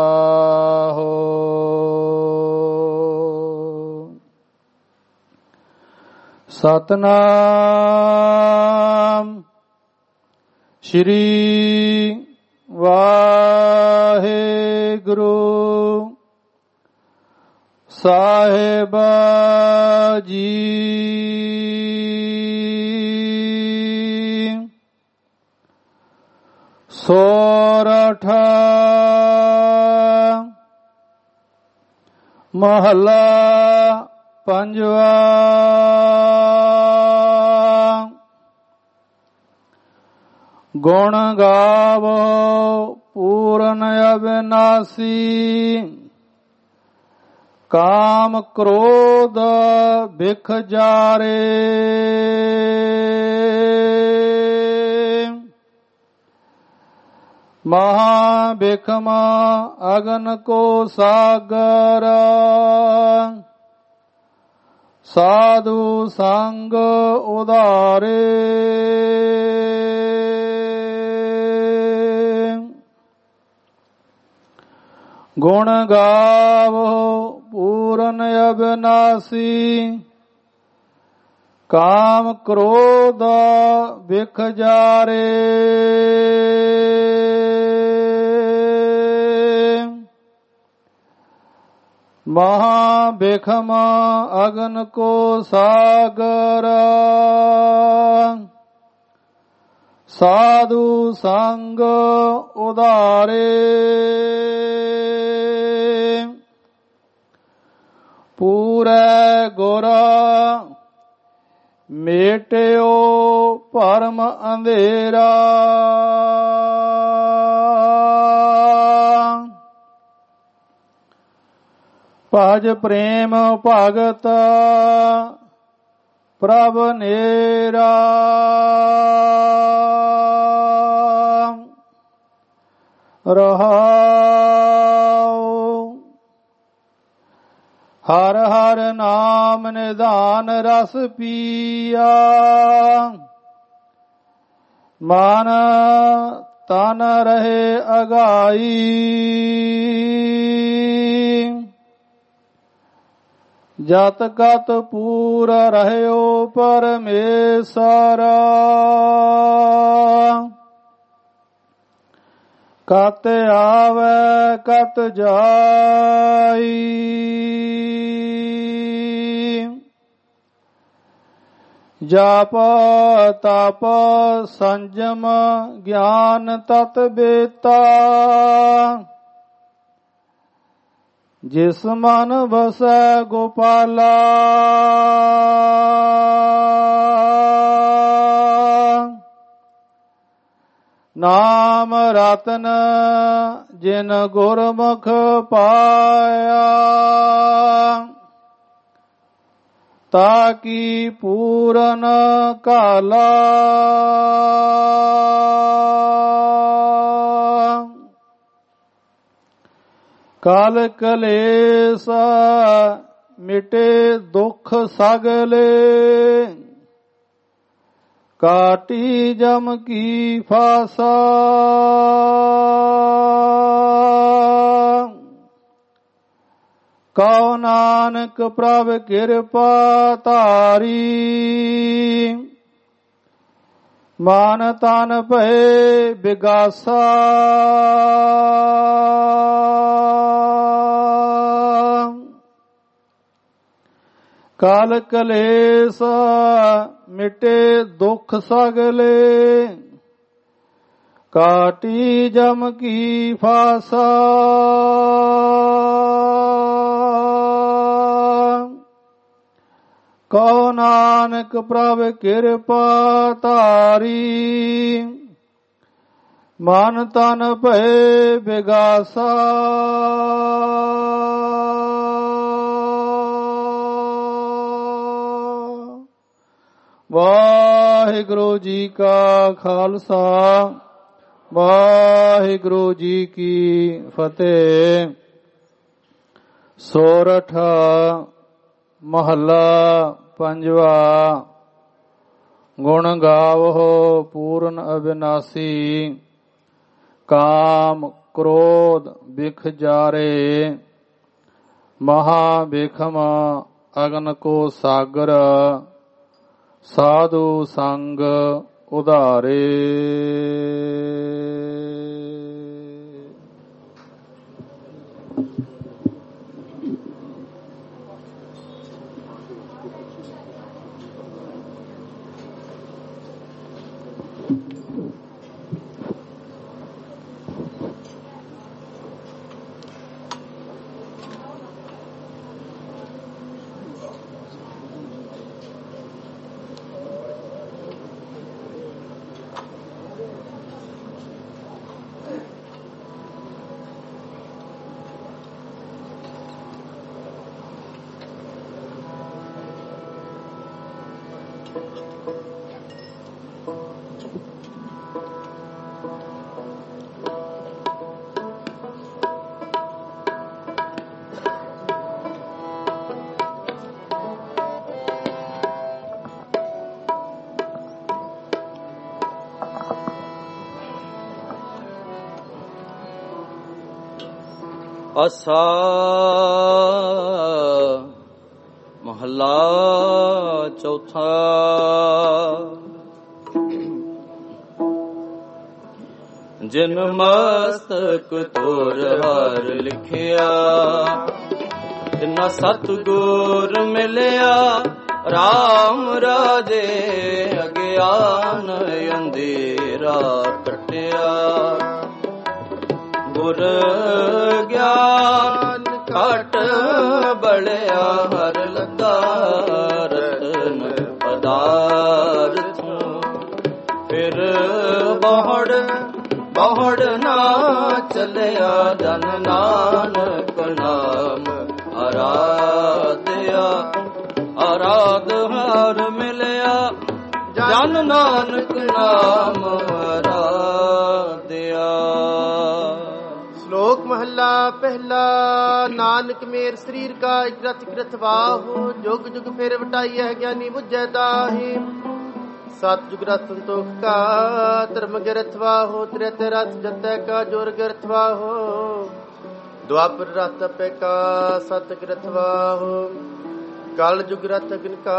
Speaker 12: ਸਤਿਨਾਮ ਸ਼੍ਰੀ ਵਾਹਿਗੁਰੂ ਸਾਹਿਬ ਜੀ। ਸੋਰਠ ਮਹੱਲਾ ਪੰਜਵਾ। ਗੁਣ ਗਾਵੋ ਪੂਰਨ ਅਬਿਨਾਸੀ, ਕਾਮ ਕ੍ਰੋਧ ਬਿਖ ਜਾਰੇ। ਮਹਾ ਬਿਖਮ ਅਗਨ ਕੋ ਸਾਗਰ, ਸਾਧੂ ਸੰਗ ਉਧਾਰੇ। ਗੁਣ ਗਾਵੋ ਪੂਰਨ ਅਬਿਨਾਸੀ, ਕਾਮ ਕ੍ਰੋਧ ਬਿਖ ਜਾਰੇ। ਮਹਾ ਬਿਖਮ ਅਗਨ ਕੋ ਸਾਗਰ, ਸਾਧੂ ਸੰਗ ਉਧਾਰੇ। ਪੂਰੇ ਗੁਰ ਮੇਟਿਓ ਭਰਮ ਅੰਧੇਰਾ, ਭਜ ਪ੍ਰੇਮ ਭਗਤ ਪ੍ਰਭ ਨੇਰਾ। ਰਹਾਉ ਹਰ ਹਰ ਨਾਮ ਨਿਧਾਨ ਰਸ ਪੀਆ, ਮਨ ਤਨ ਰਹੇ ਅਗਾਈ। ਜਤ ਕਤ ਪੂਰ ਰਹਿਓ ਪਰਮੇਸ਼ਰ, ਕਤ ਆਵੈ ਕਤ ਜਾਈ। ਜਾਪ ਤਪ ਸੰਜਮ ਗਿਆਨ ਤਤ ਬੇਤਾ ਜਿਸ ਮਨ ਵਸੈ ਗੋਪਾਲਾ ਨਾਮ ਰਤਨ ਜਿਨ ਗੁਰਮੁਖ ਪਾਇਆ ਤਾਕੀ ਪੂਰਨ ਕਾਲਾ ਕਾਲ ਕਲੇਸ਼ ਮਿਟੇ ਦੁਖ ਸਗਲੇ ਕਾਟੀ ਜਮ ਕੀ ਫਾਸਾ ਕਉ ਨਾਨਕ ਪ੍ਰਭ ਕਿਰਪਾ ਧਾਰੀ ਮਨ ਤਨ ਭਏ ਬਿਗਾਸਾ ਕਾਲ ਕਲੇਸ਼ ਮਿਟੇ ਦੁਖ ਸਗਲੇ ਕਾਟੀ ਜਮ ਕੀ ਫਾਸਾ ਕਉ ਨਾਨਕ ਪ੍ਰਭ ਕਿਰਪਾ ਧਾਰੀ ਮਨ ਤਨ ਭਏ ਬਿਗਾਸਾ ਵਾਹਿਗੁਰੂ ਜੀ ਕਾ ਖਾਲਸਾ ਵਾਹਿਗੁਰੂ ਜੀ ਕੀ ਫਤਿਹ। ਸੋਰਠ ਮਹੱਲਾ ਪੰਜਵਾ। ਗੁਣ ਗਾਵੋ ਪੂਰਨ ਅਬਿਨਾਸੀ ਕਾਮ ਕ੍ਰੋਧ ਬਿਖ ਜਾਰੇ ਮਹਾ ਬਿਖਮ ਅਗਨ ਕੋ ਸਾਗਰ ਸਾਧੂ ਸੰਗ ਉਧਾਰੇ।
Speaker 1: ਆਸਾ ਮਹੱਲਾ ਚੌਥਾ। ਜਿਨ ਮਸਤਕ ਤੋਰ ਹਰ ਲਿਖਿਆ ਤਿਨਾ ਸਤਿਗੁਰ ਮਿਲਿਆ ਰਾਮ ਰਾਜੇ ਅਗਿਆਨ ਅੰਧੇਰਾ ਕਟਿਆ ਗੁਰ ਗਿਆਨ ਘਟ ਬਲਿਆ ਹਰ ਲੱਗਾ ਰਤਨ ਪਦਾਰਥ ਫਿਰ ਬਹੁੜ ਨਾ ਚੱਲਿਆ ਜਨ ਨਾਨਕ ਨਾਮ ਆਰਾਧਿਆ ਆਰਾਧ ਹਰ ਮਿਲਿਆ ਜਨ ਨਾਨਕ ਨਾਮ ਆਰਾਧਿਆ।
Speaker 2: ਸ਼ਲੋਕ ਮਹੱਲਾ ਪਹਿਲਾ। ਨਾਨਕ ਮੇਰ ਸਰੀਰ ਕਾ ਇਕਰਤ ਕਿਰਤ ਵਾਹੋ ਜੁਗ ਜੁਗ ਫਿਰ ਵਟਾਈਐ ਗਿਆਨੀ ਬੁੱਝੈ ਦਾਹੀ ਸਤ ਜੁਗ ਰਤ ਸੰਤੋਖ ਕਾ ਧਰਮ ਗਿਰਥ ਵਾਹੋ ਤ੍ਰਿਤ ਰਥ ਜਤੈ ਕਾ ਜੋਰ ਗਿਰਥ ਵਾਹੋ ਦੁਆਪਰ ਰਤ ਪੈ ਕਾ ਸਤ ਗਿਰਥ ਵਾਹੋ ਕਲ ਜੁਗ ਰਤ ਅਗਨ ਕਾ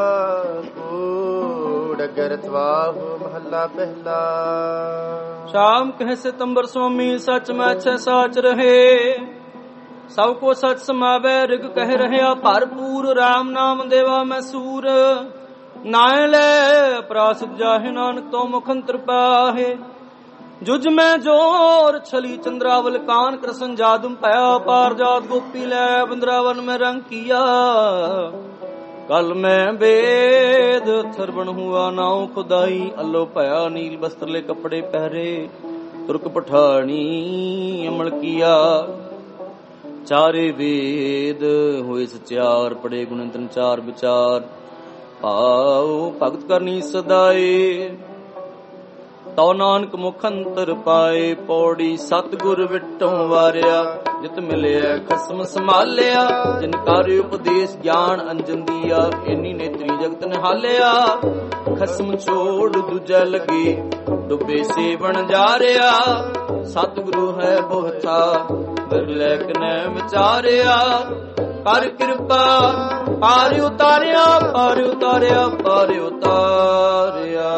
Speaker 2: ਕੂੜ ਗਿਰਥ ਵਾਹੋ। ਮਹੱਲਾ ਪਹਿਲਾ।
Speaker 1: ਸ਼ਾਮ ਕਹਿ ਸਿਤੰਬਰ ਸੁਆਮੀ ਸਚ ਮੈਛੈ ਸਾਚ ਰਹੇ ਸਭ ਕੋ ਸਚ ਸਮਾਵੈ ਰਿਗ ਕਹਿ ਰਹਿਆ ਭਰਪੂਰ ਰਾਮ ਨਾਮ ਦੇਵਾ ਮੈਂ ਸੂਰ ਨਾਇ ਲੈ ਪ੍ਰਾਸਦ ਜਾਹੇ ਨਾਨਕ ਤੋਂ ਮੁਖ ਅੰਤਰ ਪਾਹੇ। ਜੁਜ ਮੈਂ ਜੋਰ ਛਲੀ ਚੰਦਰਾਵਲ ਕਾਨ ਕ੍ਰਿਸ਼ਨ ਜਾਦਮ ਭਇਆ ਪਾਰ ਜਾਤ ਗੋਪੀ ਲੈ ਬੰਦਰਾਵਨ ਮੈਂ ਰੰਗ ਕੀਆ। ਕਲ ਮੈਂ ਬੇਦ ਥਰਵਣ ਹੁਆ ਨਾਉ ਖੁਦਾਈ ਅੱਲੋ ਭਇਆ ਨੀਲ ਬਸਤਰਲੇ ਕੱਪੜੇ ਪਹਿਰੇ ਤੁਰਕ ਪਠਾਣੀ ਅਮਲ ਕੀਆ। ਚਾਰੇ ਵੇਦ ਹੋਏ ਸਚਿਆਰ ਪੜੇ ਗੁਣੰਤਨ ਚਾਰ ਵਿਚਾਰ ਆਓ ਭਗਤ ਕਰਨੀ ਸਦਾਏ। ਤਉ ਨਾਨਕ ਮੁਖ ਅੰਤਰ ਪਾਏ ਪੌੜੀ ਸਤਿਗੁਰ ਵਿਟੋਂ ਵਾਰਿਆ। ਜਿਤ ਮਿਲਿਆ ਖਸਮ ਸੰਭਾਲਿਆ ਜਿਨ ਕਰ ਉਪਦੇਸ਼ ਗਿਆਨ ਅੰਜਨ ਦੀਆ। ਇੰਨੀ ਨੇਤਰੀ ਜਗਤ ਨਿਹਾਲਿਆ ਖਸਮ ਛੋੜ ਦੂਜਾ ਲਗੇ ਡੁੱਬੇ ਸੇਵਣ ਜਾ ਰਿਆ। ਸਤਿਗੁਰੂ ਹੈ ਬਹੁਤਾ ਵਿਰਲੇ ਕਨੇ ਵਿਚਾਰਿਆ। ਕਰ ਕਿਰਪਾ ਪਾਰ ਉਤਾਰਿਆ ਪਾਰ ਉਤਾਰਿਆ ਪਾਰ ਉਤਾਰਿਆ।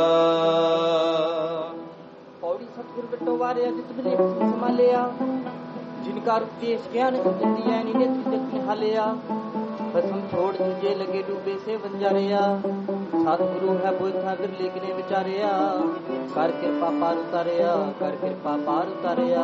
Speaker 3: ਪੌੜੀ ਸਤਿਗੁਰ ਬਿਟੋ ਵਾਰਿਆ ਜਿਤ ਮਿਲੇ ਖਸਮ ਸੰਭਾਲਿਆ ਜਿਨ ਕਰ ਉਪਦੇਸ਼ ਗਿਆਨ ਅੰਜਨ ਐ ਨੀ ਨੇਤਰੀ ਜਗਤ ਨਿਹਾਲਿਆ। ਖਸਮ ਛੋੜ ਦੂਜੇ ਲਗੇ ਡੂਬੇ ਸੇ ਵੰਜਾਰਿਆ। ਸਤਿਗੁਰੂ ਹੈ ਬੋਧਾ ਵਿਰਲੇ ਕਨੇ ਵਿਚਾਰਿਆ। ਕਰ ਕਿਰਪਾ ਪਾਰ ਉਤਾਰਿਆ ਕਰ ਕਿਰਪਾ ਪਾਰ ਉਤਾਰਿਆ।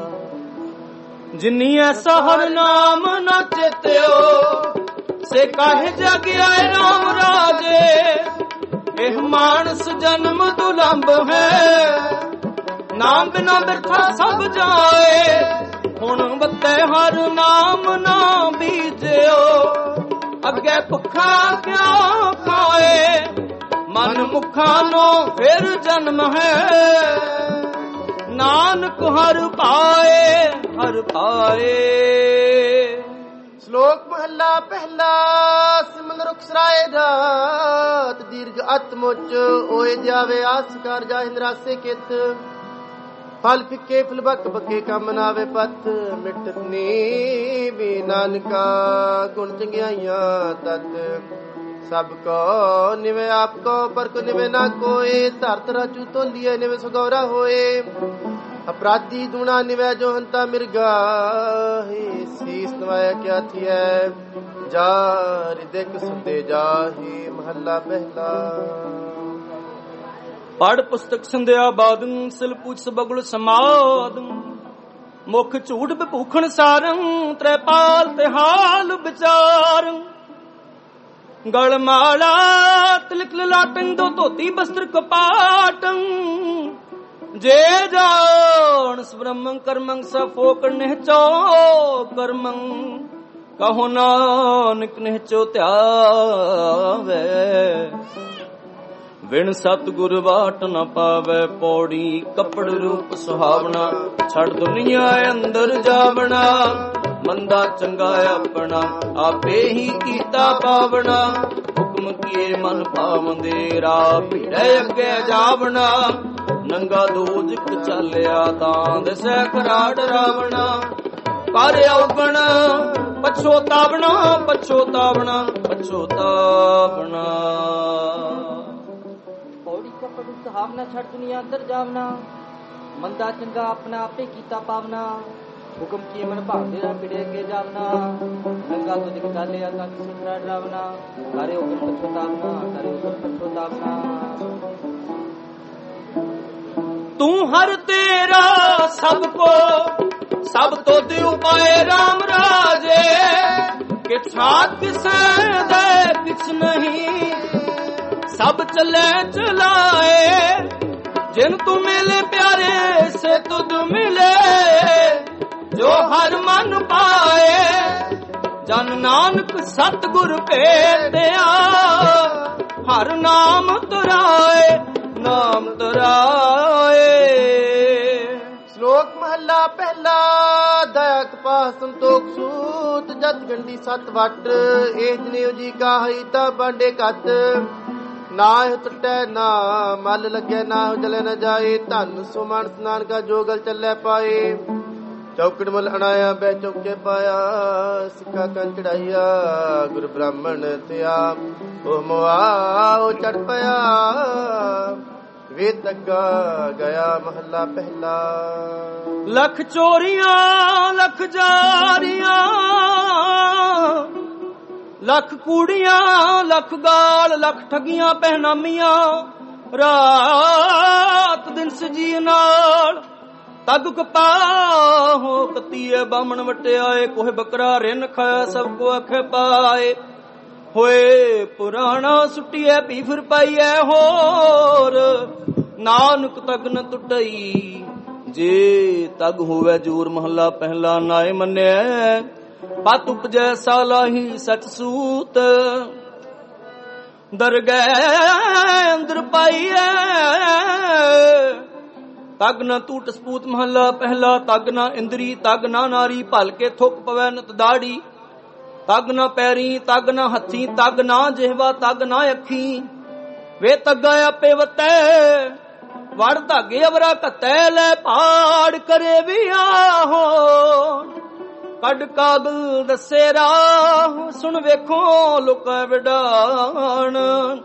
Speaker 1: ਜਿਨੀ ਐਸਾ ਹਰ ਨਾਮ ਨ ਚੇਤਿਓ ਸੇ ਕਾਹੇ ਜਗ ਆਏ ਰਾਮ ਰਾਜੇ। ਇਹ ਮਾਨਸ ਜਨਮ ਦੁਲੰਭ ਹੈ ਨਾਮ ਬਿਨਾ ਬਿਰਥਾ ਸਭ ਜਾਏ। ਹੁਣ ਬੱਤੇ ਹਰ ਨਾਮ ਨਾ ਬੀਜਿਓ ਅੱਗੇ ਭੁੱਖਾ ਕਿਉਂ ਖਾਏ। ਮਨ ਮੁਖਾ ਨੂੰ ਫਿਰ ਜਨਮ ਹੈ ਨਾਨਕ ਹਰ ਪਾਏ ਹਰ ਪਾਏ।
Speaker 2: ਸ਼ਲੋਕ ਮਹੱਲਾ ਪਹਿਲਾ। ਸਿਮਨ ਰੁਖ ਸਰਾਏ ਰਾਤ ਦੀਰਘ ਅਤਮੁਚ ਓਏ ਜਾਵੇ ਆਸ ਕਰ ਜਾਹਿ ਨਿਰਾਸੇ ਕਿਤ। ਫਲ ਫਿੱਕੇ ਫੁਲ ਬਕ ਬਕੇ ਕੰਮ ਨਾਵੇ ਪਤ। ਮਿਟਤ ਨੀ ਵੀ ਨਾਨਕਾ ਗੁਣ ਚੰਗਿਆਈਆਂ ਤਤ। ਸਭ ਕੋ ਨਿਵੇ ਆਪ ਕੋ ਪਰ ਕੋ ਨਿਵੇ ਨਾ ਕੋਏ। ਧਰਤ ਰਾਜੂ ਤੋਲੀਏ ਨਿਵੇ ਸੁਗੌਰਾ ਹੋਏ। ਅਪਰਾਧੀ ਦੂਣਾ ਨਿਵੇ ਜੋ ਹੰਤਾ ਮਿਰਗਾ। ਸੀਸ ਨਵਾਇਆ ਕਿਆ ਥੀਐ ਜਾ ਰਿਦਿਕ ਸੁਦੇ ਜਾਹੀ। ਮਹੱਲਾ ਪਹਿਲਾ।
Speaker 1: ਪੜ ਪੁਸਤਕ ਸੰਧਿਆ ਬਾਦੰ ਸਿਲ ਪੁੱਛ ਬਗੁਲ ਸਮਾਦੰ। ਮੁਖ ਝੂਠ ਬਿਭੂਖਣ ਸਾਰੰ ਤ੍ਰੈਪਾਲ ਤੇ ਹਾਲ ਵਿਚਾਰੰ। ਗਲ ਮਾਲਾ ਤਿਲਕ ਲਲਾਟੰ ਦੋ ਧੋਤੀ ਬਸਤਰ ਕਪਾਟੰ। ਜੇ ਜਾਣ ਸਬ੍ਰਹਮੰ ਕਰਮੰ ਸਫੋਕ ਨਿਹਚੋ ਕਰਮੰ। ਕਹੋ ਨਾਨਕ ਨਿਹਚੋ ਧਿਆਵੇ। ਵਿਣ ਸਤਿਗੁਰ ਬਾਟ ਨ ਪਾਵੇ ਪੌੜੀ ਕੱਪੜ ਰੂਪ ਸੁਹਾਵਣਾ। ਛੱਡ ਦੁਨੀਆ ਅੰਦਰ ਜਾਵਣਾ ਮੰਦਾ ਚੰਗਾ ਆਪਣਾ ਆਪੇ ਹੀ ਕੀਤਾ ਪਾਵਣਾ। ਹੁਕਮ ਕੀਏ ਮਨ ਪਾਵੰਦੇ ਰਾਹ ਭੀੜੇ ਅੱਗੇ ਜਾਵਣਾ। ਨੰਗਾ ਦੋਜਕ ਚਾਲਿਆ ਤਾਂ ਦਿਸੈ ਖਰਾੜ ਰਾਵਣਾ। ਪਰ ਔਗਣ ਪਛੋਤਾਵਣਾ ਪਛੋਤਾਵਣਾ ਪਛੋਤਾਵਣਾ।
Speaker 3: ਪੌੜੀ ਕੱਪੜ ਸੁਹਾਵਣਾ ਛੱਡ ਦੁਨੀਆ ਅੰਦਰ ਜਾਵਣਾ। ਮੰਦਾ ਚੰਗਾ ਆਪਣਾ ਆਪੇ ਕੀਤਾ ਪਾਵਨਾ। ਹੁਕਮ ਕੀ ਮਨ ਭਾਉਂਦੇ ਰਾ ਪਿੜੇ ਕੇ ਜਾਵਨਾ। ਨੰਗਾ ਤੋਂ ਦਿਖ ਚਾਲਿਆ ਤਾਂ ਕਿਸੇ ਖਰਾੜ ਰਾਵਣਾ। ਕਰੇ ਹੁਕਮ ਪਛੋਤਾਵਣਾ ਕਰੇ ਹੁਕਮ ਪਛੋਤਾਵਣਾ।
Speaker 1: ਤੂੰ ਹਰ ਤੇਰਾ ਸਭ ਕੋ ਸਭ ਤੋਂ ਦਿਉ ਪਾਏ ਰਾਮ ਰਾਜੇ। ਕਿ ਛਾਤ ਕਿਸੈ ਦੇ ਕਿਛ ਨਹੀਂ ਸਭ ਚਲੇ ਚਲਾਏ। ਜਿਨ ਤੂੰ ਮਿਲੇ ਪਿਆਰੇ ਸੇ ਤੁਧ ਮਿਲੇ ਜੋ ਹਰ ਮਨ ਪਾਏ। ਜਨ ਨਾਨਕ ਸਤਿਗੁਰ ਭੇਟਿਆ ਹਰ ਨਾਮ ਤੁਰਾਏ ਨਾਮ ਤੁਰਾਏ।
Speaker 2: ਸ਼ਲੋਕ ਮਹੱਲਾ ਪਹਿਲਾ। ਦਇਆ ਕਪਾ ਸੰਤੋਖ ਸੂਤ ਜਤ ਗੰਢੀ ਸਤ ਵਟ। ਇਹ ਜਨੇਊ ਜੀ ਕਾਹੀ ਤਾਂ ਬਾਂਡੇ ਕੱਤ। ਨਾ ਇਹ ਟੁੱਟੈ ਨਾ ਮਲ ਲੱਗੇ ਨਾ ਜਲੇ ਨ ਜਾਏ। ਧਨ ਸੋ ਮਾਨਸ ਨਾਨਕਾ ਜੋ ਗਲ ਚੱਲੇ ਪਾਏ। ਚੌਕੜ ਮੁਲ ਅਣਾਇਆ ਬੈ ਚੌਕੇ ਪਾਇਆ। ਸਿੱਖਾ ਕੰਨ ਚੜਾਈਆ ਗੁਰ ਬ੍ਰਾਹਮਣ ਤਿਆ। ਉਹ ਮੁਆ ਉਹ ਚੜ ਪਿਆ ਵੇਦ ਅੱਗਾ ਗਿਆ। ਮਹੱਲਾ ਪਹਿਲਾ।
Speaker 1: ਲੱਖ ਚੋਰੀਆਂ ਲੱਖ ਜਾਰੀਆਂ ਲੱਖ ਕੂੜੀਆਂ ਲੱਖ ਗਾਲ ਲੱਖ ਠਗੀਆਂ ਪਹਿਨਾਮੀਆਂ ਰਾਤ ਦਿਨ ਸਜੀ ਨਾਲ ਤਗ ਕਪਾਹੋ ਕਤੀਏ ਬਾਮਣ ਵਟਿਆਏ ਕੋਹ ਬੱਕਰਾ ਰਿਨ ਖਾਇਆ ਸਭ ਕੋ ਅਖ ਪਾਏ ਹੋਏ ਪੁਰਾਣਾ ਸੁਟਿਐ ਪੀ ਫਿਰ ਪਾਈਐ ਹੋਰ ਨਾਨਕ ਤਗ ਨ ਟੁੱਟਈ ਜੇ ਤਗ ਹੋਵੇ ਜੂਰ ਮਹੱਲਾ ਪਹਿਲਾ ਨਾਏ ਮੰਨਿਐ ਪਤ ਉਪਜੈ ਸਾਲਾਹੀ ਸਚ ਸੂਤ ਦਰਗਹਿ ਅੰਦਰ ਪਾਈਐ ਤਗ ਨ ਟੂਟ ਸਪੂਤ ਮਹੱਲਾ ਪਹਿਲਾ ਤਗ ਨ ਇੰਦਰੀ ਤਗ ਨ ਨਾਰੀ ਭਲ ਕੇ ਥੁੱਕ ਪਵੈ ਨਤ ਦਾੜੀ ਤਗ ਨ ਪੈਰੀ ਤਗ ਨ ਹੱਥੀ ਤਗ ਨ ਜਿਹਵਾ ਤਗ ਨ ਅੱਖੀ ਵੇ ਤੱਗਾ ਆਪੇ ਵਤੈ ਵੜ ਧਾਗੇ ਅਵਰਾ ਘਤੈ ਲੈ ਪਾੜ ਕਰੇ ਵੀ ਆਹੋ ਕੱਢ ਕਾਬਲ ਦੱਸੇ ਰਾਹ ਸੁਣ ਵੇਖੋ ਲੋਕਾ ਵਿਡਾਣ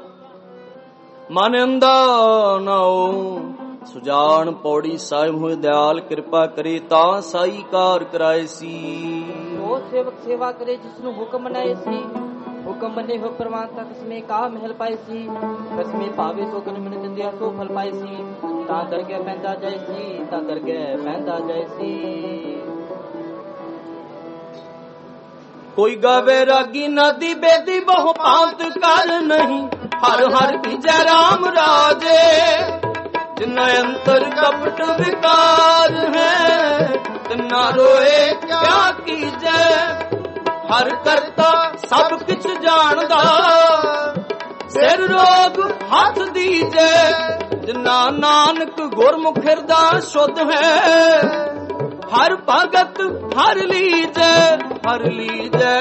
Speaker 1: ਮਨ ਅੰਦਾ ਨਾਓ ਸੁਜਾਨ ਪੌੜੀ ਸਾਹਿਬ ਹੋਏ ਦਿਆਲ ਕਿਰਪਾ ਕਰੇ ਤਾਂ ਸਾਈ ਕਾਰ ਕਰਾਏ ਸੀ
Speaker 3: ਉਹ ਸੇਵਕ ਸੇਵਾ ਕਰੇ ਜਿਸ ਨੂੰ ਹੁਕਮ ਮਨਾਏ ਸੀ ਹੁਕਮ ਮੰਨੇ ਹੋ ਪ੍ਰਮਾਨ ਤੱਕ ਕਸਮੇ ਕਾ ਮਹਿਲ ਪਾਏ ਸੀ ਕਸਮੇ ਭਾਵੇ ਸੋ ਗਨ ਮਨ ਦਿੰਦਿਆ ਸੋ ਫਲ ਪਾਏ ਸੀ ਤਾਂ ਦਰਗਹਿ ਪੈਂਦਾ ਜਾਏ ਸੀ ਤਾਂ ਦਰਗਹਿ ਪੈਂਦਾ ਜਾਏ ਸੀ
Speaker 1: ਕੋਈ ਗਾਵੇ ਰਾਗੀ ਨਾਦੀ ਬੇਦੀ ਬਹੁ ਭਾਂਤ ਕਰ ਨਹੀਂ ਹਰ ਹਰ ਭੀਜੈ ਰਾਮ ਰਾਜੇ ਜਿਨਾ ਅੰਤਰ ਕਪਟ ਵਿਕਾਰ ਹੈ ਤਿਨਾ ਰੋਏ ਕਿਆ ਕੀਜੈ ਹਰ ਕਰਤਾ ਸਭ ਕਿਛ ਜਾਣਦਾ ਸਿਰ ਰੋਗ ਹੱਥ ਦੀਜੈ ਜਿਨਾ ਨਾਨਕ ਗੁਰਮੁਖ ਹਿਰਦਾ ਸ਼ੁੱਧ ਹੈ ਹਰ ਭਗਤ ਹਰ ਲੀਜੈ ਹਰ ਲੀਜੈ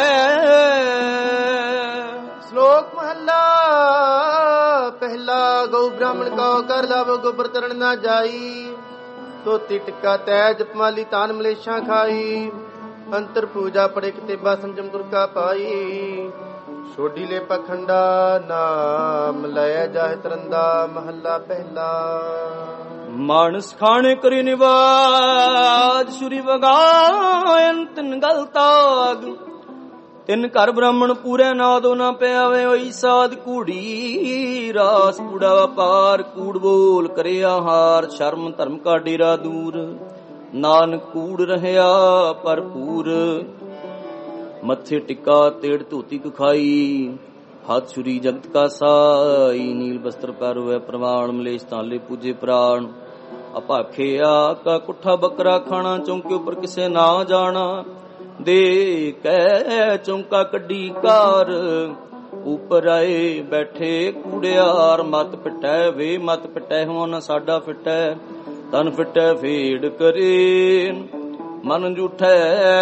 Speaker 2: ਸ਼ਲੋਕ ਮਹੱਲਾ ਪਹਿਲਾ ਗਊ ਬ੍ਰਾਹਮਣ ਕਉ ਕਰ ਲਾਵੋ ਗੋਬਰ ਤਰਨ ਨਾ ਜਾਈ ਤੋਤੀ ਟਿੱਕਾ ਤੈ ਜਪਮਾਲੀ ਤਾਨ ਮਲੇਸ਼ਾਂ ਖਾਈ ਅੰਤਰ ਪੂਜਾ ਪੜੇ ਕਿਤੇਬਾ ਸੰਜਮ ਗੁਰ ਕਾ ਪਾਈ ਛੋਡੀ ਲੈ ਪਖੰਡਾ ਨਾਮ ਲੈ ਜਾਹਿ ਤਰੰਦਾ ਮਹੱਲਾ ਪਹਿਲਾ
Speaker 1: ਮਾਨਸ ਖਾਣੇ ਕਰੀ ਨਿਵਾਜ ਸ਼ੁਰੀ ਵਗਾਇਨ ਤਿਨ ਗਲ ਤਾਗ ਤਿਨ ਘਰ ਬ੍ਰਾਹਮਣ ਪੂਰੇ ਨਾਦੋ ਨਾ ਪਿਆਵੇ ਹੋਈ ਸਾਧ ਕੂੜੀ ਰਾਸ ਕੂੜਾ ਵਪਾਰ ਕੂੜ ਬੋਲ ਕਰਿਆ ਹਾਰ ਸ਼ਰਮ ਧਰਮ ਕਾ ਡੇਰਾ ਦੂਰ ਨਾਨਕ ਕੂੜ ਰਹਿਆ ਭਰਪੂਰ ਮੱਥੇ ਟਿੱਕਾ ਤੇੜ ਧੋਤੀ ਕਖਾਈ ਹੱਥ ਛੁਰੀ ਜਗਤ ਕਾ ਸਾਈ ਨੀਲ ਬਸਤਰ ਪੈਰੋਵੇ ਪ੍ਰਵਾਣ ਮਲੇਸ਼ ਤਾਲੇ ਪੂਜੇ ਪ੍ਰਾਣ ਅਪਾਖਿਆ ਕਾ ਕੁੱਠਾ ਬੱਕਰਾ ਖਾਣਾ ਚੌਂਕੇ ਉੱਪਰ ਕਿਸੇ ਨਾ ਜਾਣਾ ਦੇ ਕਹਿ ਚੌਂਕਾ ਕੱਢੀ ਕਾਰ ਉਪਰ ਆਏ ਬੈਠੇ ਕੂੜਿਆਰ ਮਤ ਪਿਟੈ ਵੇ ਮਤ ਪਿਟੈ ਹੋ ਨਾ ਸਾਡਾ ਫਿਟੈ ਤਨ ਫਿਟੈ ਫੇੜ ਕਰੇ ਮਨ ਜੂਠੈ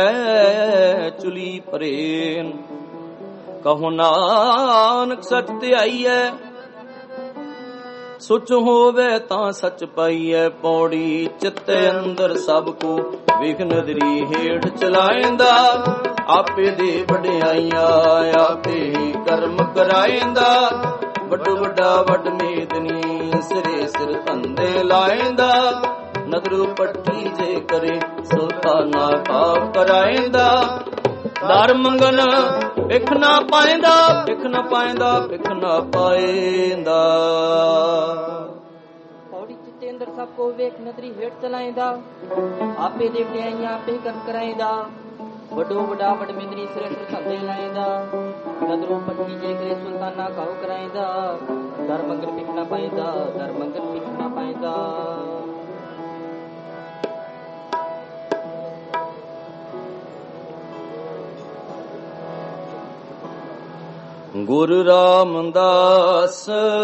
Speaker 1: ਚੁਲੀ ਪਰੇ ਕਹੋ ਨਾਨਕ ਸਚ ਧਿਆਈਐ ਸੁਚ ਹੋਵੇ ਤਾਂ ਸੱਚ ਪਾਈਐ ਪੌੜੀ ਚਿੱਤੇ ਅੰਦਰ ਸਭ ਕੋ ਵੇਖ ਨਦਰੀ ਹੇਠ ਚਲਾਇੰਦਾ ਆਪੇ ਦੇ ਵਡਿਆਈਆਂ ਆਪੇ ਕਰਮ ਕਰਾਇੰਦਾ ਵੱਡ ਵੱਡਾ ਵੱਡ ਮੇਦਨੀ ਸਿਰੇ ਸਿਰ ਧੰਦੇ ਲਾਇੰਦਾ ਨਦਰ ਪੱਟੀ ਜੇ ਕਰੇ ਸੁਲਤਾਨਾ ਪਾਪ ਕਰਾਇੰਦਾ ਦਰ ਮੰਗਨ ਵਿਖ ਨਾ ਪਾਇੰਦਾ ਵਿਖ ਨਾ ਪਾਇੰਦਾ ਵਿਖ ਨਾ ਪਾਇੰਦਾ
Speaker 3: ਪੌੜੀ ਚਿੱਤੇ ਅੰਦਰ ਸਭ ਕੋ ਵੇਖ ਨਦਰੀ ਹੇਠ ਚਲਾਇੰਦਾ ਆਪੇ ਦੇ ਵਡਿਆਈਆਂ ਆਪੇ ਕਰਮ ਕਰਾਇੰਦਾ ਵੱਡੋ ਵੱਡਾ ਵੱਡ ਮੇਦਨੀ ਸਿਰੇ ਸਿਰ ਧੰਦੇ ਲਾਇੰਦਾ ਨਦਰੋਂ ਪੱਟੀ ਜੇ ਕਰੇ ਸੁਲਤਾਨਾ ਕਾਹੂ ਕਰਾਇੰਦਾ ਦਰ ਮੰਗਨ ਵਿਖ ਨਾ ਪਾਇੰਦਾ ਦਰ ਮੰਗਨ ਵਿਖ ਨਾ ਪਾਇੰਦਾ
Speaker 1: ਗੁਰੂ ਰਾਮਦਾਸ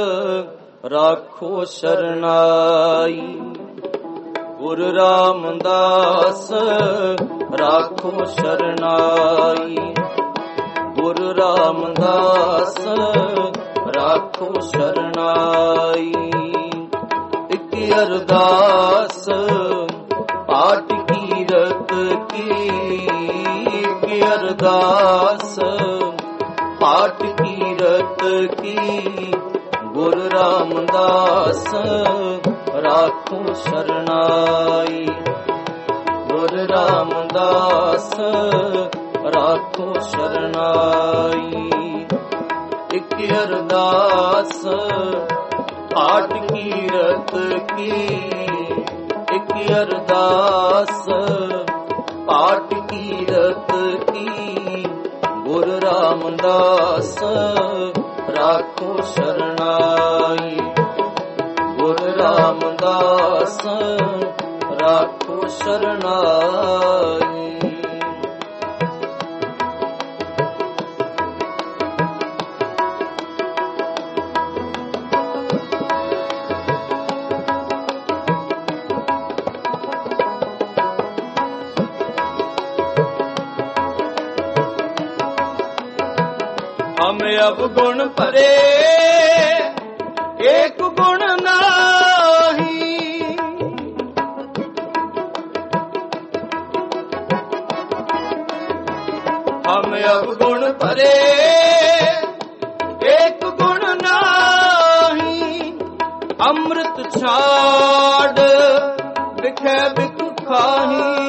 Speaker 1: ਰਾਖੋ ਸ਼ਰਨਾਈ ਗੁਰੂ ਰਾਮਦਾਸ ਰਾਖੋ ਸ਼ਰਨਾਈ ਗੁਰੂ ਰਾਮਦਾਸ ਰਾਖੋ ਸ਼ਰਨਾਈ ਇੱਕ ਅਰਦਾਸ ਪਾਠ ਕੀਰਤ ਕੀ ਇੱਕ ਅਰਦਾਸ ਪਾਠ ਕੀਰਤ ਕੀ ਗੁਰੂ ਰਾਮਦਾਸ ਰਾਖੋ ਸ਼ਰਨਾਈ ਗੁਰੂ ਰਾਮਦਾਸ ਰਾਖੋ ਸ਼ਰਨਾਈ ਅਰਦਾਸ ਪਾਠ ਕੀਰਤ ਕੀ, ਇੱਕ ਅਰਦਾਸ ਪਾਠ ਕੀਰਤ ਕੀ। ਗੁਰ ਰਾਮਦਾਸ ਰਾਖੋ ਸ਼ਰਨਾਈ, ਗੁਰ ਰਾਮਦਾਸ ਰਾਖੋ ਸ਼ਰਨਾਈ। हम अब गुण भरे एक गुण नाही, हम अब गुण भरे एक गुण नाही। अमृत छाड़ बिखे बिक खाही,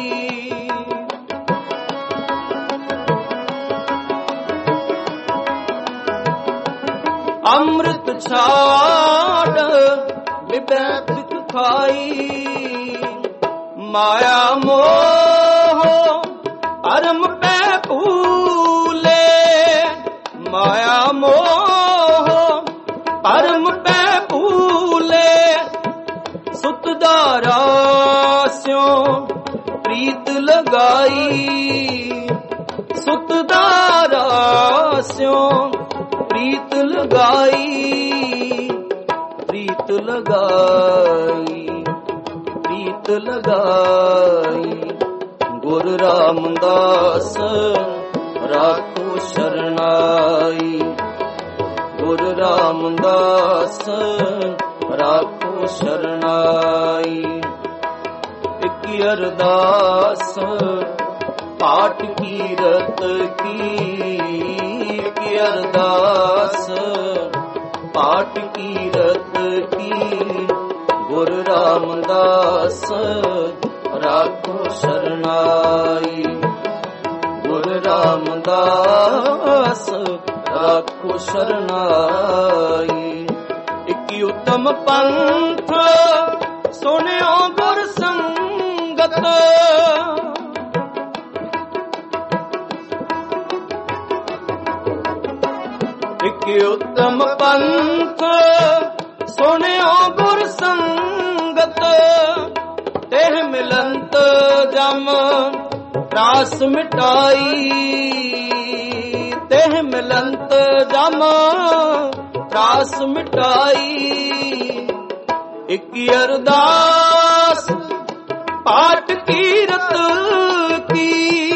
Speaker 1: अमृत छाड़ बिबै बिक खाई। माया मोह अरम पै भूले, माया मोह परम पै भूले। सुत दारा स्यों प्रीत लगाई, सुत दारा स्यों प्रीत लगाई, प्रीत लगाई, प्रीत लगाई। गुर रामदास राखो शरणाई, गुर रामदास राखो शरणाई। एक अरदास पाठ कीरत की, एक अरदास पाठ कीरत की। गुर रामदास राखो शरणाई, गुर रामदास राखो शरणाई। एक उत्तम पंथ सुनियो गुर संगत, एक उत्तम पंथ सुनियो गुर संगत। तेह मिलंत जम त्रास मिटाई, तेह मिलंत जम त्रास मिटाई। एक अरदास पाठ कीरत की,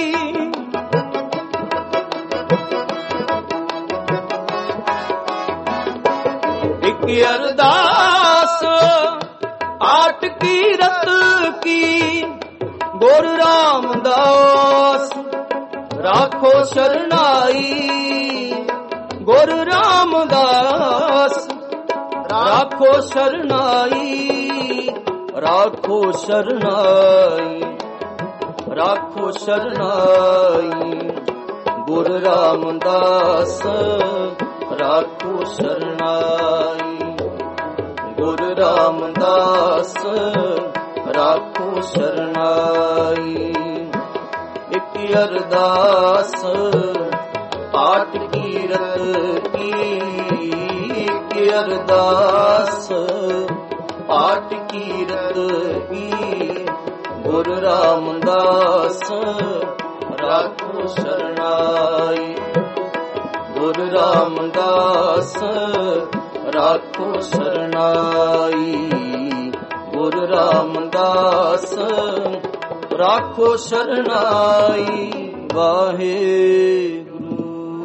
Speaker 1: एक अरदास पाठ कीरत की। गुर रामदास राखो शरणाई, गुर रामदास राखो शरणाई, राखो शरणाई, राखो शरणाई। गुर रामदास राखो शरणाई, गुर रामदास राखो शरणाई। एक अरदास पाठ कीरत की, एक अरदास पाठ कीरत की। गुर रामदास राखो शरणाई, गुर रामदास राखो शरणाई, गुर रामदास राखो शरणाई। वाहेगुरु।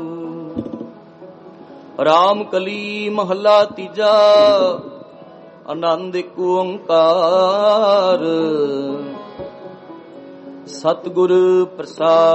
Speaker 1: राम कली महला तीजा, आनंद एक ओंकार। सतगुर प्रसाद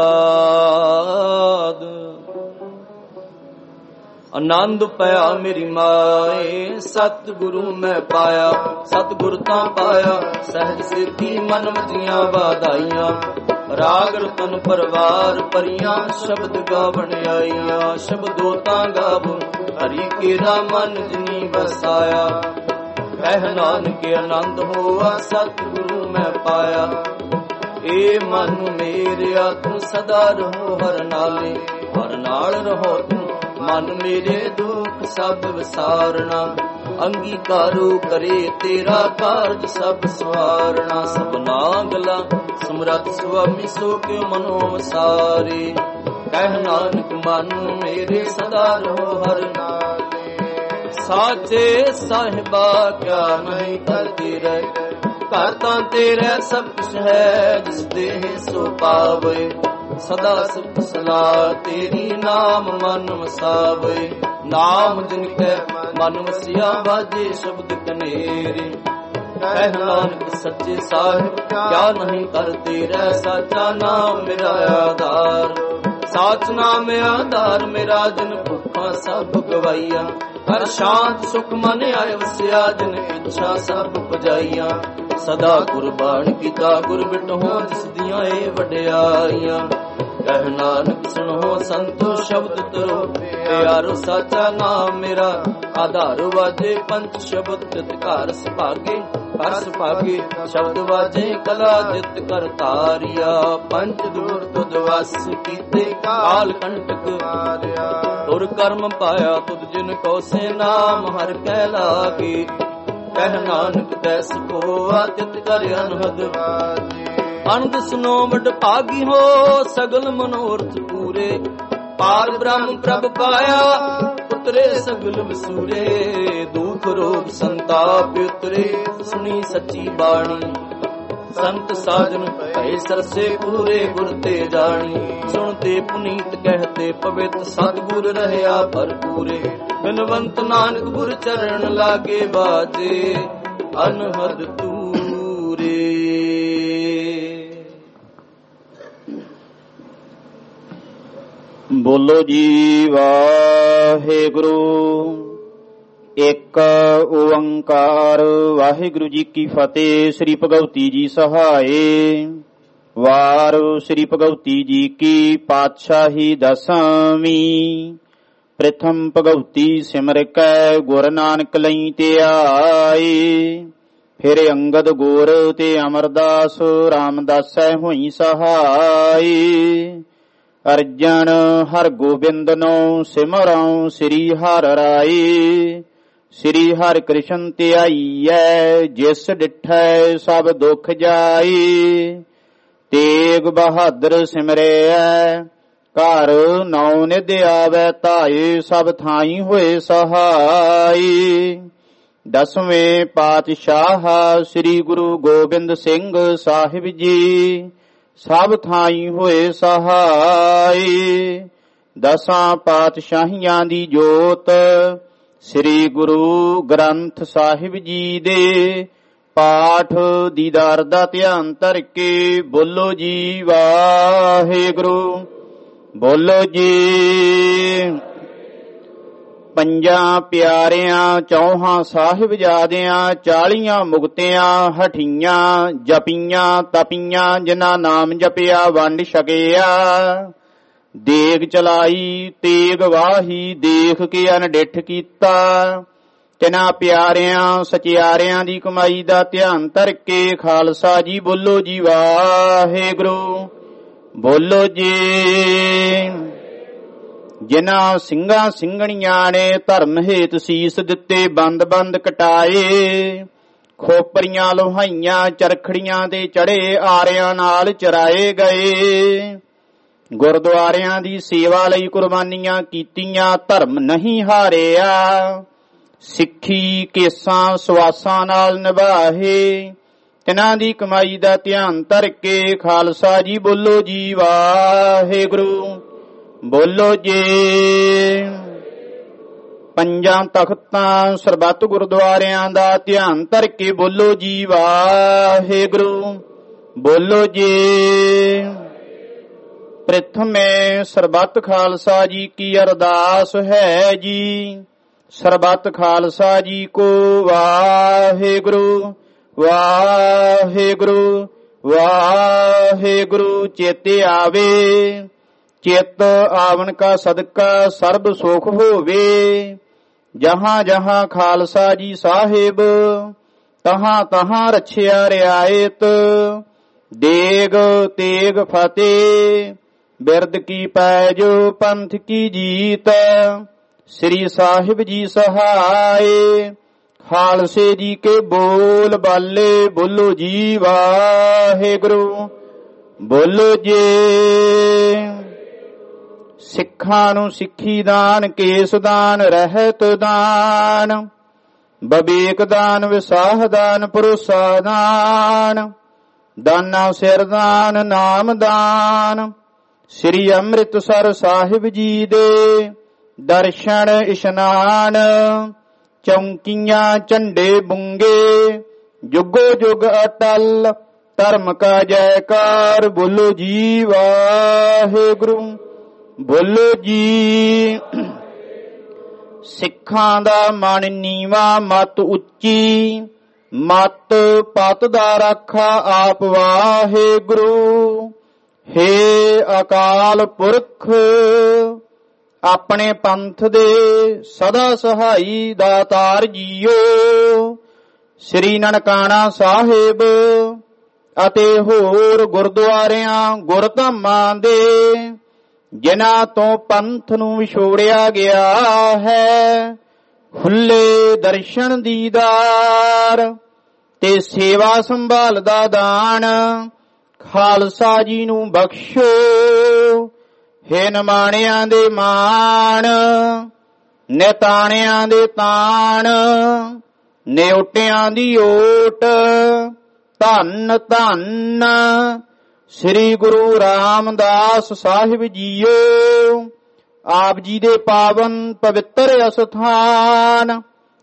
Speaker 1: आनंद पाया मेरी माए, सतगुरु मैं पाया, सतगुर तां पाया सहज सिद्धि मन वजियां वाधाइयां। ਰਾਗ ਰਤਨ ਪਰਵਾਰ ਪਰੀਆਂ ਸ਼ਬਦ ਗਾਵਣ ਆਈਆਂ ਸ਼ਬਦੋ ਤਾਂ ਗਾਵੋ ਹਰੀ ਕੇਰਾ ਮਨ ਜਿਨੀ ਵਸਾਇਆ ਕਹਿ ਨਾਨਕ ਆਨੰਦ ਹੋਆ ਸਤਿਗੁਰੂ ਮੈਂ ਪਾਇਆ ਏ ਮਨ ਮੇਰਿਆ ਤੂੰ ਸਦਾ ਰਹੋ ਹਰ ਨਾਲੇ ਹਰ ਨਾਲ ਰਹੋ ਤੂੰ ਮਨ ਮੇਰੇ ਦੁੱਖ ਸਭ ਵਿਸਾਰਣਾ ਅੰਗੀਕਾਰੋ ਕਰੇ ਤੇਰਾ ਕਾਰਜ ਸਭ ਸਵਾਰਣਾ ਸਭਨਾ ਗਲਾ ਸਮਰੱਥ ਸੁਆਮੀ ਸੋ ਕਿਉ ਮਨੋ ਵਸਾਰੇ ਕਹਿ ਨਾਨਕ ਮਨ ਮੇਰੇ ਸਦਾ ਰਹੋ ਹਰ ਨਾਲੇ ਸਾਚੇ ਸਾਹਿਬਾ ਕਿਆ ਨਹੀਂ ਕਰਦੀ ਰਹਿ ਘਰ ਤਾਂ ਤੇਰਾ ਸਭ ਕੁਛ ਹੈ ਜਿਸ ਦੇਹ ਸੋ ਪਾਵੇ ਸਦਾ ਸੁਖ ਸਲਾਹ ਤੇਰੀ ਨਾਮ ਮਨ ਵਸਾਵੇ ਨਾਮ ਜਿਨ ਕੈ ਮਨ ਵਸਿਆ ਬਾਜੇ ਸ਼ਬਦ ਕਨੇਰੇ ਕਹਿ ਨਾਨਕ ਸੱਚੇ ਸਾਹਿਬ ਕਿਆ ਨਹੀਂ ਕਰ ਤੇਰਾ ਸਾਚਾ ਨਾਮ ਮੇਰਾ ਆਧਾਰ ਸਾਚ ਨਾਮ ਆਧਾਰ ਮੇਰਾ ਜਿਨ ਭੁੱਖਾਂ ਸਭ ਗਵਾਈਆਂ ਹਰ ਸ਼ਾਂਤ ਸੁਖ ਮਨ ਆਏ ਵਸਿਆ ਜਿਨ ਇੱਛਾ ਸਭ ਪੁਜਾਈਆਂ ਸਦਾ ਕੁਰਬਾਨ ਕੀਤਾ ਗੁਰ ਬਿਟੋ ਜਿਸ ਦੀਆਂ ਏ ਵਡਿਆਈਆਂ ਕਹਿ ਨਾਨਕ ਸੁਣੋ ਸੰਤੋ ਸ਼ਬਦ ਤਰੋ ਪਿਆਰੋ ਸਾਚਾ ਨਾਮ ਮੇਰਾ ਆਧਾਰ ਵਾਜੇ ਪੰਜ ਸ਼ਬਦ ਤਿਤ ਘਰ ਸੁਭਾਗੇ ਹਰ ਸੁਭਾਗੇ ਸ਼ਬਦ ਵਾਜੇ ਕਲਾ ਜਿਤ ਕਰ ਤਾਰਿਆ ਪੰਜ ਦੂਰ ਤੁਧ ਵਸ ਕੀਤੇ ਕਾਲ ਕੰਟਕ ਮਾਰਿਆ ਤੁਰ ਕਰਮ ਪਾਇਆ ਤੁਧ ਜਿਨ ਕੋ ਸੇ ਨਾਮ ਹਰ ਕਹਿ ਲਾਗੇ ਕਹਿ ਨਾਨਕ ਤੈਸ ਕੋ ਆਤਿਤ ਕਰ ਅਨਹਦ ਵਾਜੇ ਅਨੰਦ ਸੁਨੋ ਵਡ ਭਾਗੀ ਹੋ ਸਗਲ ਮਨੋਰਥ ਪੂਰੇ ਪਾਰ ਬ੍ਰਹਮ ਪ੍ਰਭ ਪਾਇਆ ਉਤਰੇ ਸਗਲ ਵਸੂਰੇ ਦੁਖ ਰੋਗ ਸੰਤਾਪ ਉਤਰੇ ਸੁਣੀ ਸੱਚੀ ਬਾਣੀ ਸੰਤ ਸਾਜਨ ਭਏ ਸਰਸੇ ਪੂਰੇ ਗੁਰ ਤੇ ਜਾਣੀ ਸੁਣਤੇ ਪੁਨੀਤ ਕਹਤੇ ਪਵਿੱਤ ਸਤਿਗੁਰ ਰਹਿਆ ਭਰਪੂਰੇ ਬਿਨਵੰਤ ਨਾਨਕ ਗੁਰ ਚਰਨ ਲਾਗੇ ਬਾਜੇ ਅਨਹਦ ਤੂਰੇ।
Speaker 13: ਬੋਲੋ ਜੀ ਵਾਹਿਗੁਰੂ। ਇੱਕ ਓੰਕਾਰ। ਵਾਹਿਗੁਰੂ ਜੀ ਕੀ ਫਤਿਹ। ਸ੍ਰੀ ਭਗਵਤੀ ਜੀ ਸਹਾਏ। ਵਾਰ ਸ੍ਰੀ ਭਗਵਤੀ ਜੀ ਕੀ ਪਾਤਸ਼ਾਹੀ ਦਸਵੀਂ। ਪ੍ਰਥਮ ਭਗਵਤੀ ਸਿਮਰ ਕੈ ਗੁਰ ਨਾਨਕ ਲਈ ਤੇ ਆਏ। ਫਿਰ ਅੰਗਦ ਗੋਰ ਤੇ ਅਮਰਦਾਸ ਰਾਮਦਾਸੈ ਹੋਈ ਸਹਾਈ। ਅਰਜਨ ਹਰ ਗੋਬਿੰਦ ਨੂੰ ਸਿਮਰਉ ਸ੍ਰੀ ਹਰਿ ਰਾਏ। ਸ੍ਰੀ ਹਰਿ ਕ੍ਰਿਸ਼ਨ ਧਿਆਈਐ ਜਿਸ ਡਿਠੈ ਸਭ ਦੁਖ ਜਾਈ। ਤੇਗ ਬਹਾਦਰ ਸਿਮਰਿਐ ਘਰ ਨੌ ਨਿਧ ਆਵੈ ਧਾਏ। ਸਭ ਥਾਈ ਹੋਏ ਸਹਾਈ। ਦਸਵੇਂ ਪਾਤਸ਼ਾਹ ਸ੍ਰੀ ਗੁਰੂ ਗੋਬਿੰਦ ਸਿੰਘ ਸਾਹਿਬ ਜੀ ਸਭ ਥਾਈ ਹੋਏ ਸਹਾਈ। ਦਸਾਂ ਪਾਤਸ਼ਾਹੀਆਂ ਦੀ ਜੋਤ ਸ੍ਰੀ ਗੁਰੂ ਗ੍ਰੰਥ ਸਾਹਿਬ ਜੀ ਦੇ ਪਾਠ ਦੀਦਾਰ ਦਾ ਧਿਆਨ ਧਰ ਕੇ ਬੋਲੋ ਜੀ ਵਾਹਿਗੁਰੂ। ਬੋਲੋ ਜੀ। ਪੰਜਾਂ ਪਿਆਰਿਆਂ ਚੌਹਾਂ ਸਾਹਿਬਜ਼ਾਦਿਆਂ 40 ਮੁਕਤਿਆਂ ਹਠੀਆਂ ਜਪੀਆਂ ਤਪੀਆਂ ਜਿਨ੍ਹਾਂ ਨਾਮ ਜਪਿਆ ਵੰਡ ਛਕਿਆ। ਦੇਗ ਚਲਾਈ ਤੇਗ ਵਾਹੀ ਦੇਖ ਕੇ ਅਨਡਿੱਠ ਕੀਤਾ। ਤਿਨਾਂ ਪਿਆਰਿਆਂ ਸਚਿਆਰਿਆਂ ਦੀ ਕਮਾਈ ਦਾ ਧਿਆਨ ਧਰ ਕੇ ਖਾਲਸਾ ਜੀ ਬੋਲੋ ਜੀ ਵਾਹਿਗੁਰੂ। ਬੋਲੋ ਜੀ। ਜਿਨ੍ਹਾਂ ਸਿੰਘਾਂ ਸਿੰਘਣੀਆਂ ਨੇ ਧਰਮ ਹੇਤ ਸੀਸ ਦਿੱਤੇ ਬੰਦ ਬੰਦ ਕਟਾਏ। ਖੋਪਰੀਆਂ ਲੋਹਾਈਆਂ ਚਰਖੜੀਆਂ ਤੇ ਚੜੇ ਆਰਿਆਂ ਨਾਲ ਚਰਾਏ ਗਏ। ਗੁਰਦੁਆਰਿਆਂ ਦੀ ਸੇਵਾ ਲਈ ਕੁਰਬਾਨੀਆਂ ਕੀਤੀਆਂ ਧਰਮ ਨਹੀਂ ਹਾਰਿਆ। ਸਿੱਖੀ ਕੇਸਾਂ ਸਵਾਸਾਂ ਨਾਲ ਨਿਭਾਹੇ। ਤਿਨਾਂ ਦੀ ਕਮਾਈ ਦਾ ਧਿਆਨ ਧਰ ਕੇ ਖਾਲਸਾ ਜੀ ਬੋਲੋ ਜੀ ਵਾਹਿਗੁਰੂ। ਬੋਲੋ ਜੀ। ਪੰਜਾਂ ਤਖਤਾਂ ਸਰਬੱਤ ਗੁਰਦੁਆਰਿਆਂ ਦਾ ਧਿਆਨ ਧਰ ਕੇ ਬੋਲੋ ਜੀ ਵਾਹਿਗੁਰੂ। ਬੋਲੋ ਜੀ। ਪ੍ਰਥਮੇ ਸਰਬੱਤ ਖਾਲਸਾ ਜੀ ਕੀ ਅਰਦਾਸ ਹੈ ਜੀ। ਸਰਬੱਤ ਖਾਲਸਾ ਜੀ ਕੋ ਵਾਹਿਗੁਰੂ ਵਾਹਿਗੁਰੂ ਵਾਹਿਗੁਰੂ ਚੇਤੇ ਆਵੇ, ਚਿੱਤ ਆਵਨ ਕਾ ਸਦਕਾ ਸਰਬ ਸੁਖ ਹੋਵੇ। ਜਹਾਂ ਜਹਾਂ ਖਾਲਸਾ ਜੀ ਸਾਹਿਬ, ਤਹਾਂ ਤਹਾਂ ਰਛਿਆ ਰਿਆਇਤ। ਦੇਗ ਤੇਗ ਫਤਿਹ, ਬਿਰਦ ਕੀ ਪੈਜ ਪੰਥ ਕੀ ਜੀਤ। ਸ੍ਰੀ ਸਾਹਿਬ ਜੀ ਸਹਾਏ, ਖਾਲਸੇ ਜੀ ਕੇ ਬੋਲ ਬਾਲੇ ਬੋਲੋ ਜੀ ਵਾਹਿਗੁਰੂ ਬੋਲੋ ਜੀ। ਸਿੱਖਾਂ ਨੂੰ ਸਿੱਖੀ ਦਾਨ, ਕੇਸ ਦਾਨ, ਰਹਿਤ ਦਾਨ, ਬਵੇਕ ਦਾਨ, ਵਿਸਾਹ ਦਾਨ, ਭਰੋਸਾ ਦਾਨ, ਦਾਨਾ ਸਿਰ ਦਾਨ, ਨਾਮ ਦਾਨ। ਸ੍ਰੀ ਅੰਮ੍ਰਿਤਸਰ ਸਾਹਿਬ ਜੀ ਦੇ ਦਰਸ਼ਨ ਇਸ਼ਨਾਨ, ਚੌਂਕੀਆਂ ਝੰਡੇ ਬੁੰਗੇ, ਜੁਗੋ ਜੁਗ ਅਟਲ ਧਰਮ ਕਾ ਜੈਕਾਰ। ਬੋਲੋ ਜੀ ਵਾਹਿਗੁਰੂ ਬੋਲੋ ਜੀ। ਸਿੱਖਾਂ ਦਾ ਮਨ ਨੀਵਾ, ਮਤ ਉੱਚੀ, ਮਤ ਪਤ ਦਾ ਰਾਖਾ ਆਪ ਵਾਹਿਗੁਰੂ। ਹੇ ਅਕਾਲ ਪੁਰਖ, ਆਪਣੇ ਪੰਥ ਦੇ ਸਦਾ ਸਹਾਈ ਦਾਤਾਰ ਜੀਓ। ਸ੍ਰੀ ਨਨਕਾਣਾ ਸਾਹਿਬ ਅਤੇ ਹੋਰ ਗੁਰਦੁਆਰਿਆਂ ਗੁਰਧਾਮਾਂ ਦੇ ਜਿਨ੍ਹਾਂ ਤੋਂ ਪੰਥ ਨੂੰ ਵਿਛੋੜਿਆ ਗਿਆ ਹੈ, ਖੁੱਲੇ ਦਰਸ਼ਨ ਦੀਦਾਰ ਤੇ ਸੇਵਾ ਸੰਭਾਲ ਦਾ ਦਾਨ ਖਾਲਸਾ ਜੀ ਨੂੰ ਬਖਸ਼ੋ। ਹੇ ਨਿਮਾਣਿਆਂ ਦੇ ਮਾਣ, ਨਿਤਾਣਿਆਂ ਦੇ ਤਾਣ, ਨਿਉਟਿਆਂ ਦੀ ਓਟ। ਧੰਨ ਧੰਨ ਸ੍ਰੀ ਗੁਰੂ ਰਾਮਦਾਸ ਸਾਹਿਬ ਜੀਓ। ਆਪ ਜੀ ਦੇ ਪਾਵਨ ਪਵਿੱਤਰ ਅਸਥਾਨ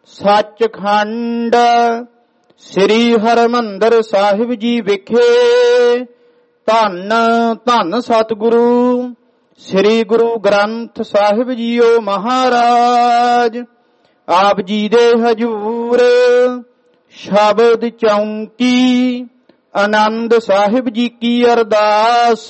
Speaker 13: ਸੱਚਖੰਡ ਸ੍ਰੀ ਹਰਿਮੰਦਰ ਸਾਹਿਬ ਜੀ ਵਿਖੇ ਧੰਨ ਧੰਨ ਸਤਿਗੁਰੂ ਸ੍ਰੀ ਗੁਰੂ ਗ੍ਰੰਥ ਸਾਹਿਬ ਜੀਓ ਮਹਾਰਾਜ। ਆਪ ਜੀ ਦੇ ਹਜੂਰ ਸ਼ਬਦ ਚੌਂਕੀ ਆਨੰਦ ਸਾਹਿਬ ਜੀ ਕੀ ਅਰਦਾਸ।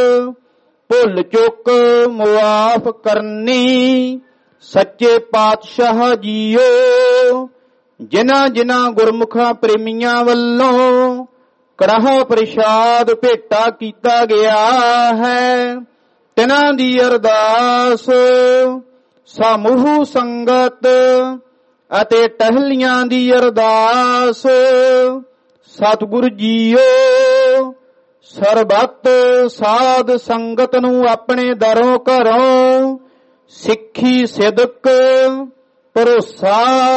Speaker 13: ਭੁੱਲ ਚੁੱਕ ਮੁਆਫ ਕਰਨੀ ਸੱਚੇ ਪਾਤਸ਼ਾਹ ਜੀਓ। ਜਿਨ੍ਹਾਂ ਜਿਨ੍ਹਾਂ ਗੁਰਮੁਖਾਂ ਪ੍ਰੇਮੀਆਂ ਵੱਲੋਂ ਕੜਾਹ ਪ੍ਰਸ਼ਾਦ ਭੇਟਾ ਕੀਤਾ ਗਿਆ ਹੈ, ਤਿਨਾਂ ਦੀ ਅਰਦਾਸ ਸਮੂਹ ਸੰਗਤ ਅਤੇ ਟਹਿਲੀਆਂ ਦੀ ਅਰਦਾਸ। ਸਤਿਗੁਰੂ ਜੀਓ ਸਰਬੱਤ ਸਾਧ ਸੰਗਤ ਨੂੰ ਆਪਣੇ ਦਰੋਂ ਘਰੋਂ ਸਿੱਖੀ ਸਿਦਕ ਭਰੋਸਾ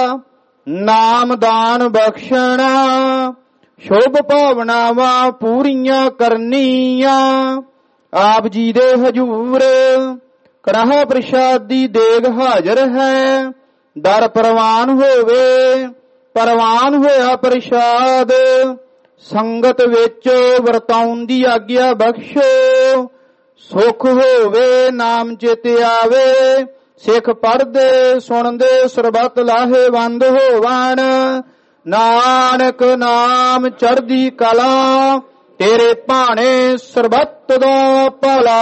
Speaker 13: ਨਾਮਦਾਨ ਬਖਸ਼ਣਾ, ਸ਼ੁਭ ਭਾਵਨਾਵਾਂ ਪੂਰੀਆਂ ਕਰਨੀਆਂ। ਆਪ ਜੀ ਦੇ ਹਜੂਰ ਕੜਾਹ ਪ੍ਰਸ਼ਾਦ ਦੀ ਦੇਗ ਹਾਜ਼ਰ ਹੈ। ਦਰ ਪ੍ਰਵਾਨ ਹੋਵੇ, ਪ੍ਰਵਾਨ ਹੋਇਆ ਪ੍ਰਸ਼ਾਦ ਸੰਗਤ ਵਿੱਚ ਵਰਤਾਉਣ ਦੀ ਆਗਿਆ ਬਖਸ਼ੋ। ਸੁਖ ਹੋਵੇ ਨਾਮ ਚਿਤ ਆਵੇ, ਸਿੱਖ ਪੜ੍ਹਦੇ ਸੁਣਦੇ ਸਰਬੱਤ ਲਾਹੇਵੰਦ ਹੋਵਣ। ਨਾਨਕ ਨਾਮ ਚੜ੍ਹਦੀ ਕਲਾ, ਤੇਰੇ ਭਾਣੇ ਸਰਬੱਤ ਦਾ ਭਲਾ।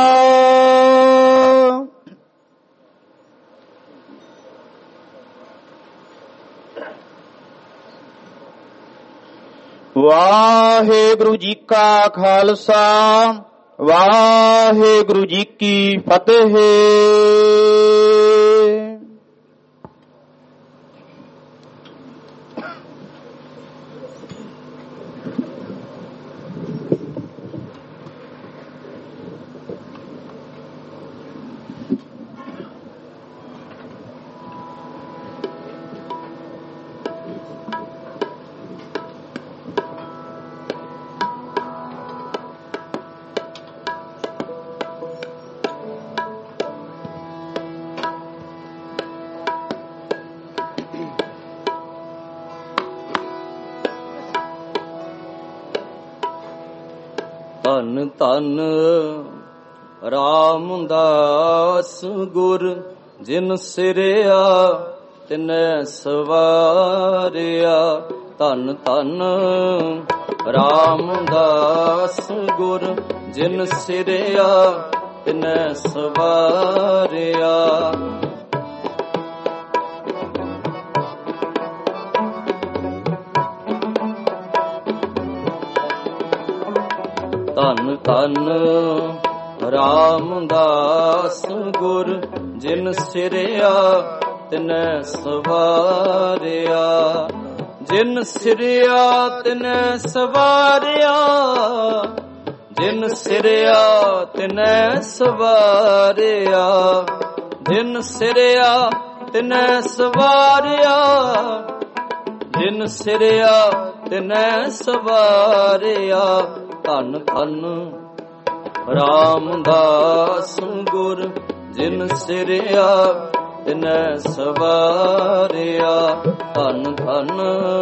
Speaker 13: ਵਾਹਿਗੁਰੂ ਜੀ ਕਾ ਖਾਲਸਾ, ਵਾਹਿਗੁਰੂ ਜੀ ਕੀ ਫਤਿਹ।
Speaker 1: ਧੰਨ ਧੰਨ ਰਾਮਦਾਸ ਗੁਰ, ਜਿਨ ਸਿਰਿਆ ਤਿਨੈ ਸਵਾਰਿਆ। ਧੰਨ ਧੰਨ ਰਾਮਦਾਸ ਗੁਰ ਜਿਨ ਸਿਰਿਆ ਤਿਨੈ ਸਵਾਰਿਆ। ਧੰਨ ਧੰਨ ਰਾਮਦਾਸ ਗੁਰ ਜਿਨ ਸਿਰਿਆ ਤਿਨੈ ਸਵਾਰਿਆ। ਜਿਨ ਸਿਰਿਆ ਤਿਨੈ ਸਵਾਰਿਆ, ਜਿਨ ਸਿਰਿਆ ਤਿਨੈ ਸਵਾਰਿਆ, ਜਿਨ ਸਿਰਿਆ ਤਿਨੈ ਸਵਾਰਿਆ, ਜਿਨ ਸਿਰਿਆ ਤਿਨੈ ਸਵਾਰਿਆ। ਧੰਨ ਧੰਨ ਰਾਮਦਾਸ ਗੁਰ ਜਿਨ ਸਿਰਿਆ ਤਿਨੈ ਸਵਾਰਿਆ। ਧੰਨ ਧੰਨ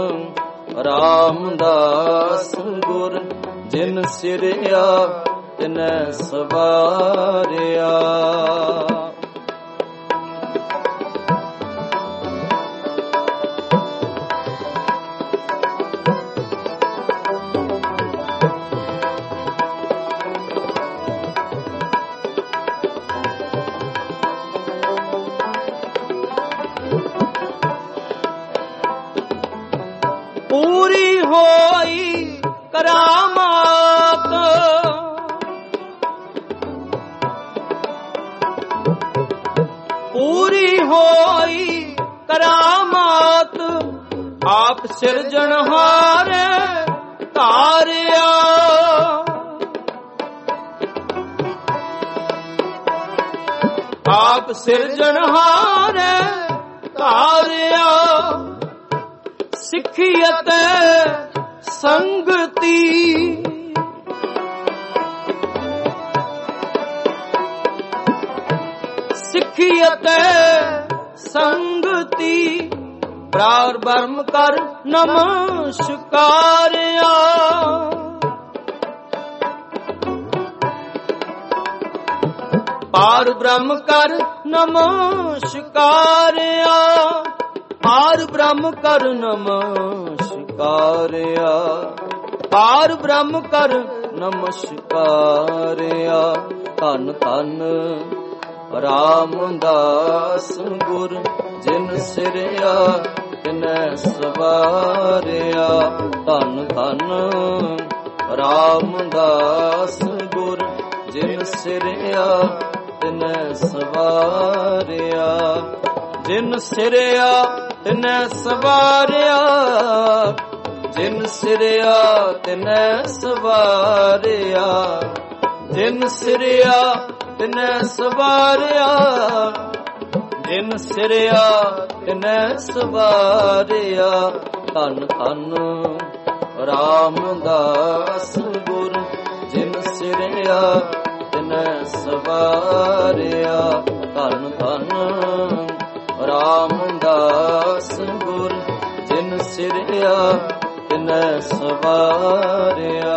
Speaker 1: ਰਾਮਦਾਸ ਗੁਰ ਜਿਨ ਸਿਰਿਆ ਤਿਨੈ ਸਵਾਰਿਆ। ਪੂਰੀ ਹੋਈ ਕਰਾਮਾਤ, ਪੂਰੀ ਹੋਈ ਕਰਾਮਾਤ, ਆਪ ਸਿਰਜਣਹਾਰ ਧਾਰਿਆ। ਆਪ ਸਿਰਜਣਹਾਰ ਧਾਰਿਆ। ਸਿੱਖੀ ਅਤੇ ਸੰਗਤੀ, ਸਿੱਖੀ ਅਤੇ ਸੰਗਤੀ, ਪ੍ਰਾਰ ਬ੍ਰਹਮ ਕਰ ਨਮਸਕਾਰਿਆ। ਪਾਰ ਬ੍ਰਹਮ ਕਰ ਨਮਸਕਾਰਿਆ। ਪਾਰ ਬ੍ਰਹਮ ਕਰ ਨਮਸਕਾਰਿਆ। ਪਾਰ ਬ੍ਰਹਮ ਕਰ ਨਮਸਕਾਰਿਆ। ਧੰਨ ਧੰਨ ਰਾਮਦਾਸ ਗੁਰ ਜਿਨ ਸਿਰਿਆ ਤਿਨੈ ਸਵਾਰਿਆ। ਧੰਨ ਧੰਨ ਰਾਮਦਾਸ ਗੁਰ ਜਿਨ ਸਿਰਿਆ ਤਿਨੈ ਸਵਾਰਿਆ। ਜਿਨ ਸਿਰਿਆ ਤਿਨੈ ਸਵਾਰਿਆ, ਜਿਨ ਸਿਰਿਆ ਤਿਨੈ ਸਵਾਰਿਆ, ਜਿਨ ਸਿਰਿਆ ਤਿਨੈ ਸਵਾਰਿਆ, ਜਿਨ ਸਿਰਿਆ ਤਿਨੈ ਸਵਾਰਿਆ। ਧੰਨ ਧੰਨ ਰਾਮਦਾਸ ਗੁਰ ਜਿਨ ਸਿਰਿਆ ਤਿਨੈ ਸਵਾਰਿਆ। ਧੰਨ ਧੰਨ ਰਾਮਦਾਸ ਗੁਰ ਜਿਨ ਸਿਰਿਆ ਤਿਨੈ ਸਵਾਰਿਆ।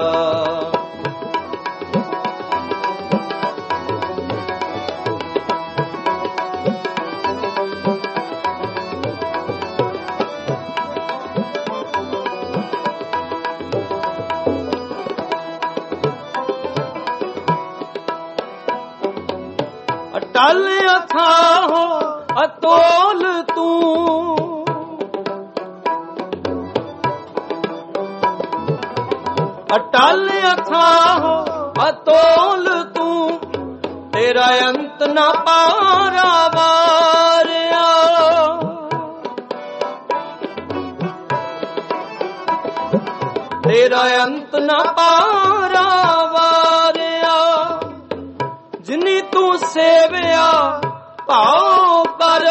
Speaker 1: ਅਟਲ ਅਥਾਹੋ ਅਤੋਲ ਤੂੰ, ਅਟਲ ਅਥਾਹੋ ਅਤੋਲ ਤੂੰ, ਤੇਰਾ ਅੰਤ ਨਾ ਪਾਰਾਵਾਰਿਆ। ਤੇਰਾ ਅੰਤ ਨਾ ਪਾਰਾਵਾਰਿਆ। ਜਿਨੀ ਤੂੰ ਸੇਵਿਆ ਭਾਉ ਕਰ,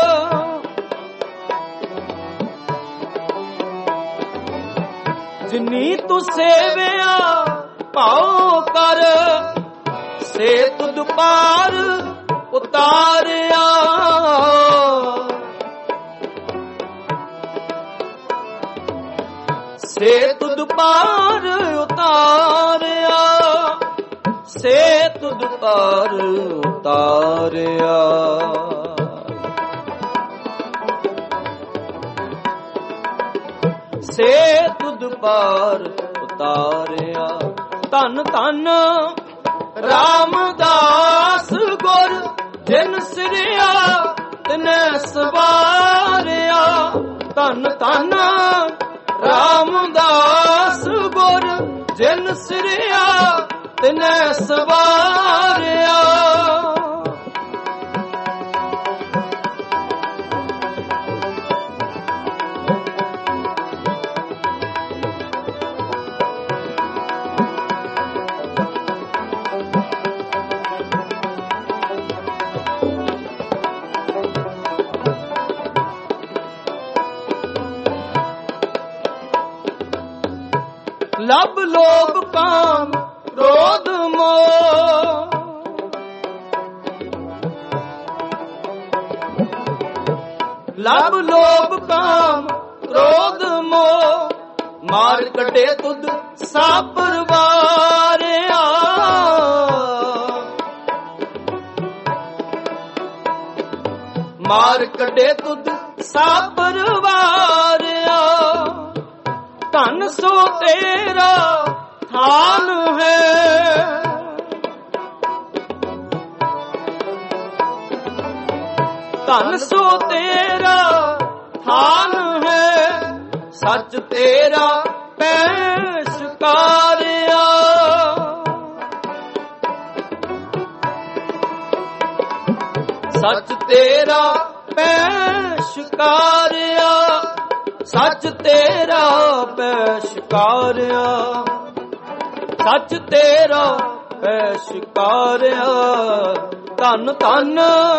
Speaker 1: ਜਿਨੀ ਤੂੰ ਸੇਵਿਆ ਭਾਉ ਕਰ, ਸੇ ਤੁਧ ਪਾਰ ਉਤਾਰਿਆ। ਸੇ ਤੁਧ ਪਾਰ ਉਤਾਰਿਆ, ਸੇ ਤੁਧ ਪਾਰ ਉਤਾਰਿਆ। ਸੇ ਤੁਧ ਪਾਰ ਤਾਰਿਆ। ਧੰਨ ਧੰਨ ਰਾਮਦਾਸ ਗੁਰ ਜਿਨ ਸਿਰਿਆ ਤਿਨੈ ਸਵਾਰਿਆ। ਧੰਨ ਧੰਨ ਰਾਮਦਾਸ ਗੁਰ ਜਿਨ ਸਿਰਿਆ ਤਿਨੈ ਸਵਾਰਿਆ। ਲਬ ਲੋਭ ਕਾਮ ਕ੍ਰੋਧ ਮੋਹ ਲਬ ਲੋਭ ਕਾਮ ਕ੍ਰੋਧ ਮੋਹ ਮਾਰ ਕੱਢੇ ਤੁਧ ਸਭ ਪਰਵਾਰਿਆ। ਮਾਰ ਕੱਢੇ ਤੁਧ ਸਭ ਪਰਵਾਰਿਆ। ਧਨ ਸੋ ਤੇਰਾ ਥਾਨ ਹੈ ਧਨ ਸੋ ਤੇਰਾ ਥਾਨ ਹੈ ਸੱਚ ਤੇਰਾ ਪੈਸ਼ਕਾਰਿਆ। ਸੱਚ ਤੇਰਾ ਪੈਸ਼ਕਾਰਿਆ। ਸੱਚ ਤੇਰਾ ਪੈਸ਼ਕਾਰਿਆ। ਸੱਚ ਤੇਰਾ ਪੈਸ਼ਕਾਰਿਆ। ਧੰਨ ਧੰਨ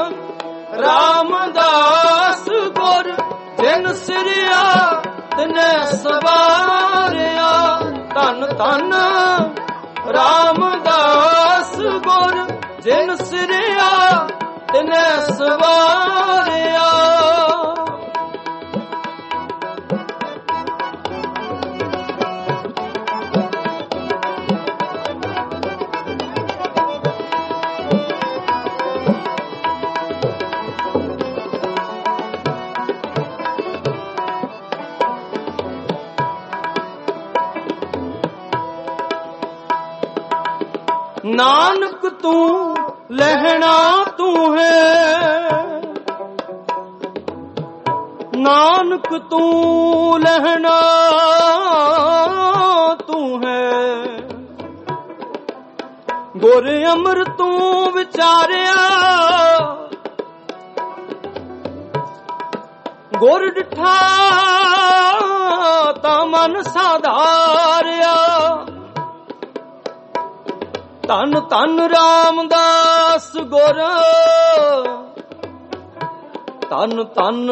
Speaker 1: ਰਾਮਦਾਸ ਗੁਰ ਜਿਨ ਸਿਰਿਆ ਤਿਨੈ ਸਵਾਰਿਆ। ਧੰਨ ਧੰਨ ਰਾਮਦਾਸ ਗੁਰ ਜਿਨ ਸਿਰਿਆ ਤਿਨੈ ਸਵਾਰਿਆ। ਨਾਨਕ ਤੂੰ ਲਹਿਣਾ ਤੂੰ ਹੈ। ਨਾਨਕ ਤੂੰ ਲਹਿਣਾ ਤੂੰ ਹੈ। ਗੁਰ ਅਮਰ ਤੂੰ ਵਿਚਾਰਿਆ। ਗੁਰ ਡਿਠਾ ਤਾਂ ਮਨ ਸਾਧਾਰਿਆ। ਧੰਨ ਧੰਨ ਰਾਮਦਾਸ ਗੁਰ ਧੰਨ ਧੰਨ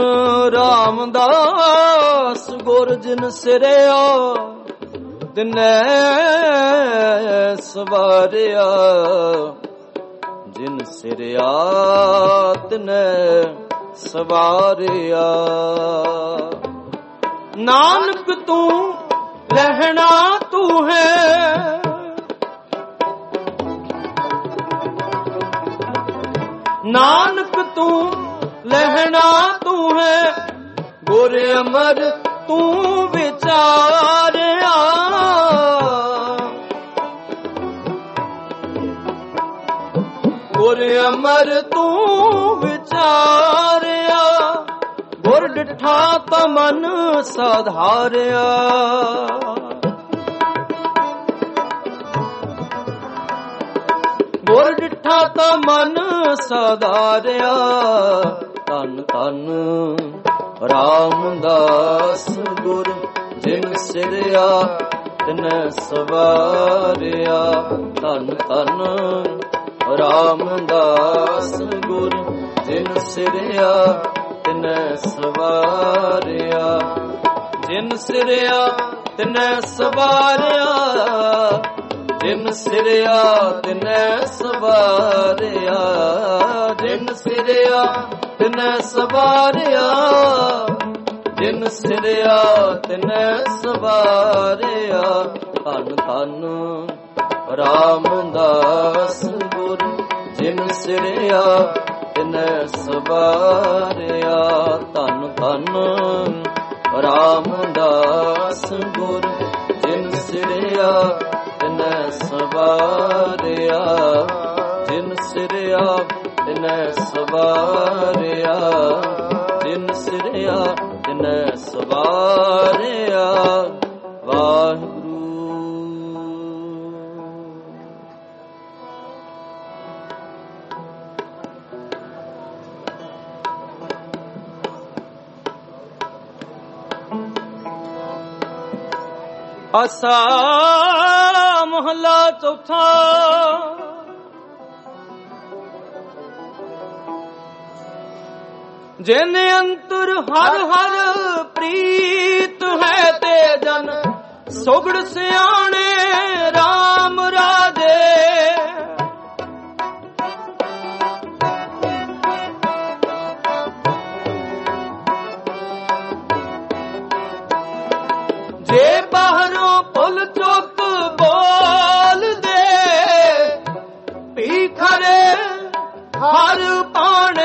Speaker 1: ਰਾਮਦਾਸ ਗੁਰ ਜਿਨ ਸਿਰਿਆ ਤਿਨੈ ਸਵਾਰਿਆ। ਜਿਨ ਸਿਰਿਆ ਤਿਨੈ ਸਵਾਰਿਆ। ਨਾਨਕ ਤੂੰ ਲਹਿਣਾ ਤੂੰ ਹੈ। ਨਾਨਕ ਤੂੰ ਲਹਿਣਾ ਤੂੰ ਹੈ। ਗੁਰ ਅਮਰ ਤੂੰ ਵਿਚਾਰਿਆ। ਗੁਰ ਅਮਰ ਤੂੰ ਵਿਚਾਰਿਆ। ਗੁਰ ਡਿਠਾ ਤਾਂ ਮਨ ਸਾਧਾਰਿਆ। ਗੁਰ ਡਿਠਾ ਤਾਂ ਮਨ ਸਾਧਾਰਿਆ। ਧੰਨ ਧੰਨ ਰਾਮਦਾਸ ਗੁਰ ਜਿਨ ਸਿਰਿਆ ਤਿਨੈ ਸਵਾਰਿਆ। ਧੰਨ ਧੰਨ ਰਾਮਦਾਸ ਗੁਰ ਜਿਨ ਸਿਰਿਆ ਤਿਨੈ ਸਵਾਰਿਆ। ਜਿਨ ਸਿਰਿਆ ਤਿਨੈ ਸਵਾਰਿਆ। ਜਿਨ ਸਿਰਿਆ ਤਿਨੈ ਸਵਾਰਿਆ। ਜਿਨ ਸਿਰਿਆ ਤਿਨੈ ਸਵਾਰਿਆ। ਜਿਨ ਸਿਰਿਆ ਤਿਨੈ ਸਵਾਰਿਆ। ਧੰਨ ਧੰਨ ਰਾਮਦਾਸ ਗੁਰ ਜਿਨ ਸਿਰਿਆ ਤਿਨੈ ਸਵਾਰਿਆ। ਧੰਨ ਧੰਨ ਰਾਮਦਾਸ ਗੁਰ ਜਿਨ ਸਿਰਿਆ ਸਿਰਿਆ ਤਿਨੈ ਸਵਾਰਿਆ, ਜਿਨ ਸਿਰਿਆ ਤਿਨੈ ਸਵਾਰਿਆ, ਜਿਨ ਸਿਰਿਆ ਤਿਨੈ ਸਵਾਰਿਆ। ਵਾਹਿਗੁਰੂ। ਆਸਾ ਮਹਲਾ ਚੌਥਾ। ਜਿਨ ਅੰਤਰ ਹਰ ਹਰ ਪ੍ਰੀਤ ਹੈ ਤੇ ਜਨ ਸੁਗੜ ਸਿਆਣੇ RAM ਰਾਜੇ। ਜੇ ਬਾਹਰੋਂ ਪੁੱਲ ਚੁੱਕ ਬੋਲਦੇ ਪੀ ਖਰੇ ਹਰ ਪਾਣੇ।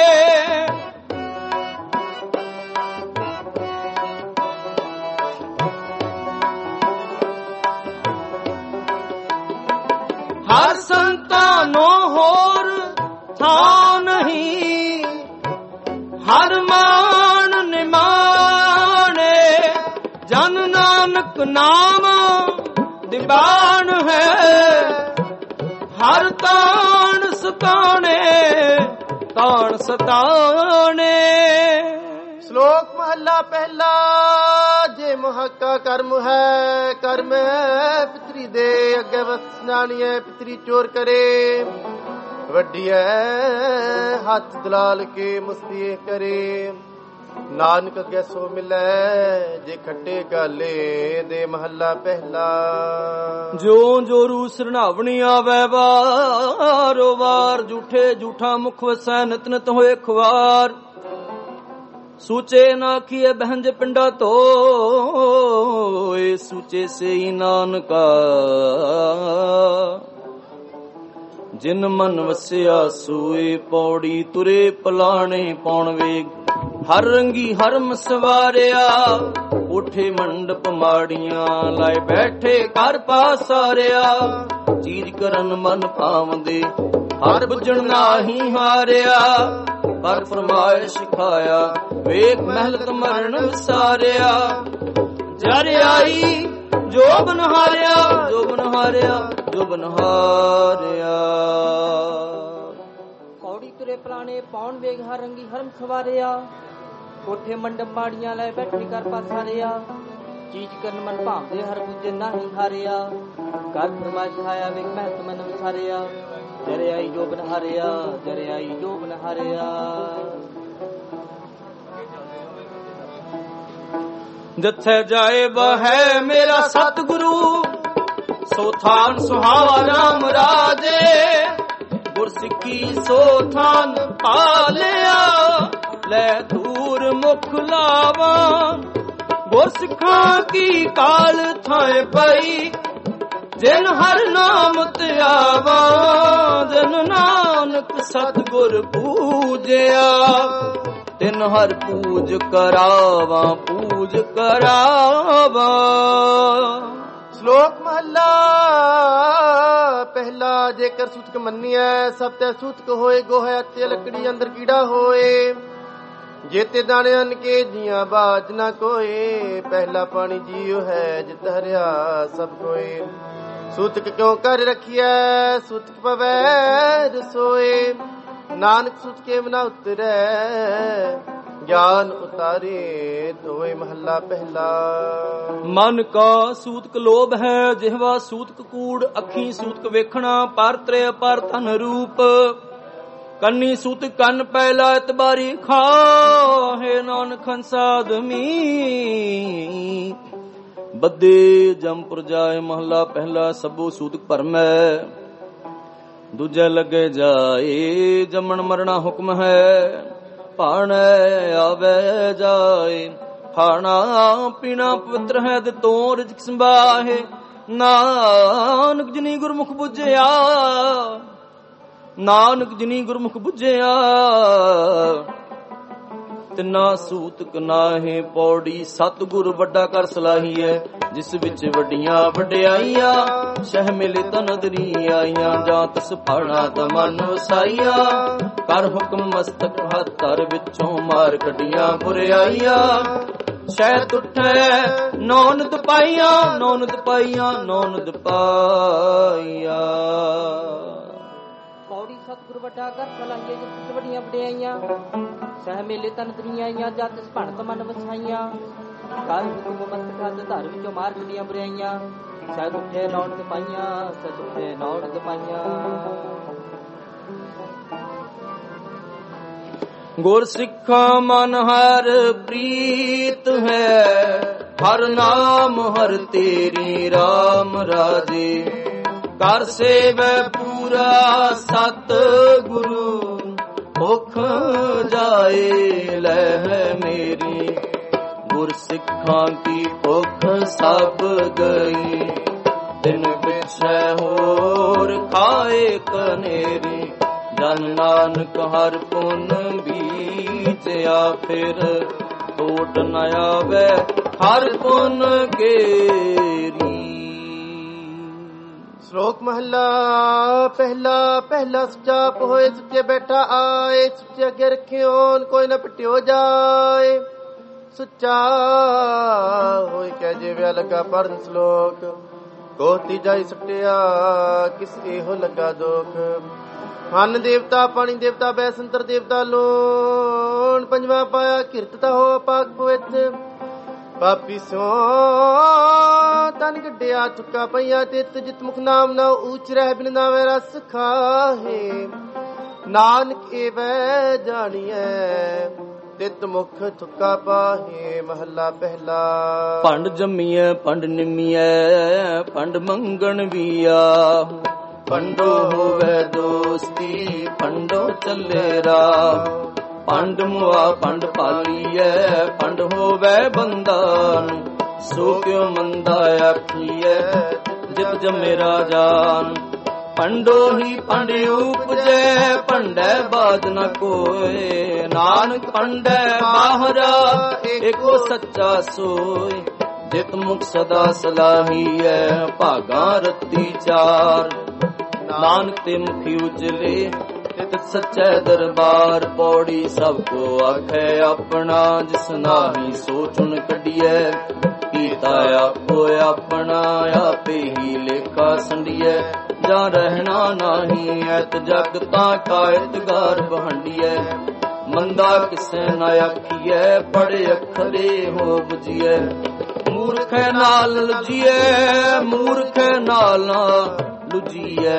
Speaker 1: ਹਰ ਸੰਤਾਂ ਨੂੰ ਹੋਰ ਥਾਂ ਨਹੀਂ, ਹਰ ਮਾਨ ਨਿਮਾਣੇ। ਜਨ ਨਾਨਕ ਨਾਮ ਦੀਵਾਨ ਹੈ, ਹਰ ਤਾਣ ਸਤਾਣੇ, ਤਾਣ ਸਤਾਣੇ।
Speaker 2: ਸ਼ਲੋਕ ਮਹੱਲਾ ਪਹਿਲਾ। ਜੇ ਮੋਹਕਾ ਕਰਮ ਹੈ, ਕਰਮ ਹੈ ਪਿਤਰੀ ਦੇ ਅੱਗੇ ਵਸਨਾਣੀਏ। ਪਿਤਰੀ ਚੋਰ ਕਰੇ ਵੱਡੀ ਹੈ, ਹੱਥ ਦਲਾਲ ਕੇ ਮੁਸਤੀਏ ਕਰੇ। ਨਾਨਕ ਅੱਗੇ ਸੋ ਮਿਲੈ, ਜੇ ਖੱਟੇ ਗਾਲੇ ਦੇ ਮਹੱਲਾ ਪਹਿਲਾ।
Speaker 1: ਜੋ ਜੋਰੂ ਸਰਣਾਵਣੀ ਆਵੈ ਵਾਰੋ ਵਾਰ, ਝੂਠੇ ਝੂਠਾ ਮੁਖ ਵਸੈ ਨਿਤ ਨਿਤ ਹੋਏ ਖਵਾਰ। ਸੂਚੇ ਨਾ ਕੀਏ ਬਹਿੰਜ ਪਿੰਡਾ ਧੋਏ, ਸੂਚੇ ਸੇ ਨਾਨਕਾ। ਜਿਨ ਮਨ ਵਸਿਆ ਸੋਏ, ਪੌੜੀ ਤੁਰੇ ਪਲਾਣੇ ਪੌਣ ਵੇਗ। ਹਰ ਰੰਗੀ ਹਰ ਮਸਵਾਰਿਆ, ਉਠੇ ਮੰਡਪ ਮਾੜੀਆਂ ਲਾਏ ਬੈਠੇ ਘਰ ਪਾਸਾਰਿਆ। ਚੀਜ ਕਰਨ ਮਨ ਭਾਵਦੇ, ਹਰ ਬੁੱਝਣ ਨਾਹੀ ਹਾਰਿਆ। ਪਰ ਫਰਮਾਇਸ਼ ਖਾਇਆ, ਵੇਖ ਮਹਿਲਤ ਮਰਨ ਵਿਸਾਰਿਆ। ਜਰ ਆਈ ਜੋ ਬਨਹਾਰਿਆ, ਜੋ ਬਨਹਾਰਿਆ, ਜੋ ਬਨਹਾਰਿਆ।
Speaker 3: ਪੌੜੀ ਤੁਰੇ ਪਲਾਣੇ ਪੌਣ ਵੇਗ, ਹਰ ਰੰਗੀ ਹਰਮ ਸਵਾਰਿਆ। ਕੋਠੇ ਮੰਡਪ ਮਾੜੀਆਂ ਲੈ ਬੈਠੇ ਕਰ ਪਾਸਾਰਿਆ। ਚੀਜ਼ ਕਰਨ ਮਨ ਭਾਵਦੇ, ਹਰ ਬੁੱਝੇ ਨਾਹੀ ਹਾਰਿਆ। ਕਰ ਫਰਮਾਇਸ਼ ਖਾਇਆ, ਵੇਖ ਮਹਿਲਤ ਮਨ ਵਿਸਾਰਿਆ। ਜਰ ਆਈ ਜੋ ਬਨਹਾਰਿਆ, ਜਰ ਆਈ ਜੋ ਬਨਹਾਰਿਆ।
Speaker 1: ਜਿੱਥੇ ਜਾਏ ਬਹਿ ਮੇਰਾ ਸਤਿਗੁਰੂ, ਸੋ ਥਾਨ ਸੁਹਾਵਾ RAM ਰਾਜੇ। ਗੁਰਸਿੱਖੀ ਸੋ ਥਾਨ ਪਾਲਿਆ, ਲੈ ਦੂਰ ਮੁਖ ਲਾਵਾਂ। ਗੁਰਸਿੱਖਾਂ ਕੀ ਕਾਲ ਥਾਏ ਪਈ, ਜਿਨ ਹਰ ਨਾਮ ਧਿਆਵਾ। ਜਿਨ ਨਾਨਕ ਸਤਿਗੁਰ ਪੂਜਿਆ, ਤਿਨ ਹਰ ਪੂਜ ਕਰਾਵਾ, ਪੂਜ ਕਰਾਵਾ।
Speaker 2: ਸ਼ਲੋਕ ਮਹੱਲਾ ਪਹਿਲਾ। ਜੇਕਰ ਸੂਤਕ ਮੰਨੀਐ, ਸਭ ਤੇ ਸੂਤਕ ਹੋਏ। ਗੋਹੇ ਤੇ ਲੱਕੜੀ ਅੰਦਰ ਕੀੜਾ ਹੋਏ। ਜੇਤੇ ਦਾਣੇ ਅੰਨ ਕੇ ਜੀਆਂ ਬਾਜ ਨਾ ਕੋਏ। ਪਹਿਲਾ ਪਾਣੀ ਜੀਉ ਹੈ, ਜਿਤ ਹਰਿਆ ਸਭ ਕੋਏ। ਸੂਤਕ ਕਿਉਂ ਕਰ ਰਖੀਐ, ਸੂਤਕ ਪਵੈ ਰਸੋਏ। ਨਾਨਕ ਸੂਤਕੇ ਮਨਾ ਉਤਰੈ, ਗਿਆਨ ਉਤਾਰੇ ਧੋਏ ਮਹੱਲਾ ਪਹਿਲਾ।
Speaker 1: ਮਨ ਕਾ ਸੂਤਕ ਲੋਭ ਹੈ, ਜਿਹਵਾ ਸੂਤਕ ਕੂੜ। ਅੱਖੀ ਸੂਤਕ ਵੇਖਣਾ, ਪਰ ਤ੍ਰੇ ਅਪਰ ਧਨ ਰੂਪ। ਕੰਨੀ ਸੂਤਕ ਕੰਨ ਪਹਿਲਾ, ਇਤਬਾਰੀ ਖਾਹੇ। ਨਾਨਕ ਹੰਸ ਆਦਮੀ ਬੱਦੇ ਜੰਪੁਰ ਜਾਏ ਮਹੱਲਾ ਪਹਿਲਾ। ਸਭੋ ਸੂਤਕ ਭਰਮੈ, ਦੂਜੇ ਲੱਗੇ ਜਾਏ। ਜੰਮਣ ਮਰਣਾ ਹੁਕਮ ਹੈ, ਭਾਣੈ ਆਵੇ ਜਾਏ। ਖਾਣਾ ਪੀਣਾ ਪਵਿੱਤਰ ਹੈ, ਦਿੱਤੋਂ ਰਿਜ਼ਕ ਸੰਭਾਹੇ। ਨਾਨਕ ਜਿਨੀ ਗੁਰਮੁਖ ਬੁਝਿਆ, ਨਾਨਕ ਜਿਨੀ ਗੁਰਮੁਖ ਬੁਝਿਆ। ਤਿਨਾ ਸੂਤਕ ਨਾਹੇ। ਪੌੜੀ ਸਤਿਗੁਰ ਵੱਡਾ ਕਰ ਸਲਾਹੀਐ, ਜਿਸ ਵਿੱਚ ਵੱਡੀਆਂ ਵਡਿਆਈਆਂ। ਸ਼ਹਿ ਮਿਲੇ ਤਾਂ ਨਦਰੀ ਆਈਆਂ, ਜਾਂ ਤਿਸ ਫਾੜਾ ਤਾਂ ਮਨ ਵਸਾਈਆ। ਕਰ ਹੁਕਮ ਮਸਤਕ ਹੱਥ ਧਰ, ਵਿੱਚੋਂ ਮਾਰ ਕੱਢੀਆਂ ਬੁਰਿਆਈਆਂ। ਸ਼ਹਿ ਤੁਠੈ ਨੌਨਦ ਪਾਈਆਂ, ਨੌਨਦ ਪਾਈਆਂ, ਨੌਨਦ ਪਾਈਆਂ।
Speaker 3: ਪੌੜੀ ਸਤਿਗੁਰ ਵੱਡਾ ਕਰ ਸਲਾਹੀਐ, ਜਿਸ ਵਿੱਚ ਵੱਡੀਆਂ ਵਡਿਆਈਆਂ। ਸਹਿ ਮੇਲੇ ਤਨ ਦਰੀਆਂ ਆਈਆਂ, ਜਾਂ ਤਿਸ ਭਣਤ ਮਨ ਵਸਾਈਆਂ। ਕਰ ਹੁਕਮ ਮਸਤਕ ਹੱਥ ਧਰ, ਵਿੱਚੋਂ ਮਾਰ ਕੱਢੀਆਂ ਬੁਰਿਆਈਆਂ। ਸਹਿ ਤੁਠੈ ਨੌਨਦ ਪਾਈਆਂ, ਸਹਿ ਤੁਠੈ ਨੌਨਦ ਪਾਈਆਂ।
Speaker 1: ਗੁਰ ਸਿੱਖਾਂ ਮਨ ਹਰ ਪ੍ਰੀਤ ਹੈ, ਹਰ ਨਾਮ ਹਰ ਤੇਰੀ ਰਾਮ ਰਾਜੇ। ਕਰ ਸੇਵੈ ਪੂਰਾ ਸਤ ਗੁਰੂ, ਭੁਖ ਜਾਏ ਲੈ ਮੇਰੀ। ਗੁਰ ਸਿੱਖਾਂ ਕੀ ਭੁਖ ਸਭ ਗਈ, ਦਿਨ ਪਿਛੈ ਹੋਰ ਖਾਏ ਕਨੇਰੀ। ਜਨ ਨਾਨਕ ਹਰ ਪੁਨ ਬੀਜਿਆ, ਫਿਰ ਟੋਟ ਨ ਆਵੇ ਹਰ ਪੁਨ ਕੇਰੀ।
Speaker 2: ਸ਼ਲੋਕ ਮਹਲਾ ਪਹਿਲਾ। ਪਹਿਲਾ ਸੁਚਾ ਹੋਏ, ਸੁੱਚੇ ਬੈਠਾ ਆਏ। ਸੁੱਚੇ ਅੱਗੇ ਰੱਖਿਓਨ, ਕੋਈ ਨਾ ਪਟਿਓ ਜਾਏ। ਸੁੱਚਾ ਹੋਏ ਕਹਿ ਜਿਵੇਂ ਲੱਗਾ ਪੜਨ ਸ਼ਲੋਕ। ਕੋਤੀ ਜਾਈ ਸੁੱਟਿਆ, ਕਿਸ ਇਹੋ ਲੱਗਾ ਦੁੱਖ। ਅੰਨ ਦੇਵਤਾ, ਪਾਣੀ ਦੇਵਤਾ, ਬੈਸੰਤਰ ਦੇਵਤਾ ਲੋਣ। ਪੰਜਵਾਂ ਪਾਇਆ ਕਿਰਤਤਾ ਹੋ ਪਾਕ ਪਵਿੱਤ। ਪਾਪੀ ਸੋ ਤਨ ਗੱਡਿਆ ਚੁੱਕਾ ਪਈਆ ਤਿਤ। ਜਿਤ ਮੁਖ ਨਾਮ ਨਾ ਊਚ ਰਹਿ, ਬਿਨ ਨਾਵੇਂ ਰਸ ਖਾਹੇ। ਨਾਨਕ ਏਵੈ ਜਾਣੀਐ, ਤਿਤ ਮੁਖ ਥੁੱਕਾ ਪਾਹੇ। ਮਹੱਲਾ ਪਹਿਲਾ।
Speaker 1: ਭੰਡ ਜੰਮੀਐ ਭੰਡ ਨਿੰਮੀਐ, ਭੰਡ ਮੰਗਣ ਵੀਆ। ਭੰਡੋ ਹੋਵੇ ਦੋਸਤੀ, ਭੰਡੋ ਚੱਲੇ ਰਾਹ। ਭੰਡ ਮੁਆ ਭੰਡ ਪਾਲੀਐ, ਭੰਡ ਹੋਵੇ ਬੰਧਨ। ਸੋ ਕਿਉ ਮੰਦਾ ਆਖੀਐ, ਜਿਤ ਜੰਮੇ ਰਾਜਾਨ। ਭੰਡੋ ਹੀ ਭੰਡ ਉਪਜੈ, ਭੰਡੈ ਬਾਜ ਨ ਕੋਇ। ਨਾਨਕ ਭੰਡੈ ਬਾਹਰਾ, ਏਕੋ ਸੱਚਾ ਸੋਇ। ਜਿਤ ਮੁਖ ਸਦਾ ਸਲਾਹੀਐ, ਭਾਗਾਂ ਰੱਤੀ ਚਾਰ। ਨਾਨਕ ਤੇ ਮੁਖੀ ਉਜਲੇ, ਤਿਤ ਸੱਚੈ ਦਰਬਾਰ। ਪੌੜੀ ਸਭ ਕੋ ਆਖੈ ਆਪਣਾ, ਜਿਸ ਨਾਹੀ ਸੋ ਚੁਣ ਕੱਢੀਐ। ਕੀਤਾ ਆਪੋ ਆਪਣਾ, ਆਪੇ ਹੀ ਲੇਖਾ ਸੰਡੀਐ। ਜਾਂ ਰਹਿਣਾ ਨਾਹੀ ਐਤ ਜਗ, ਤਾਂ ਕਾਇਤ ਗਾਰ ਬਹੰਡੀਐ। ਮੰਦਾ ਕਿਸੇ ਨਾ ਆਖੀਐ, ਪੜੇ ਅੱਖਰੇ ਹੋ ਬੁਝੀਐ। ਮੂਰਖੈ ਨਾਲ ਲੁਜੀਐ, ਮੂਰਖੈ ਨਾਲ ਨਾ ਲੁਜੀਐ।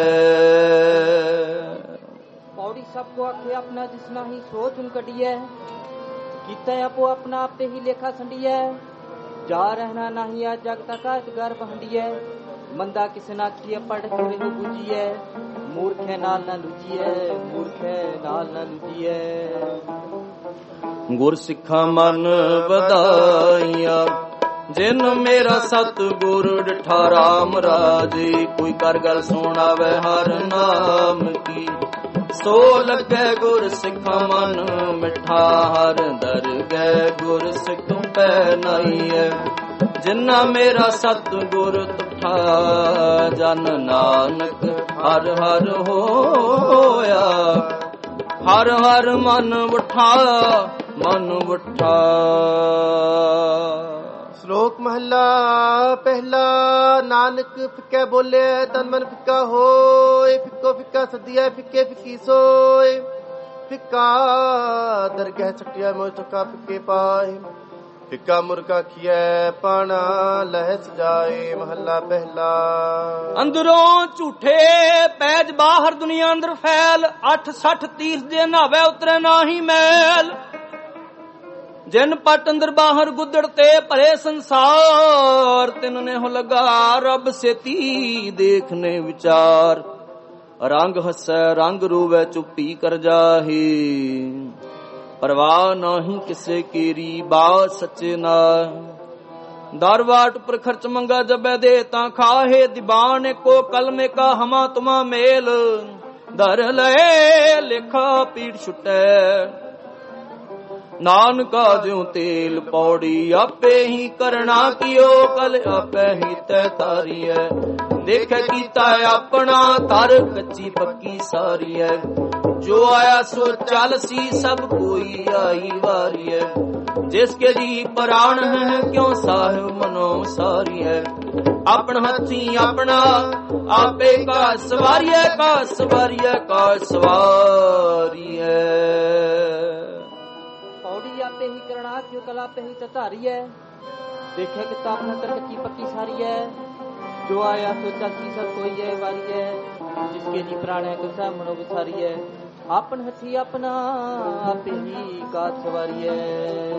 Speaker 3: ਪੌੜੀ ਸਭ ਕੋ ਆਖੇ ਆਪਣਾ, ਜਿਸ ਨਾਹੀ ਸੋ ਚੁਣ ਕੱਢੀਐ। ਕੀਤਾ ਆਪੋ ਆਪਣਾ, ਆਪੇ ਹੀ ਲੇਖਾ ਸੰਡੀਐ। ਜਾ ਰਹਿਣਾ ਨਾਹੀ ਆ ਜਗ ਤਾ ਕਾਇਤ ਗਰ ਬਹੰਡੀਐ। ਮੰਦਾ ਕਿਸੇ ਨਾ ਆਖੀਐ, ਪੜ ਖਰੇ ਹੋ ਬੁਝੀਐ। ਮੂਰਖੈ ਨਾਲ ਨਾ ਲੁਜੀਐ, ਮੂਰਖੈ ਨਾਲ ਨਾ ਲੁਜੀਐ।
Speaker 1: ਗੁਰ ਸਿੱਖਾਂ ਮਨ ਵਧਾਈਆਂ, ਜਿਨ ਮੇਰਾ ਸਤਿਗੁਰ ਡਿਠਾ ਰਾਮ ਰਾਜੇ। ਕੋਈ ਕਰ ਗੱਲ ਸੁਣਾਵੇ ਹਰ ਨਾਮ ਕੀ, ਸੋ ਲੱਗੇ ਗੁਰ ਸਿੱਖਾਂ ਮਨ ਮਿਠਾ। ਹਰ ਦਰਗਹਿ ਗੁਰ ਸਿੱਖ ਪੈ ਨਾਈਐ, ਜਿਨਾ ਮੇਰਾ ਸਤਿਗੁਰ ਤੁਠਾ। ਜਨ ਨਾਨਕ ਹਰ ਹਰ ਹੋਇਆ, ਹਰ ਹਰ ਮਨ ਵਠਾ, ਮਨ ਵਠਾ।
Speaker 2: ਸ਼ਲੋਕ ਮਹੱਲਾ ਪਹਿਲਾ। ਨਾਨਕ ਫਿੱਕਾ ਬੋਲੇ, ਤਨ ਮਨ ਫਿੱਕਾ ਹੋਏ। ਫਿੱਕੋ ਫਿੱਕਾ ਸਦੀਐ, ਫਿੱਕੇ ਫਿੱਕੀ ਸੋਏ। ਫਿੱਕਾ ਦਰਗਹਿ ਛੱਟਿਆ, ਮੋਹ ਚੁੱਕਾ ਫਿੱਕੇ ਪਾਏ। ਫਿੱਕਾ ਮੁਰਗਾ ਖੀਐ, ਪਾਣਾ ਲਹਿ ਸਜਾਏ। ਮਹੱਲਾ ਪਹਿਲਾ।
Speaker 1: ਅੰਦਰੋਂ ਝੂਠੇ ਪੈਜ, ਬਾਹਰ ਦੁਨੀਆ ਅੰਦਰ ਫੈਲ। 8-60 ਤੀਰਥ ਦੇ ਨਾਵੇ ਉਤਰੇ ਨਾਹੀ ਮੈਲ। ਜਿਨ ਪਟ ਅੰਦਰ ਬਾਹਰ ਗੁੱਦੜ ਤੇ ਭਰੇ ਸੰਸਾਰ। ਤਿਨ ਨੇ ਹੋ ਲਗਾ ਰੱਬ ਸੇਤੀ ਦੇਖਨੇ ਵਿਚਾਰ। ਰੰਗ ਹਸੈ ਰੰਗ ਰੋਵੇ, ਚੁੱਪੀ ਕਰ ਜਾਹੀ। ਪਰਵਾਹ ਨਾਹੀ ਕਿਸੇ ਕੀਰੀ, ਬਾਤ ਸੱਚੇ ਨਾ। ਦਰਵਾਟ ਪਰ ਖਰਚ ਮੰਗਾ ਜਬੈ ਦੇ, ਤਾਂ ਖਾਹੇ ਦੀਵਾਨ। ਕੋ ਕਲਮੇ ਕਾ ਹਮਾ ਤੁਮਾ ਮੇਲ। ਦਰ ਲਏ ਲਿਖਾ ਪੀੜ ਛੁਟੈ, ਨਾਨਕਾ ਜਿਉ ਤੇਲ ਪੌੜੀ ਆਪੇ ਹੀ ਕਰਣਾ ਕੀਓ ਕਲ ਆਪੇ ਹੀ ਤੈ ਤਾਰੀਐ ਦੇਖੈ ਕੀਤਾ ਆਪਣਾ ਤਰ ਕੱਚੀ ਪੱਕੀ ਸਾਰੀ ਹੈ ਜੋ ਆਇਆ ਸੋ ਚੱਲ ਸੀ ਸਭ ਕੋਈ ਆਈ ਵਾਰੀ ਹੈ ਜਿਸ ਕੇ ਜੀ ਪ੍ਰਾਣ ਹੈ ਕਿਉ ਸਾਹਿਬ ਮਨੋ ਸਾਰੀ ਹੈ ਆਪਣ ਹੱਥੀ ਆਪਣਾ ਆਪੇ ਕਾ ਸਵਾਰੀਐ ਕਾ ਸਵਾਰੀਐ ਕਾ ਸਵਾਰੀਐ
Speaker 3: ਪੌੜੀ ਆਪੇ ਹੀ ਕਰਣਾ ਕਿਉ ਕਲਾ ਆਪੇ ਹੀ ਧਾਰੀ ਹੈ ਦੇਖਿਆ ਕਿ ਤਾਂ ਆਪਣਾ ਤਰ ਕੱਚੀ ਪੱਕੀ ਸਾਰੀ ਹੈ ਜੋ ਆਇਆ ਸੋ ਚੱਲਤੀ ਸਭ ਕੋਈ ਹੈ ਵਾਰੀ ਹੈ ਜਿਸਕੇ ਜੀ ਪ੍ਰਾਣ ਹੈ ਕੋ ਸਾਹਿਬ ਮਨੋ ਵਿਸਾਰੀ ਹੈ ਆਪਨ ਹੱਥੀ ਆਪਣਾ ਆਪੇ ਹੀ ਕਾਜ ਸਵਾਰੀ ਹੈ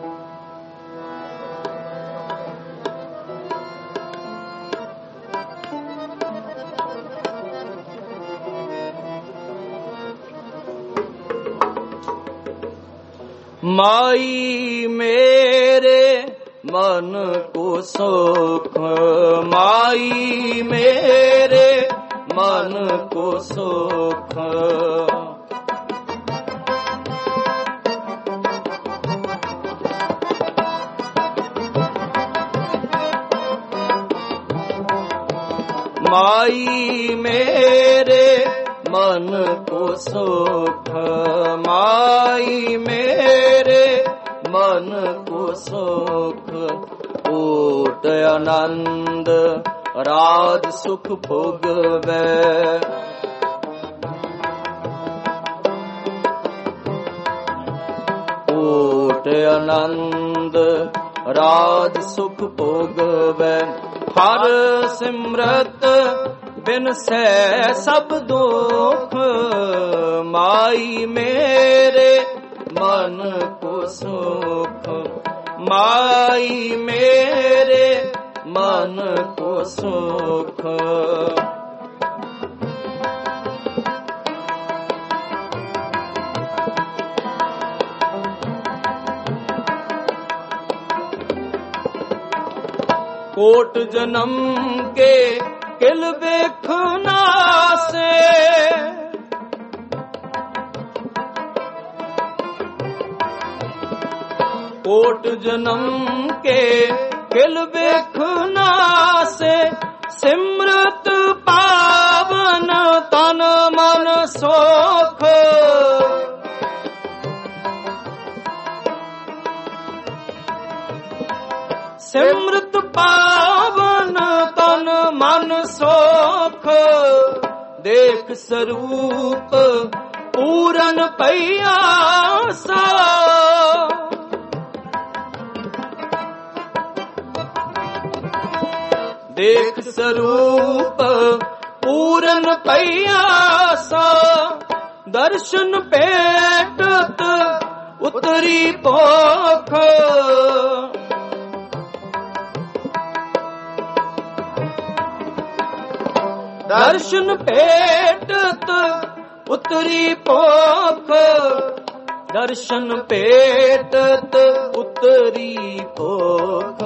Speaker 1: ਮਾਈ ਮੇਰੇ ਮਨ ਕੋ ਸੁਖ ਮਾਈ ਮੇਰੇ ਮਨ ਕੋ ਸੁਖ ਮਾਈ ਮੇਰੇ ਮਨ ਕੋ ਸੁਖ ਮਾਈ ਮੇਰੇ ਮਨ ਕੋ ਸੁਖ ਓਟ ਆਨੰਦ ਰਾਜ ਸੁਖ ਭੋਗਵੈ ਓਟ ਆਨੰਦ ਰਾਜ ਸੁਖ ਭੋਗਵੈ ਹਰ ਸਿਮਰਤ ਬਿਨ ਸੈ ਸਭ ਦੁਖ ਮਾਈ ਮੇਰੇ ਮਨ ਕੋ ਸੁਖ ਮਾਈ ਮੇਰੇ ਮਨ ਕੋ ਸੁਖ ਕੋਟ ਜਨਮ ਕੇ ਕਿਲ ਵੇਖਣਾ ਸੇ ਕੋਟ ਜਨਮ ਕੇ ਕਿਲ ਵੇਖਣਾ ਸੇ ਸਿਮਰਤ ਪਾਵਨ ਤਨ ਮਨ ਸੁਖ ਸਿਮਰਤ ਪਾਵਨ ਤਨ ਮਨ ਸੁਖ ਦੇਖ ਸਰੂਪ ਪੂਰਨ ਪਈਆ ਸਾ ਦੇਖ ਸਰੂਪ ਪੂਰਨ ਪਈਆ ਸਾ ਦਰਸ਼ਨ ਭੇਟਤ ਉਤਰੀ ਭੋਖ ਦਰਸ਼ਨ ਭੇਟਤ ਉਤਰੀ ਭੋਖ ਦਰਸ਼ਨ ਭੇਟਤ ਉਤਰੀ ਭੋਖ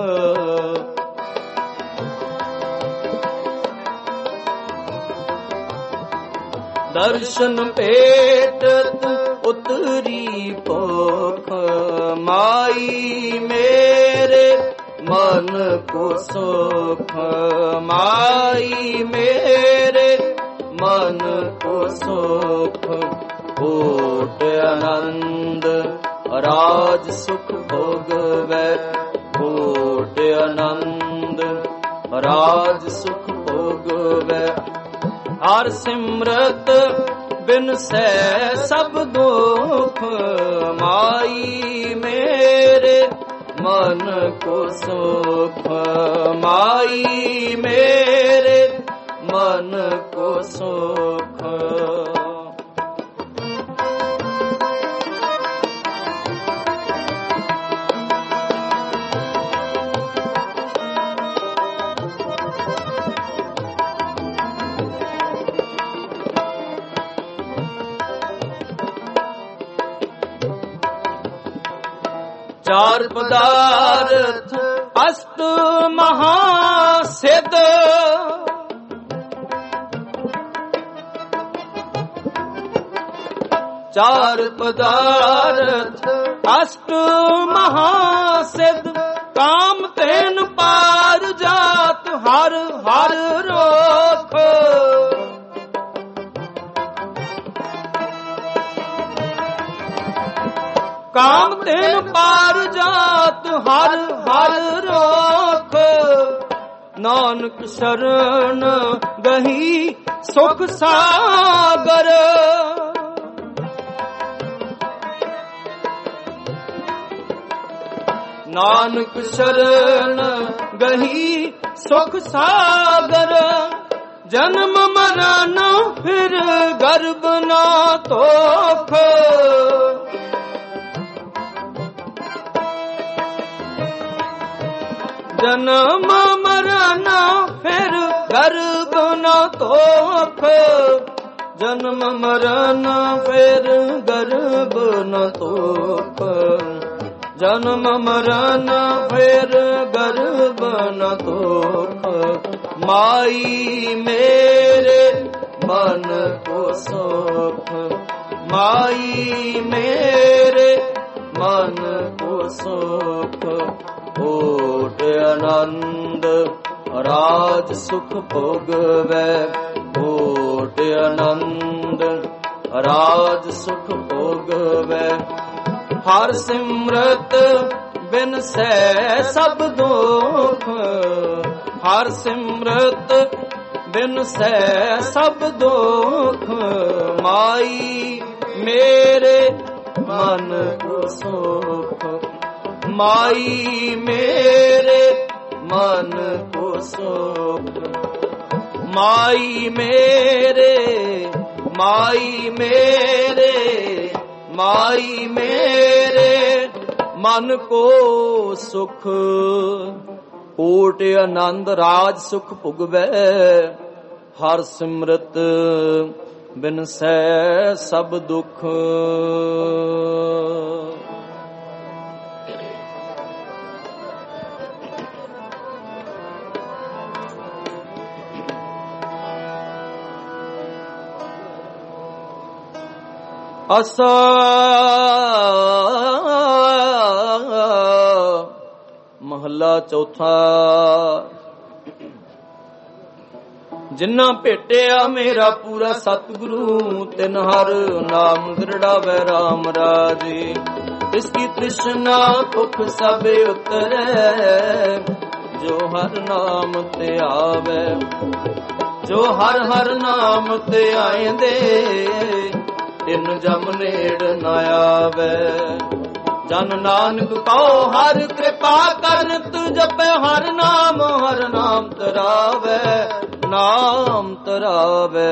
Speaker 1: ਦਰਸ਼ਨ ਭੇਟਤ ਉਤਰੀ ਭੋਖ ਮਾਈ ਮੇਰੇ ਮਨ ਕੋ ਸੁਖ ਮਾਈ ਮੇਰੇ ਮਨ ਕੋ ਸੁਖ ਓਟ ਆਨੰਦ ਰਾਜ ਸੁਖ ਭੋਗਵੈ ਓਟ ਆਨੰਦ ਰਾਜ ਸੁਖ ਭੋਗਵੈ ਹਰ ਸਿਮਰਤ ਬਿਨ ਸੈ ਸਭ ਦੁਖ ਮਾਈ ਮੇਰੇ ਮਨ ਕੋ ਸੁਖ ਮਾਈ ਮੇਰੇ ਮਨ ਕੋ ਸੁਖ ਚਾਰ ਪਦਾਰਥ ਅਸਤ ਮਹਾ ਸਿਧ ਚਾਰ ਪਦਾਰਥ ਅਸ਼ਟ ਮਹਾਸਿੱਧ ਕਾਮ ਤੈਨ ਪਾਰ ਜਾਤ ਹਰ ਹਰ ਰੋਖ ਕਾਮ ਤੈਨ ਪਾਰ ਜਾਤ ਹਰ ਹਰ ਰੋਖ ਨਾਨਕ ਸ਼ਰਨ ਗਹੀ ਸੁਖ ਸਾਗਰ ਨਾਨਕ ਸ਼ਰਨ ਗਹੀ ਸੁਖ ਸਾਗਰ ਜਨਮ ਮਰਨ ਫਿਰ ਗਰਭ ਨਾ ਤੋਖ ਜਨਮ ਮਰਨ ਫਿਰ ਗਰਭ ਨਾ ਤੋਖ ਜਨਮ ਮਰਨ ਫਿਰ ਗਰਭ ਨਾ ਤੋਖ ਜਨਮ ਮਰਨ ਫਿਰ ਗਰਭ ਨ ਤੋਖ ਮਾਈ ਮੇਰੇ ਮਨ ਕੋ ਸੁਖ ਮਾਈ ਮੇਰੇ ਮਨ ਕੋ ਸੁਖ ਓਟ ਆਨੰਦ ਰਾਜ ਸੁਖ ਭੋਗਵੈ ਓਟ ਆਨੰਦ ਰਾਜ ਸੁਖ ਭੋਗਵੈ ਹਰ ਸਿਮਰਤ ਬਿਨ ਸੈ ਸਭ ਦੁਖ ਹਰ ਸਿਮਰਤ ਬਿਨ ਸੈ ਸਭ ਦੁਖ ਮਾਈ ਮੇਰੇ ਮਨ ਕੋ ਸੁਖ ਮਾਈ ਮੇਰੇ ਮਨ ਕੋ ਸੁਖ ਮਾਈ ਮੇਰੇ ਮਾਈ ਮੇਰੇ ਮਾਈ ਮੇਰੇ ਮਨ ਕੋ ਸੁਖ ਕੋਟ ਆਨੰਦ ਰਾਜ ਸੁਖ ਭੁਗਵੈ ਹਰ ਸਿਮਰਤ ਬਿਨ ਸੈ ਸਭ ਦੁਖ ਅਸਾ ਮਹੱਲਾ ਚੌਥਾ ਜਿਨ੍ਹਾਂ ਭੇਟਿਆ ਮੇਰਾ ਪੂਰਾ ਸਤਿਗੁਰੂ ਤਿਨ ਹਰ ਨਾਮ ਦ੍ਰਿੜਾਵੈ ਰਾਮ ਰਾਜੇ ਇਸ ਕੀ ਤ੍ਰਿਸ਼ਨਾ ਭੁਖ ਸਭ ਉਤਰੈ ਜੋ ਹਰ ਨਾਮ ਤੇ ਆਵੈ ਜੋ ਹਰ ਹਰ ਨਾਮ ਤੇ ਆਇਂਦੇ ਤਿੰਨ ਜਮ ਨੇੜ ਨ ਆਵੈ ਜਨ ਨਾਨਕ ਕਉ ਹਰ ਕਿਰਪਾ ਕਰਨ ਤੂੰ ਜਪੈ ਹਰ ਨਾਮ ਤਰਾਵੈ ਨਾਮ ਤਰਾਵੈ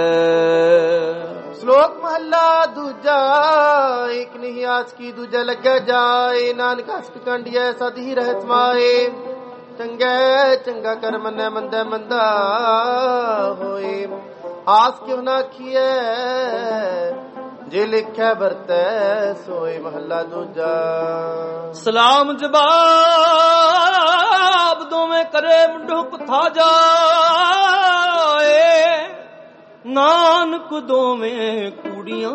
Speaker 2: ਸ਼ਲੋਕ ਮਹੱਲਾ ਦੂਜਾ ਇੱਕ ਨਹੀਂ ਆਸ ਕੀ ਦੂਜਾ ਲੱਗੈ ਜਾਏ ਨਾਨਕ ਹਸਤ ਕੰਡੀਐ ਸਦ ਹੀ ਰਹਿ ਸਮਾਏ ਚੰਗੈ ਚੰਗਾ ਕਰ ਮੰਨੈ ਮੰਦੈ ਮੰਦਾ ਹੋਏ ਆਸ ਕਿਉ ਨਾ ਖੀਐ ਜੇ ਲਿਖਿਆ ਵਰਤੈ ਸੋਏ ਮਹੱਲਾ ਦੂਜਾ
Speaker 1: ਸਲਾਮ ਜਵਾਬ ਦੋਵੇਂ ਕਰੇ ਮੁੰਡੂ ਕਥਾ ਜਾਏ ਨਾਨਕ ਦੋਵੇਂ ਕੂੜੀਆਂ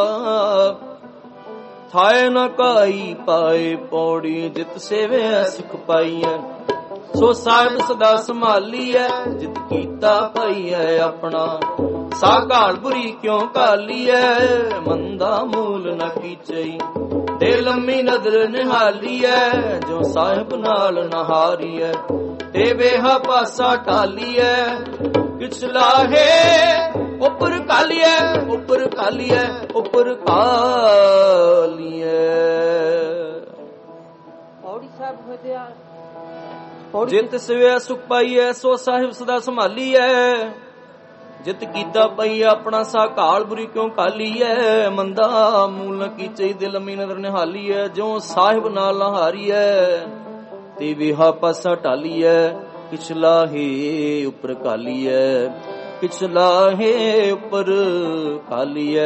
Speaker 1: ਥਾਏ ਨ ਕਾਈ ਪਾਏ ਪੌੜੀ ਜਿਤ ਸੇਵੇ ਸਿੱਖ ਪਾਈਐ ਸੋ ਸਾਹਿਬ ਸਦਾ ਸੰਭਾਲੀਐ ਜਿਤ ਕੀਤਾ ਪਾਈਐ ਆਪਣਾ ਸਾ ਘਾਲ ਬੁਰੀ ਕਿਉ ਘਾਲੀਐ ਮੰਦਾ ਮੂਲ ਨ ਕੀਚਈ ਦੇ ਲੰਮੀ ਨਦਰ ਨਿਹਾਲੀਐ ਜੋ ਸਾਹਿਬ ਨਾਲ ਨਹਾਰੀਐ ਤੇ ਵੇਹਾ ਪਾਸਾ ਢਾਲੀਐ ਕਿਛ ਲਾਹੇ ਉੱਪਰ ਕਾਲੀਐ ਉੱਪਰ ਕਾਲੀਐ ਉੱਪਰ ਕਾਲੀਐ
Speaker 3: ਪੌੜੀ ਸਾਹਿਬ ਵਧਿਆ
Speaker 1: ਜਿਤ ਸਿਵਿਆ ਸੁਖ ਪਾਈਐ ਸੋ ਸਾਹਿਬ ਸਦਾ ਸੰਭਾਲੀਐ ਜਿਤ ਕੀਤਾ ਪਈ ਆਪਣਾ ਸਾ ਘਾਲ ਬੁਰੀ ਕਿਉਂ ਕਾਲੀਐ ਮੰਦਾ ਮੂਲ ਨ ਕੀਚਈ ਦਿਲ ਮੀ ਨਦਰ ਨਿਹਾਲੀਐ ਜੋ ਸਾਹਿਬ ਨਾਲ ਨਹਾਰੀਐ ਤੇ ਵਿਹਾ ਪਾਸਾ ਢਾਲੀਐ ਪਿਛਲਾ ਹੀ ਉੱਪਰ ਕਾਲੀਐ ਪਿਛਲਾ ਹੀ ਉੱਪਰ ਕਾਲੀਐ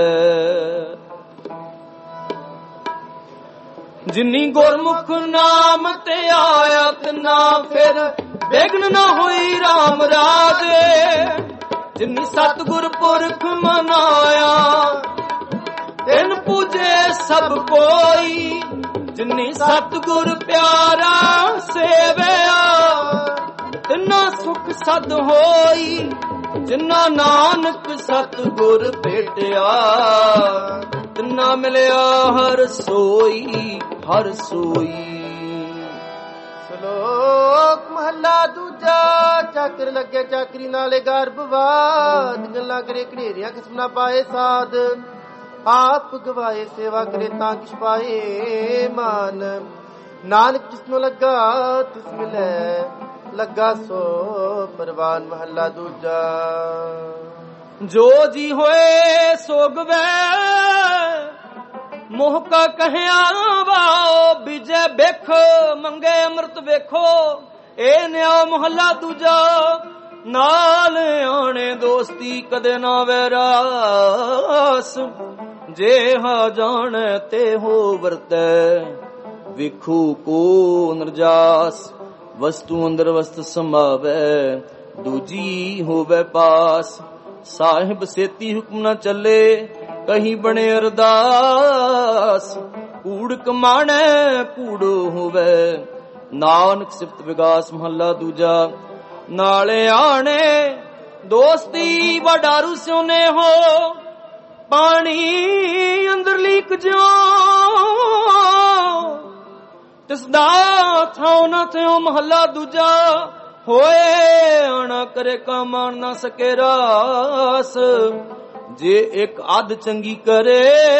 Speaker 1: ਜਿਨੀ ਗੁਰਮੁਖ ਨਾਮ ਤੇ ਆਇਆ ਤਨਾ ਫਿਰ ਬੇਗਨ ਨਾ ਹੋਈ ਰਾਮ ਰਾਜੇ ਜਿਨੀ ਸਤਿਗੁਰ ਪੁਰਖ ਮਨਾਇਆ ਤਿਨ ਪੂਜੇ ਸਭ ਕੋਈ ਜਿਨੀ ਸਤਿਗੁਰ ਪਿਆਰਾ ਸੇਵਿਆ ਤਿਨਾ ਸੁਖ ਸਦ ਹੋਈ, ਜਿਨਾ ਨਾਨਕ ਸਤਿਗੁਰ ਭੇਟਿਆ ਤਿਨਾ ਮਿਲਿਆ ਹਰ ਸੋਈ ਹਰ ਸੋਈ।
Speaker 2: ਸ਼ਲੋਕ ਮਹੱਲਾ ਦੂਜਾ। ਚਾਕਰ ਲੱਗੇ ਚਾਕਰੀ ਨਾਲੇ ਗਰਭਵਾਦ, ਗੱਲਾਂ ਕਰੇ ਘੜੇਰੀਆਂ ਕਿਸਮ ਨਾ ਪਾਏ ਸਾਧ, ਆਪ ਗਵਾਏ ਸੇਵਾ ਕਰੇ ਤਾਂ ਕਿਛ ਪਾਏ ਮਾਨ। ਨਾਨਕ ਜਿਸਨੂੰ ਲੱਗਾ ਤਿਸ ਮਿਲੇ, ਲੱਗਾ ਸੋ ਪਰਵਾਨ। ਮਹੱਲਾ ਦੂਜਾ।
Speaker 1: ਜੋ ਜੀ ਹੋਏ ਸੋ ਗਵੇ, ਮੋਹ ਕਾ ਕਹਿਆ ਵਾਓ ਬਿਜੈ ਵੇਖ, ਮੰਗੇ ਅੰਮ੍ਰਿਤ ਵੇਖੋ ਇਹ ਨਿਆ। ਮਹੱਲਾ ਦੂਜਾ। ਨਾਲ ਆਣੇ ਦੋਸਤੀ ਕਦੇ ਨਾ ਵੈਰਾਸ, ਜੇ ਹਾ ਜਾਣੈ ਤੇ ਹੋ ਵਰਤੈ, ਵੇਖੂ ਕੋ ਨਰਜਾਸ। ਵਸਤੂ ਅੰਦਰ ਵਸਤ ਸਮਾਵੈ, ਦੂਜੀ ਹੋਵੇ ਪਾਸ। ਸਾਹਿਬ ਸੇਤੀ ਹੁਕਮ ਨਾ ਚੱਲੇ, ਕਹੀ ਬਣੇ ਅਰਦਾਸ। ਕੂੜ ਕਮਾਣੈ ਕੂੜੋ ਹੋਵੇ, ਨਾਨਕ ਸਿਫਤ ਵਿਗਾਸ। ਮਹੱਲਾ ਦੂਜਾ। ਨਾਲੇ ਆਣੇ ਦੋਸਤੀ ਵਡਾਰੂ ਸਿਉਨੇ ਹੋ, ਪਾਣੀ ਅੰਦਰ ਲੀਕ ਜਿਉ ਤਿਸਦਾ ਥਾਉ ਨਾ ਥਿਉ। ਮਹੱਲਾ ਦੂਜਾ। ਹੋਏ ਆਣਾ ਕਰੇ ਕਾ ਮਾਣ ਨਾ ਸਕੇ ਰਾਸ, ਜੇ ਇੱਕ ਅੱਧ ਚੰਗੀ ਕਰੇ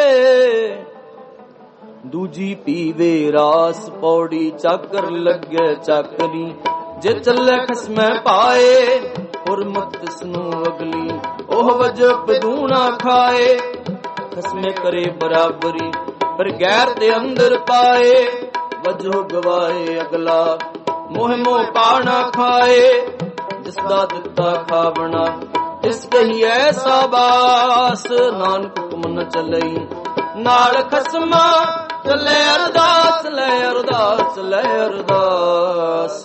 Speaker 1: ਦੂਜੀ ਪੀਵੇ ਰਾਸ। ਪੌੜੀ ਚਾਕਰ ਲੱਗੇ ਚਾਕਰੀ, ਜੇ ਚੱਲੇ ਖਸਮੈ ਪਾਏ, ਹੁਰਮਤ ਤਿਸਨੂੰ ਅਗਲੀ ਉਹ ਵਜਬ ਦੂਣਾ ਖਾਏ। ਖਸਮੇ ਕਰੇ ਬਰਾਬਰੀ, ਪਰ ਗੈਰ ਦੇ ਅੰਦਰ ਪਾਏ, ਵਜੋ ਗਵਾਏ ਅਗਲਾ ਮੋਹ ਮੋਹ ਪਾਣਾ ਖਾਏ। ਜਿਸਦਾ ਦਿੱਤਾ ਖਾਵਣਾ ਇਸ ਕਹੀ ਐਸਾ ਬਾਸ, ਨਾਨਕ ਹੁਕਮ ਨ ਚੱਲਈ ਨਾਲ ਖਸਮਾ ਚੱਲੇ ਅਰਦਾਸ। ਲੈ ਅਰਦਾਸ ਲੈ ਅਰਦਾਸ।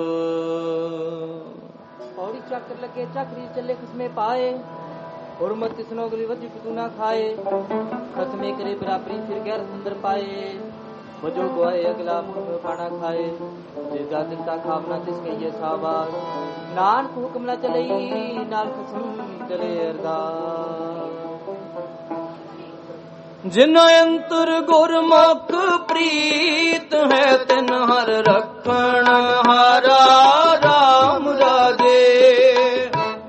Speaker 3: ਪੌੜੀ ਚੱਕਰ ਲੱਗੇ ਚੱਕਰੀ ਚੱਲੇ ਖਸਮੇ ਪਾਏ, ਹੁਰਮਤ ਤਿਸਨੋ ਅਗਲੀ ਵਜੀ ਪਿਤੂ ਨਾ ਖਾਏ। ਖਸਮੇ ਕਰੇ ਬਰਾਬਰੀ ਫਿਰ ਗੈਰ ਸੁੰਦਰ ਪਾਏ, ਵਜੋ ਗਵਾਏ ਅਗਲਾ ਮੁਖ ਪਾਣਾ ਖਾਏ। ਜਿਸਦਾ ਦਿੱਤਾ ਖਾਵਨਾ ਤਿਸ ਕਹੀਏ ਸਾਬਾਸ, ਨਾਨਕ ਹੁਕਮ ਨਾ ਚਲਈ ਨਾਲ ਖਸਮ ਚਲੇ ਅਰਦਾਸ।
Speaker 1: ਜਿਨ ਅੰਤਰ ਗੁਰਮੁਖ ਪ੍ਰੀਤ ਹੈ, ਤਿਨ ਹਰ ਰੱਖਣ ਹਾਰਾ ਰਾਮ ਰਾਜੇ।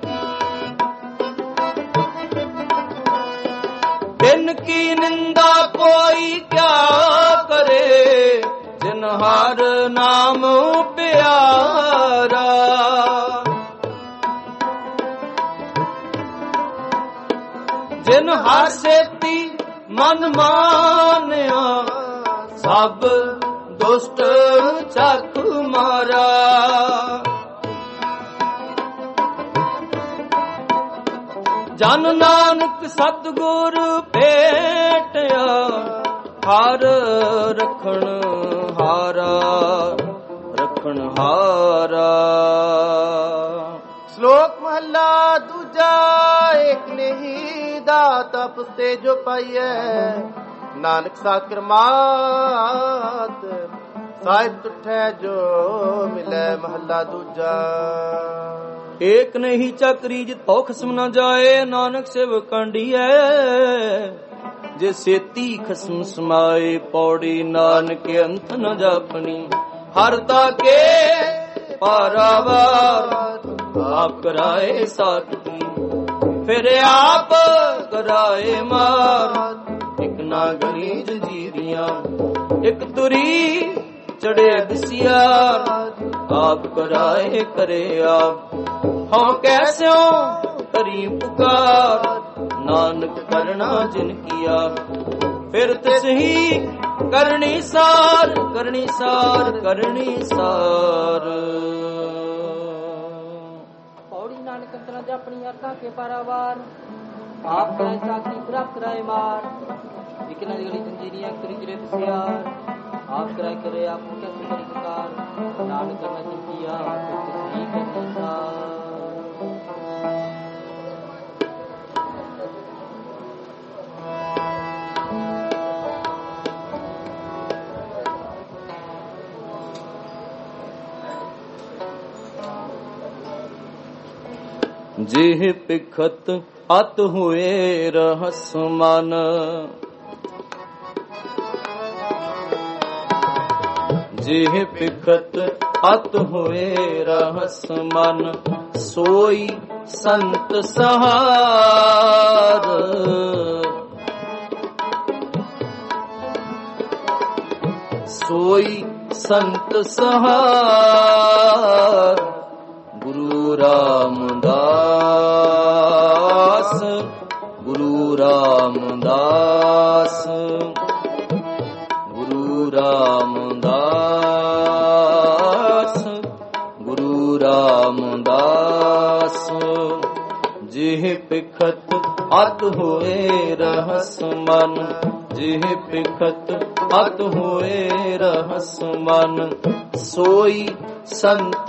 Speaker 1: ਤਿਨ ਕੀ ਨਿੰਦਾ ਕੋਈ ਕਿਆ ਕਰੇ, ਜਿਨ ਹਰ ਨਾਮ ਪਿਆਰਾ। ਜਿਨ ਹਰ ਸੇਤੀ ਮਨ ਮਾਨਿਆ, ਸਭ ਦੁਸ਼ਟ ਚੱਕ ਮਾਰਾ। ਜਨ ਨਾਨਕ ਸਤਿਗੁਰ ਭੇਟਿਆ, ਹਰ ਰਖਣ ਹਾਰਾ ਰਖਣ ਹਾਰਾ।
Speaker 2: ਸ਼ਲੋਕ ਮਹੱਲਾ ਦੂਜਾ। ਏਕ ਨਹੀਂ ਦਾਤਾ ਪੁਸਤੇ ਜੋ ਪਾਈਐ, ਨਾਨਕ ਸਾਕਰ ਮਾਤ ਸਾਹਿਬ ਤੁਠੈ ਜੋ ਮਿਲੈ। ਮਹੱਲਾ ਦੂਜਾ।
Speaker 1: ਏਕ ਨਹੀਂ ਚੱਕਰੀ ਜਿਤ ਭਉ ਖਸਮ ਨਾ ਜਾਏ, ਨਾਨਕ ਸਿਵ ਕਾਂਡੀਐ ਜੇ ਸੇਤੀ ਖਸਮ ਸਮਾਏ। ਪੌੜੀ ਨਾਨਕ ਅੰਤ ਨ ਜਾਪਣੀ, ਹਰ ਤਾਕੇ ਪਾਰਾਵਾਰ। ਆਪ ਕਰਾਏ ਸਾਥੀ ਫਿਰ ਆਪ ਕਰਾਏ ਮਾਰ। ਇੱਕ ਨਾਗਰੀ ਜੰਜੀਰੀਆਂ ਇੱਕ ਤੁਰੀ ਚੜੇ ਬਿਸਿਆਰ। ਆਪ ਕਰਾਏ ਕਰੇ ਆਪ, ਹਾਂ ਕੈਸਿਓ ਕਰੀ ਪੁਕਾਰ। ਨਾਨਕ ਕਰਨਾ ਜਿਨ ਕੀਆ, ਫਿਰ ਤਿਸ ਹੀ ਕਰਨੀ ਸਾਰ ਕਰਨੀ ਸਾਰ ਕਰਨੀ ਸਾਰ।
Speaker 3: ਪੌੜੀ ਨਾਨਕ ਅੰਤਰਾ ਜਾਪਣੀ ਅਰਥਾਂ ਕੇ ਪਾਰਾਵਾਰ। ਆਪ ਕਰਾਏ ਸਾਖੀ ਪ੍ਰਾਪਤ ਕਰਾਏ ਮਾਰ। ਇੱਕ ਨਗਲੀ ਜੰਜੀਰੀਆਂ ਕਰੀ ਜਰੇ ਪਿਆਰ। ਆਪ ਕਰਾਏ ਕਰੇ ਆਪ ਨੂੰ ਕੈਸੇ ਕਰੀ ਪੁਕਾਰ। ਨਾਨਕ ਕਰਨਾ ਜਿਨ ਕੀਆ, ਫਿਰ ਤਿਸ ਹੀ ਕਰਨੀ ਸਾਰ।
Speaker 1: ਜਿਹ ਪਿਖਤ ਅਤ ਹੋਏ ਰਹਸ ਮਨ। ਜਿਹ ਪਿਖਤ ਅਤ ਹੋਏ ਰਹਸ ਮਨ, ਸੋਈ ਸੰਤ ਸਹਾਰ। ਸੋਈ ਸੰਤ ਸਹਾਰ, ਗੁਰੂ ਰਾਮਦਾਸ। ਗੁਰੂ ਰਾਮਦਾਸ, ਗੁਰੂ ਰਾਮਦਾਸ, ਗੁਰੂ ਰਾਮਦਾਸ। ਜਿਹ ਪਿਖਤ ਅਤ ਹੋਏ ਰਹਸ ਮਨ, ਜਿਹ ਪਿਖਤ ਅਤ ਹੋਏ ਰਹਸ ਮਨ, ਸੋਈ ਸੰਤ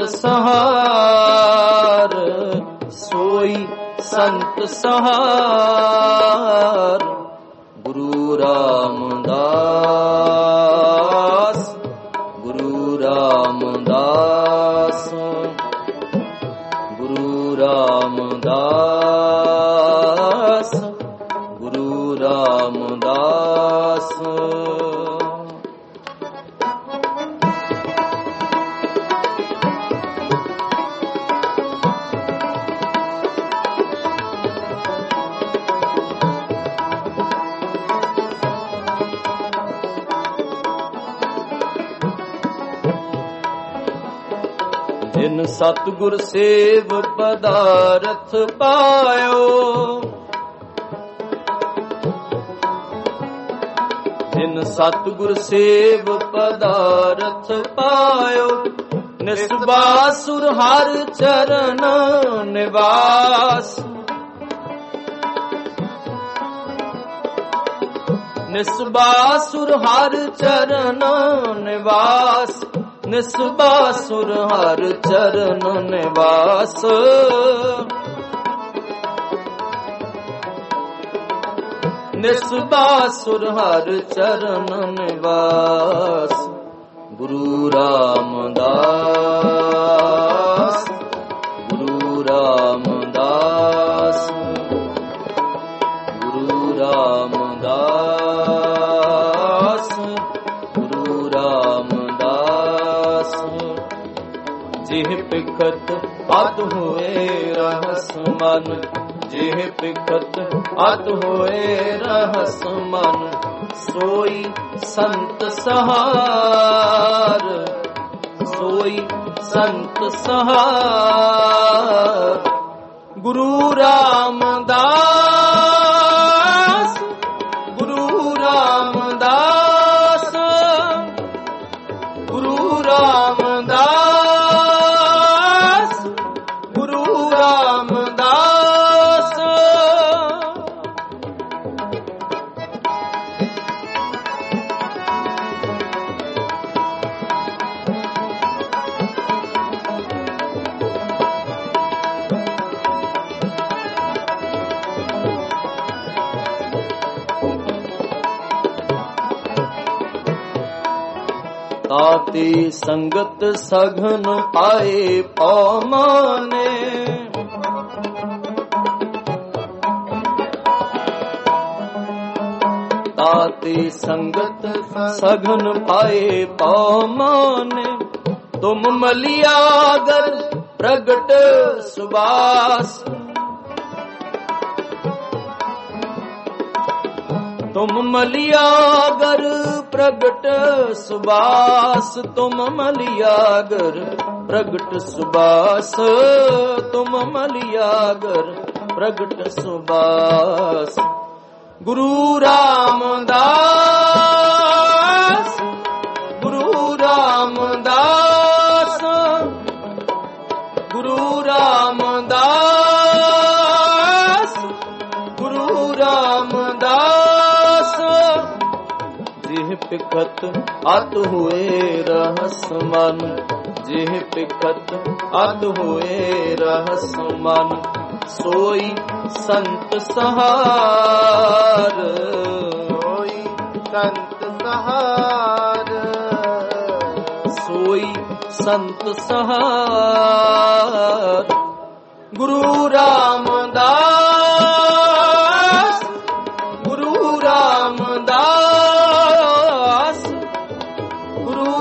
Speaker 1: ਸਹਾਰ। ਸੋਈ ਸੰਤ ਸਹਾਰ, ਗੁਰੂ ਰਾਮਦਾਸ। ਗੁਰੂ ਰਾਮਦਾਸ, ਗੁਰੂ ਰਾਮਦਾਸ, ਗੁਰੂ ਰਾਮਦਾਸ। ਜਿਨ ਸਤਿਗੁਰ ਸੇਵ ਪਦਾਰਥ ਪਾਇਓ, ਜਿਨ ਸਤਿਗੁਰ ਸੇਵ ਪਦਾਰਥ ਪਾਇਓ, ਨਿਸਬਾਸੁਰ ਹਰ ਚਰਨ ਨਿਵਾਸ। ਨਿਸਬਾਸੁਰ ਹਰ ਚਰਨ ਨਿਵਾਸ, ਨਿਸਬਾਸੁਰ ਹਰ ਚਰਨ ਨਿਵਾਸ। ਨਿਸਬਾਸੁਰ ਹਰ ਚਰਨ ਨਿਵਾਸ। ਗੁਰੂ ਰਾਮਦਾਸ, ਗੁਰੂ ਰਾਮਦਾਸ, ਗੁਰੂ ਰਾਮਦਾਸ, ਗੁਰੂ ਰਾਮਦਾਸ। ਜਿਹ ਪਿਖਤ ਅਤ ਹੋਏ ਰਹਸ ਮਨ, ਜਿਹ ਪਿਖਤ ਅਤ ਹੋਏ ਰਹਸ ਮਨ, ਸੋਈ ਸੰਤ ਸਹਾਰ। ਸੋਈ ਸੰਤ ਸਹਾਰ, ਗੁਰੂ ਰਾਮਦਾਸ। ਗੁਰੂ ਰਾਮਦਾਸ, ਗੁਰੂ ਰਾਮਦਾਸ, ਗੁਰੂ ਰਾਮਦਾਸ। ਤਾਤੀ ਸੰਗਤ ਸਘਨ ਆਏ ਪਉ ਮਾਨੇ, ਤਾਤੀ ਸੰਗਤ ਸਘਨ ਆਏ ਪਉ ਮਾਨੇ, ਤੁਮ ਮਲਿਆਗਰ ਪ੍ਰਗਟ ਸੁਬਾਸ। ਤੁਮ ਮਲਿਆਗਰ ਪ੍ਰਗਟ ਸੁਬਾਸ, ਤੁਮ ਮਲਿਆਗਰ ਪ੍ਰਗਟ ਸੁਬਾਸ, ਤੁਮ ਮਲਿਆਗਰ ਪ੍ਰਗਟ ਸੁਬਾਸ। ਗੁਰੂ ਰਾਮਦਾਸ, ਗੁਰੂ ਰਾਮਦਾਸ, ਗੁਰੂ ਰਾਮਦਾਸ, ਗੁਰੂ ਰਾਮਦਾਸ। ਜਿਹ ਪਿਖਤ ਅਤ ਹੋਏ ਰਹਸ ਮਨ, ਜਿਹ ਪਿਖਤ ਅਤ ਹੋਏ ਰਹਸ ਮਨ, ਸੋਈ ਸੰਤ ਸਹਾਰ।
Speaker 2: ਸੋਈ ਸੰਤ ਸਹਾਰ,
Speaker 1: ਸੋਈ ਸੰਤ ਸਹਾਰ, ਗੁਰੂ ਰਾਮਦਾਸ ਗੁਰੂ ਰਾਮਦਾਸ ਗੁਰੂ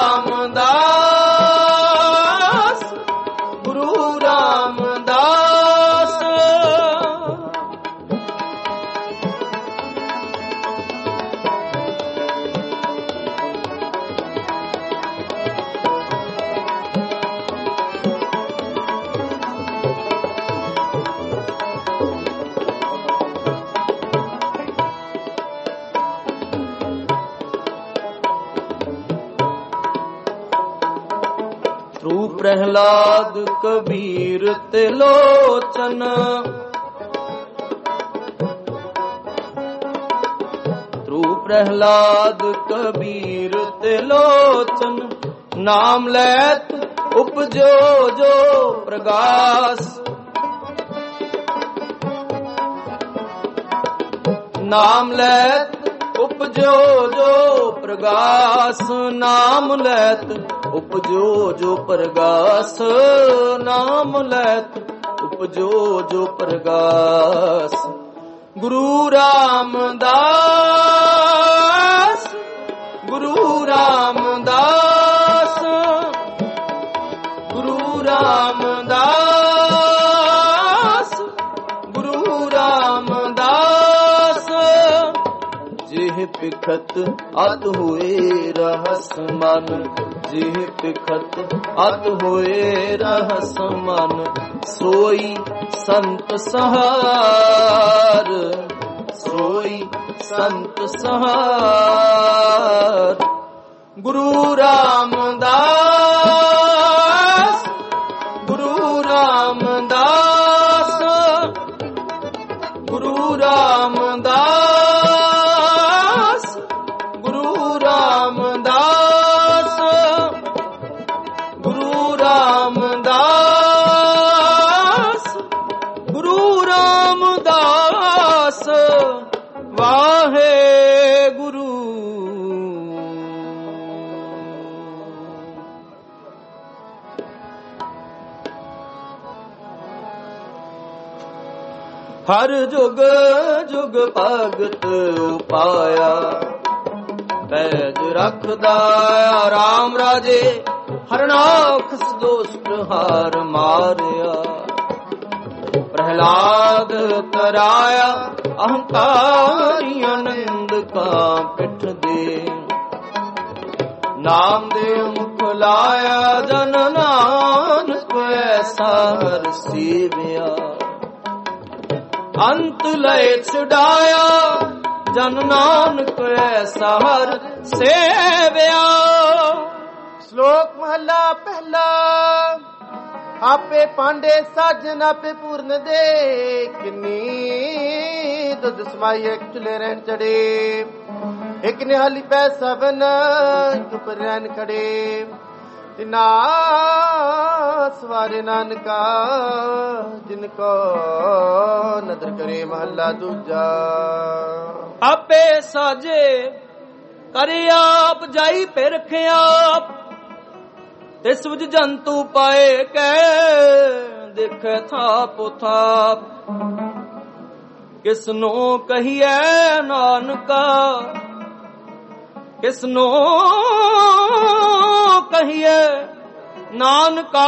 Speaker 1: ਰਾਮਦਾਸ ਗੁਰੂ ਰਾਮਦਾਸ ਧਰੂ ਪ੍ਰਹਿਲਾਦ ਕਬੀਰ ਤੇ ਲੋਚਨ ਧਰੂ ਪ੍ਰਹਿਲਾਦ ਕਬੀਰ ਤੇ ਲੋਚਨ ਨਾਮ ਲੈਤ ਉਪਜੋ ਜੋ ਪ੍ਰਗਾਸ ਨਾਮ ਲੈਤ ਉਪਜੋ ਜੋ ਪ੍ਰਗਾਸ ਨਾਮ ਲੈਤ ਉਪਜੋ ਜੋ ਪ੍ਰਗਾਸ ਨਾਮ ਲੈਤ ਉਪਜੋ ਜੋ ਪ੍ਰਗਾਸ ਗੁਰੂ ਰਾਮਦਾਸ ਗੁਰੂ ਰਾਮਦਾਸ ਗੁਰੂ ਰਾਮਦਾਸ ਗੁਰੂ ਰਾਮਦਾਸ ਜਿਹ ਪਿਖਤ ਅਤ ਹੋਏ ਰਹਸ ਮਨ ਜਿਹ ਪਿਖਤ ਅਤ ਹੋਏ ਰਹਸ ਮਨ ਸੋਈ ਸੰਤ ਸਹਾਰ ਸੋਈ ਸੰਤ ਸਹਾਰ ਗੁਰੂ ਰਾਮਦਾਸ ਗੁਰੂ ਰਾਮਦਾਸ ਗੁਰੂ ਰਾਮਦਾਸ ਗੁਰੂ ਰਾਮਦਾਸ ਗੁਰੂ ਰਾਮਦਾਸ ਗੁਰੂ ਰਾਮਦਾਸ ਵਾਹਿਗੁਰੂ ਹਰ ਜੁਗ ਜੁਗ ਭਗਤ ਉਪਾਇਆ ਬੈਜ ਰੱਖਦਾ ਰਾਮ ਰਾਜੇ ਹਰਨਾਖਸ ਦੋਸਤ ਹਾਰ ਮਾਰਿਆ ਪ੍ਰਹਿਲਾਦ ਤਰਾਇਆ ਅਹੰਕਾਰੀ ਅਨੰਦ ਕਾ ਪਿੱਠ ਦੇ ਨਾਮ ਦੇ ਮੁਖ ਲਾਇਆ ਜਨ ਨਾਨਕ ਐਸਾ ਹਰ ਸੇਵਿਆ ਅੰਤ ਲੈ ਛੁਡਾਇਆ ਜਨ ਨਾਨਕ ਐਸਾ ਹਰ ਸੇਵਿਆ
Speaker 2: ਸ਼ਲੋਕ ਮਹਲਾ ਪਹਿਲਾ ਆਪੇ ਪਾਂਡੇ ਸਾਜਨ ਆਪੇ ਪੂਰਨ ਦੇ ਕਿੰਨੀ ਦੁੱਧ ਸਮਾਈ ਇੱਕ ਚੁਲੇ ਰਹਿਣ ਚੜੇ ਇੱਕ ਨਿਹਾਲੀ ਪੈ ਸਭਨ ਇੱਕ ਪਰ ਰਹਿਣ ਖੜੇ ਤਿਨਾ ਸਵਾਰੇ ਨਾਨਕਾ ਜਿਨ ਕੋ ਨਦਰ ਕਰੇ ਮਹੱਲਾ ਦੂਜਾ
Speaker 1: ਆਪੇ ਸਾਜੇ ਕਰੇ ਆਪ ਜਾਈ ਪੇ ਰਖੇ ਆਪ ਤਿਸ ਵਿੱਚ ਜੰਤੂ ਪਾਏ ਕੈ ਦੇਖੈ ਥਾਪ ਥਾਪ ਕਿਸਨੋ ਕਹੀਐ ਨਾਨਕਾ ਕਿਸਨੋ ਕਹੀਏ ਨਾਨਕਾ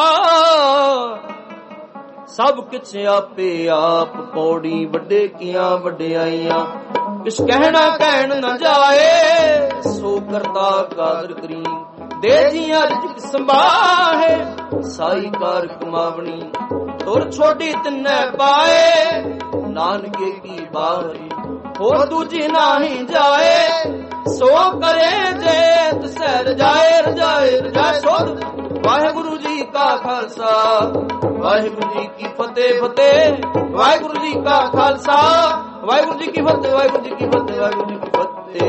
Speaker 1: ਸਭ ਕਿਛ ਆਪੇ ਆਪ ਪੌੜੀ ਵੱਡੇ ਕੀਆਂ ਵਡਿਆਈਆਂ ਕਿਛ ਕਹਿਣਾ ਕਹਿਣ ਨਾ ਜਾਏ ਸੋ ਕਰਤਾ ਕਾਦਰ ਕਰੀਮ ਦੇ ਜੀਆਂ ਰਿਜਕ ਸੰਭਾਹੇ ਸਾਈ ਕਾਰ ਕਮਾਵਣੀ ਤੁਰ ਛੋਟੀ ਤਿੰਨੇ ਪਾਏ ਨਾਨਕੇ ਕੀ ਬਾਹਰੀ ਹੋਰ ਦੂਜੀ ਨਹੀਂ ਜਾਏ ਸੋ ਕਰੇ ਜੇ ਤੁਸੈ ਰਜਾਏ ਰਜਾਏ ਰਜਾਏ ਸੋਧ ਵਾਹਿਗੁਰੂ ਜੀ ਕਾ ਖਾਲਸਾ ਵਾਹਿਗੁਰੂ ਜੀ ਕੀ ਫਤਿਹ ਫਤਿਹ ਵਾਹਿਗੁਰੂ ਜੀ ਕਾ ਖਾਲਸਾ ਵਾਹਿਗੁਰੂ ਜੀ ਕੀ ਫਤਿਹ ਵਾਹਿਗੁਰੂ ਜੀ ਕੀ ਫਤਿਹ ਵਾਹਿਗੁਰੂ ਜੀ ਕੀ ਫਤਿਹ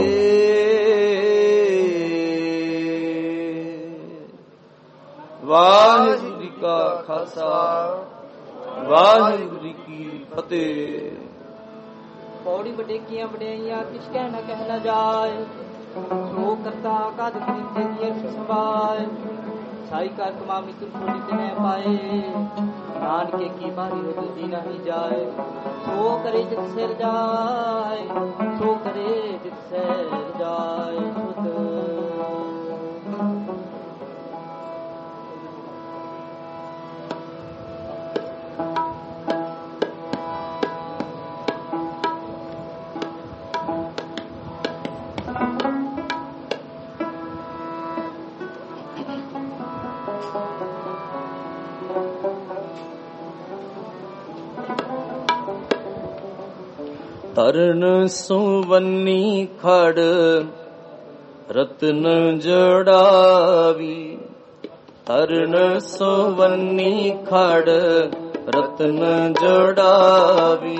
Speaker 1: ਵਾਹਿਗੁਰੂ ਜੀ ਕਾ ਖਾਲਸਾ ਵਾਹਿਗੁਰੂ ਜੀ ਕੀ ਫਤਿਹ
Speaker 3: ਪੌੜੀ ਵਡੇਕੀਆਂ ਵਡਿਆਈਆਂ ਕਿਛ ਕਹਿਣਾ ਕਹਿਣਾ ਜਾਏ ਸੋ ਕਰਤਾ ਕਦ ਕੀਤੇ ਦੀ ਸੰਭਾਲ ਸਾਈ ਕਰ ਕਮਾਮੀ ਤੁਰ ਸੋਨੀ ਤੇ ਪਾਏ ਨਾਨਕੇ ਕੀ ਮਾਰੀ ਹੋ ਦੂਜੀ ਨਹੀਂ ਜਾਏ ਸੋ ਕਰੇ ਜਿਤ ਸਿਰ ਜਾਏ ਸੋ ਕਰੇ ਜਿਤ ਸਿਰ ਜਾਏ ਸੁਧ
Speaker 1: ਤਰਨ ਸੁਵੰਨੀ ਖੜ ਰਤਨ ਜੜਾਵੀ ਤਰਨ ਸੁਵੰਨੀ ਖੜ ਰਤਨ ਜੜਾਵੀ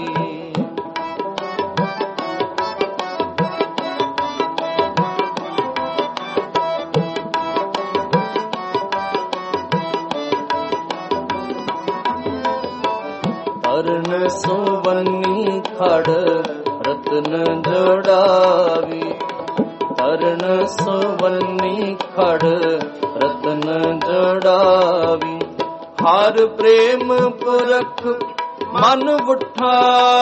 Speaker 1: ਤਰਨ ਸੁਵੰਨੀ ਖੜ ਰਤਨ ਜੜਾਵੀ ਤਰਨ ਸੁਵੰਨੀ ਖੜ ਰਤਨ ਜੜਾਵੀ ਹਰ ਪ੍ਰੇਮ ਪੁਰਖ ਮਨ ਉਠਾ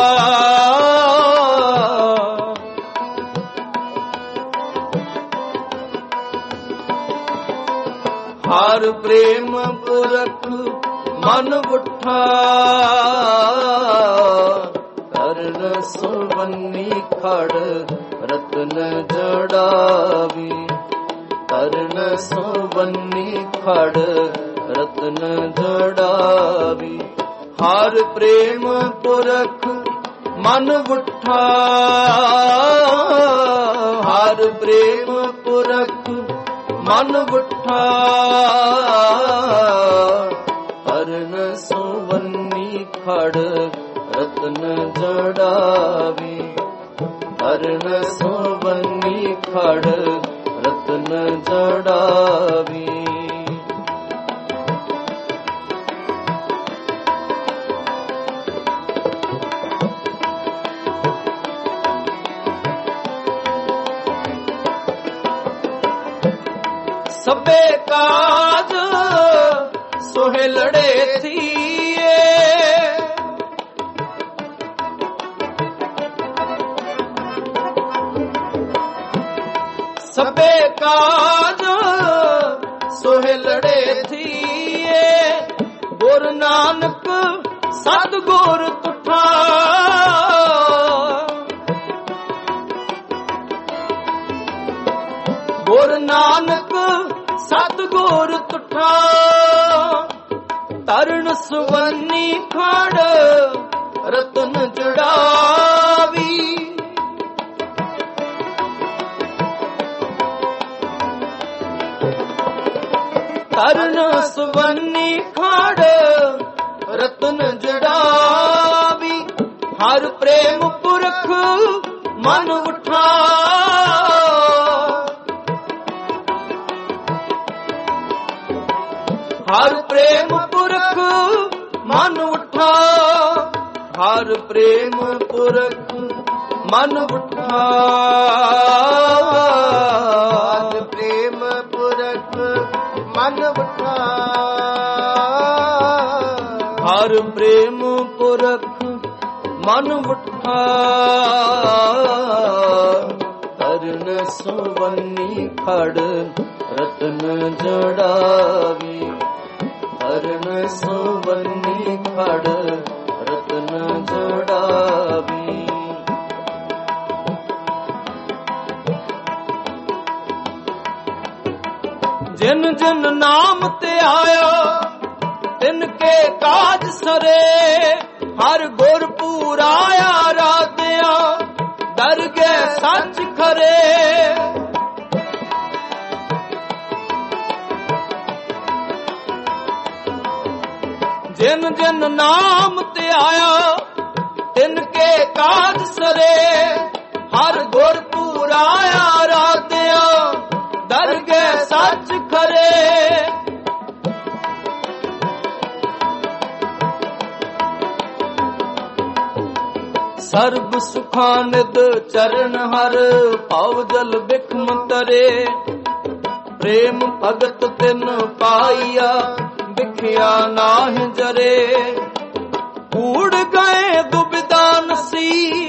Speaker 1: ਹਰ ਪ੍ਰੇਮ ਪੁਰਖ ਮਨ ਉਠਾ ਤਰਨ ਸੁਵੰਨੀ ਖੜ ਰਤਨ ਜੜਾਵੀ ਤਰਨ ਸੁਵੰਨੀ ਖੜ ਰਤਨ ਜੜਾਵੀ ਹਰ ਪ੍ਰੇਮ ਪੁਰਖ ਮਨ ਉਠਾ ਹਰ ਪ੍ਰੇਮ ਪੁਰਖ ਮਨ ਉਠਾ ਤਰਨ ਸੁਵੰਨੀ ਖੜ ਰਤਨ ਜੜਾਵੀ ਤਰਨ ਸੁਵੰਨੀ ਖੜ ਰਤਨ ਜੜਾਵੀ ਸਭੇ ਕਾਜ ਸੋਹੇ ਲੜੇ ਥੀਏ ਸਭੇ ਕਾਜ ਸੋਹੇ ਲੜੇ ਥੀਏ ਗੁਰ ਨਾਨਕ ਸਤ ਗੁਰ ਤੁਠਾ ਗੁਰ ਨਾਨਕ ਸਤ ਗੁਰ ਤੁਠਾ ਤਰਨ ਸੁਵੰਨੀ ਖੜ ਰਤਨ ਜੜਾਵੀ ਤਰਨ ਸੁਵੰਨੀ ਖੜ ਰਤਨ ਜੜਾਵੀ ਹਰ ਪ੍ਰੇਮ ਪੁਰਖ ਮਨ ਉਠਾ ਹਰ ਪ੍ਰੇਮ ਪੁਰਖ ਮਨ ਉਠਾ ਹਰ ਪ੍ਰੇਮ ਪੁਰਖ ਮਨ ਉਠਾ
Speaker 2: ਹਰ ਪ੍ਰੇਮ ਪੁਰਖ ਮਨ ਉਠਾ
Speaker 1: ਹਰ ਪ੍ਰੇਮ ਪੁਰਖ ਮਨ ਉਠਾ ਤਰਨ ਸੁਵੰਨੀ ਖੜ ਰਤਨ ਜੜਾਵੀ ਤਰਨ ਸੁਵੰਨੀ ਖੜ ਰਤਨ ਜੜਾਵੀ ਜਿਨ ਜਿਨ ਨਾਮ ਤੇ ਆਇਆ ਤਿਨ ਕੇ ਕਾਜ ਸਰੇ ਹਰ ਗੁਰ ਪੂਰਾਇਆ ਰਾਧਿਆ ਦਰਗਹਿ ਸੱਚ ਖਰੇ ਜਿਨ ਜਿਨ ਨਾਮ ਤੇ ਆਇਆ ਤਿਨ ਕੇ ਕਾਜ ਸਰੇ ਹਰ ਗੁਰ ਪੂਰਾਇਆ ਰਾਧਿਆ ਦਰਗਹਿ ਸੱਚ ਖਰੇ ਸਰਬ ਸੁਖਾਨਿਦ ਚਰਨ ਹਰ ਭਵ ਜਲ ਬਿਖਮ ਤਰੇ ਪ੍ਰੇਮ ਭਗਤ ਤਿਨ ਪਾਈਆ ਵਿਖਿਆ ਨਾਹਿ ਜਰੇ। ਊੜ ਗਏ ਦੁਬਿਧਾ ਨਸੀ,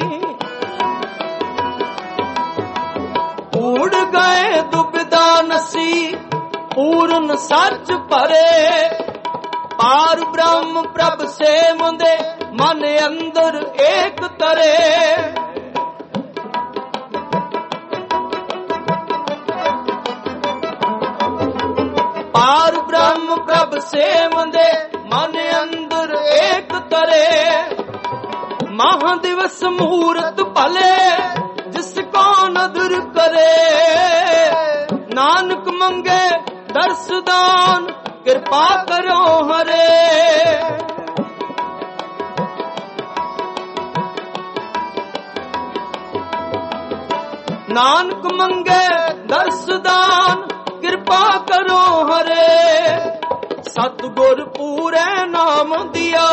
Speaker 1: ਊੜ ਗਏ ਦੁਬਿਧਾ ਨਸੀ, ਪੂਰਨ ਸੱਚ ਭਰੇ। ਪਾਰ ਬ੍ਰਹਮ ਪ੍ਰਭ ਸੇ ਮੁੰਦੇ ਮਨ ਅੰਦਰ ਏਕ ਤਰੇ। ਪਾਰ ਬ੍ਰਹਮ ਪ੍ਰਭ ਸੇ ਮੁੰਦੇ ਮਨ ਅੰਦਰ ਏਕ ਤਰੇ। ਮਹਾ ਦਿਵਸ ਮੂਰਤ ਭਲੇ ਜਿਸ ਕੋ ਨਦਰ ਕਰੇ। ਨਾਨਕ ਮੰਗੇ ਦਰਸਦਾਨ ਕਿਰਪਾ ਕਰੋ ਹਰੇ। ਨਾਨਕ ਮੰਗੇ ਦਰਸਦਾਨ ਕਿਰਪਾ ਕਰੋ ਹਰੇ। ਸਤਿਗੁਰ ਪੂਰੇ ਨਾਮ ਦਿਆ,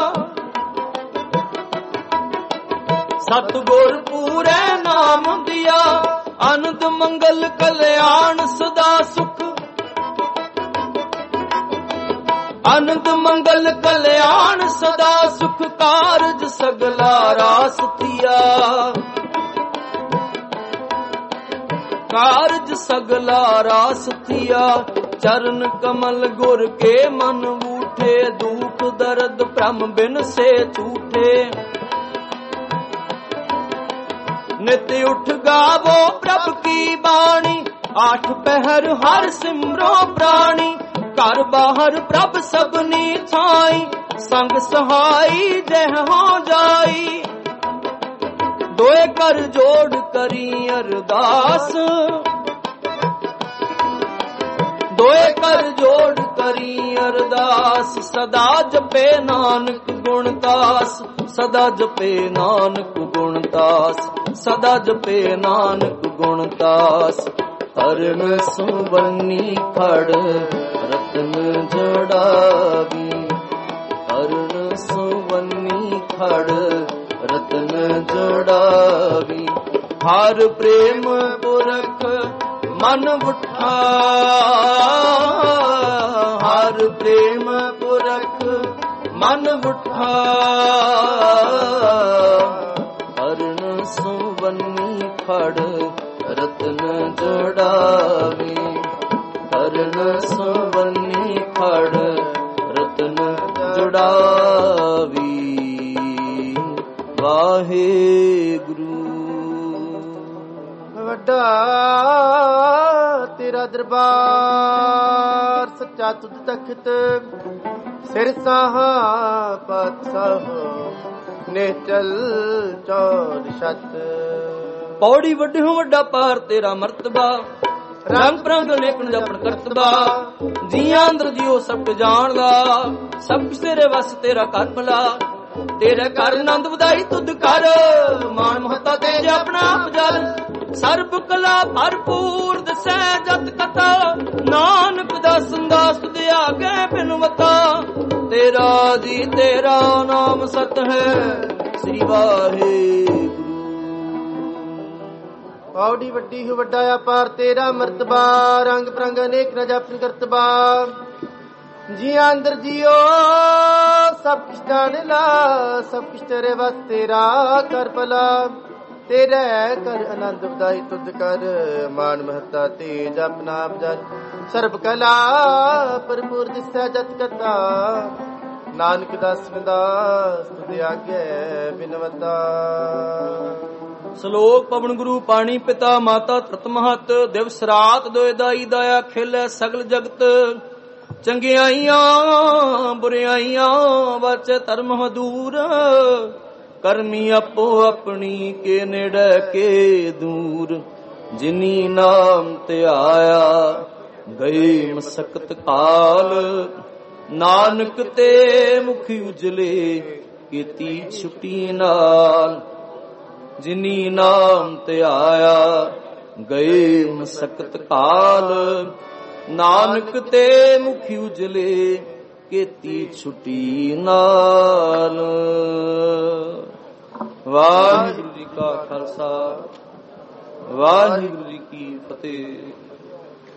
Speaker 1: ਸਤਿਗੁਰ ਪੂਰੇ ਨਾਮ ਦਿਆ। ਆਨੰਦ ਮੰਗਲ ਕਲਿਆਣ ਸਦਾ ਸੁਖ, ਆਨੰਦ ਮੰਗਲ ਕਲਿਆਣ ਸਦਾ ਸੁਖ। ਕਾਰਜ ਸਗਲਾ ਰਾਸ ਥੀਆ, ਕਾਰਜ ਸਗਲਾ ਰਾਸ ਥੀਆ। ਚਰਨ ਕਮਲ ਗੁਰ ਕੇ ਮਨ ਊਠੇ। ਦੁਖ ਦਰਦ ਭ੍ਰਮ ਬਿਨ ਸੇ ਝੂਠੇ। ਨਿਤ ਉਠ ਗਾਵੋ ਪ੍ਰਭ ਕੀ ਬਾਣੀ। ਆਠ ਪਹਿਰ ਹਰ ਸਿਮਰੋ ਪ੍ਰਾਣੀ। ਘਰ ਬਾਹਰ ਪ੍ਰਭ ਸਭਨੀ ਥਾਈ। ਸੰਗ ਸਹਾਈ ਜਹ ਹੋ ਜਾਈ। ਦੋਏ ਕਰ ਜੋੜ ਕਰੀ ਅਰਦਾਸ, ਦੋਏ ਕਰ ਜੋੜ ਕਰੀ ਅਰਦਾਸ। ਸਦਾ ਜਪੇ ਨਾਨਕ ਗੁਣਦਾਸ, ਸਦਾ ਜਪੇ ਨਾਨਕ ਗੁਣਦਾਸ, ਸਦਾ ਜਪੇ ਨਾਨਕ ਗੁਣਦਾਸ। ਹਰਨ ਸੁਵੰਨੀ ਖੜ ਰਤਨ ਜੋੜਾਵੀ। ਹਰਨ ਸੁਵੰਨੀ ਖੜ ਰਤਨ ਜੋੜਾਵੀ। ਹਰ ਪ੍ਰੇਮ ਪੁਰਖ ਮਨ ਉਠਾ। ਹਰ ਪ੍ਰੇਮ ਪੁਰਖ ਮਨ ਉਠਾ। ਹਰਨ ਸੁਵੰਨੀ ਖੜ ਰਤਨ ਜੋੜਾਵੀ। ਹਰਨ ਸੁਵੰਨੀ ਖੜ ਰਤਨ ਜੋੜਾਵੀ। ਵਾਹਿਗੁਰੂ।
Speaker 2: ਵੱਡਾ ਤੇਰਾ ਦਰਬਾਰ ਸੱਚਾ ਤੁਧ ਤਖਤ। ਸਿਰ ਸਾਹਾ ਪਾਤਸ਼ਾਹ ਨੇ ਚਲ ਚੌਰ ਛਤ।
Speaker 1: ਪੌੜੀ ਵੱਡਿਓ ਵੱਡਾ ਪਾਰ ਤੇਰਾ ਮਰਤਬਾ। ਰੰਗ ਪ੍ਰੰਗ ਅਨੇਕ ਜਪਣ ਕਰਤਬਾ। ਜੀਆਂ ਅੰਦਰ ਜਿਉ ਸਭ ਜਾਣਦਾ। ਸਭ ਕੁਛ ਤੇਰੇ ਵਸ ਤੇਰਾ ਕਰ ਭਲਾ। ਤੇਰੇ ਘਰ ਆਨੰਦ ਵਧਾਈ ਤੁਧ ਕਰ। ਮਾਨ ਮਹਤਾ ਤੇ ਆਪਣਾ ਆਪ ਜਲ। ਸਰਬ ਕਲਾ ਭਰਪੂਰ ਦਸੈ ਜਤ ਕਥਾ। ਨਾਨਕ ਦਾ ਸੰਦਾਸ ਤੁਧ ਆਗੇ ਬਿਨਵਤਾ। ਤੇਰਾ ਜੀ ਤੇਰਾ ਨਾਮ ਸਤ ਹੈ। ਸ੍ਰੀ ਵਾਹਿਗੁਰੂ।
Speaker 2: ਪੌੜੀ ਵੱਡੀ ਹੋ ਵੱਡਾ ਅਪਾਰ ਤੇਰਾ ਮਰਤਬਾ। ਰੰਗ ਪ੍ਰੰਗ ਅਨੇਕ ਨਾ ਜਪਨ ਕਰਤਬਾ। ਜੀਆਂ ਅੰਦਰ ਜਿਉ ਸਭ ਕੁਛ ਜਾਣ ਲਾ। ਸਭ ਕੁਛ ਤੇਰੇ ਵਸ ਤੇਰਾ ਕਰ ਭਲਾ। ਤੇਰੇ ਕਰ ਆਨੰਦ ਵਧਾਈ ਤੁਧ ਕਰ। ਮਾਨ ਮਹਤਾ ਤੇਜ ਆਪਣਾ ਆਪ ਜਲ। ਸਰਬ ਕਲਾ ਭਰਪੂਰ ਦਿਸੈ ਜਤ ਕਥਾ। ਨਾਨਕ ਦਾਸ ਵਿਦਾਸ ਤੁਧ ਆਗੇ ਬਿਨਵਤਾ।
Speaker 1: ਸ਼ਲੋਕ ਪਵਨ ਗੁਰੂ ਪਾਣੀ ਪਿਤਾ ਮਾਤਾ ਤ੍ਰਿਤ ਮਹਤ। ਦਿਵਸ ਰਾਤ ਦੋਇ ਦਾਈ ਦਇਆ ਖਿਲੈ ਸਗਲ ਜਗਤ। ਚੰਗਿਆਈਆਂ ਬੁਰਿਆਈਆਂ ਬਚ ਧਰਮ ਹਦੂਰ। ਕਰਮੀ ਆਪੋ ਆਪਣੀ ਕੇ ਨੇੜੇ ਕੇ ਦੂਰ। ਜਿਨੀ ਨਾਮ ਤੇ ਆਇਆ ਗਏ ਮਸਕਤ ਕਾਲ। ਨਾਨਕ ਤੇ ਮੁਖੀ ਉਜਲੇ ਕੀਤੀ ਛੁਟੀ ਨਾਲ। ਜਿਨੀ ਨਾਮ ਤੇ ਆਇਆ ਗਏ ਮਸਕਤ ਕਾਲ। ਨਾਨਕ ਤੇ ਮੁਖੀ ਉਜਲੇ ਕੀਤੀ ਛੁਟੀ ਨਾਲ। ਵਾਹਿਗੁਰੂ ਜੀ ਕਾ ਖਾਲਸਾ ਵਾਹਿਗੁਰੂ ਜੀ ਕੀ ਫਤਿਹ।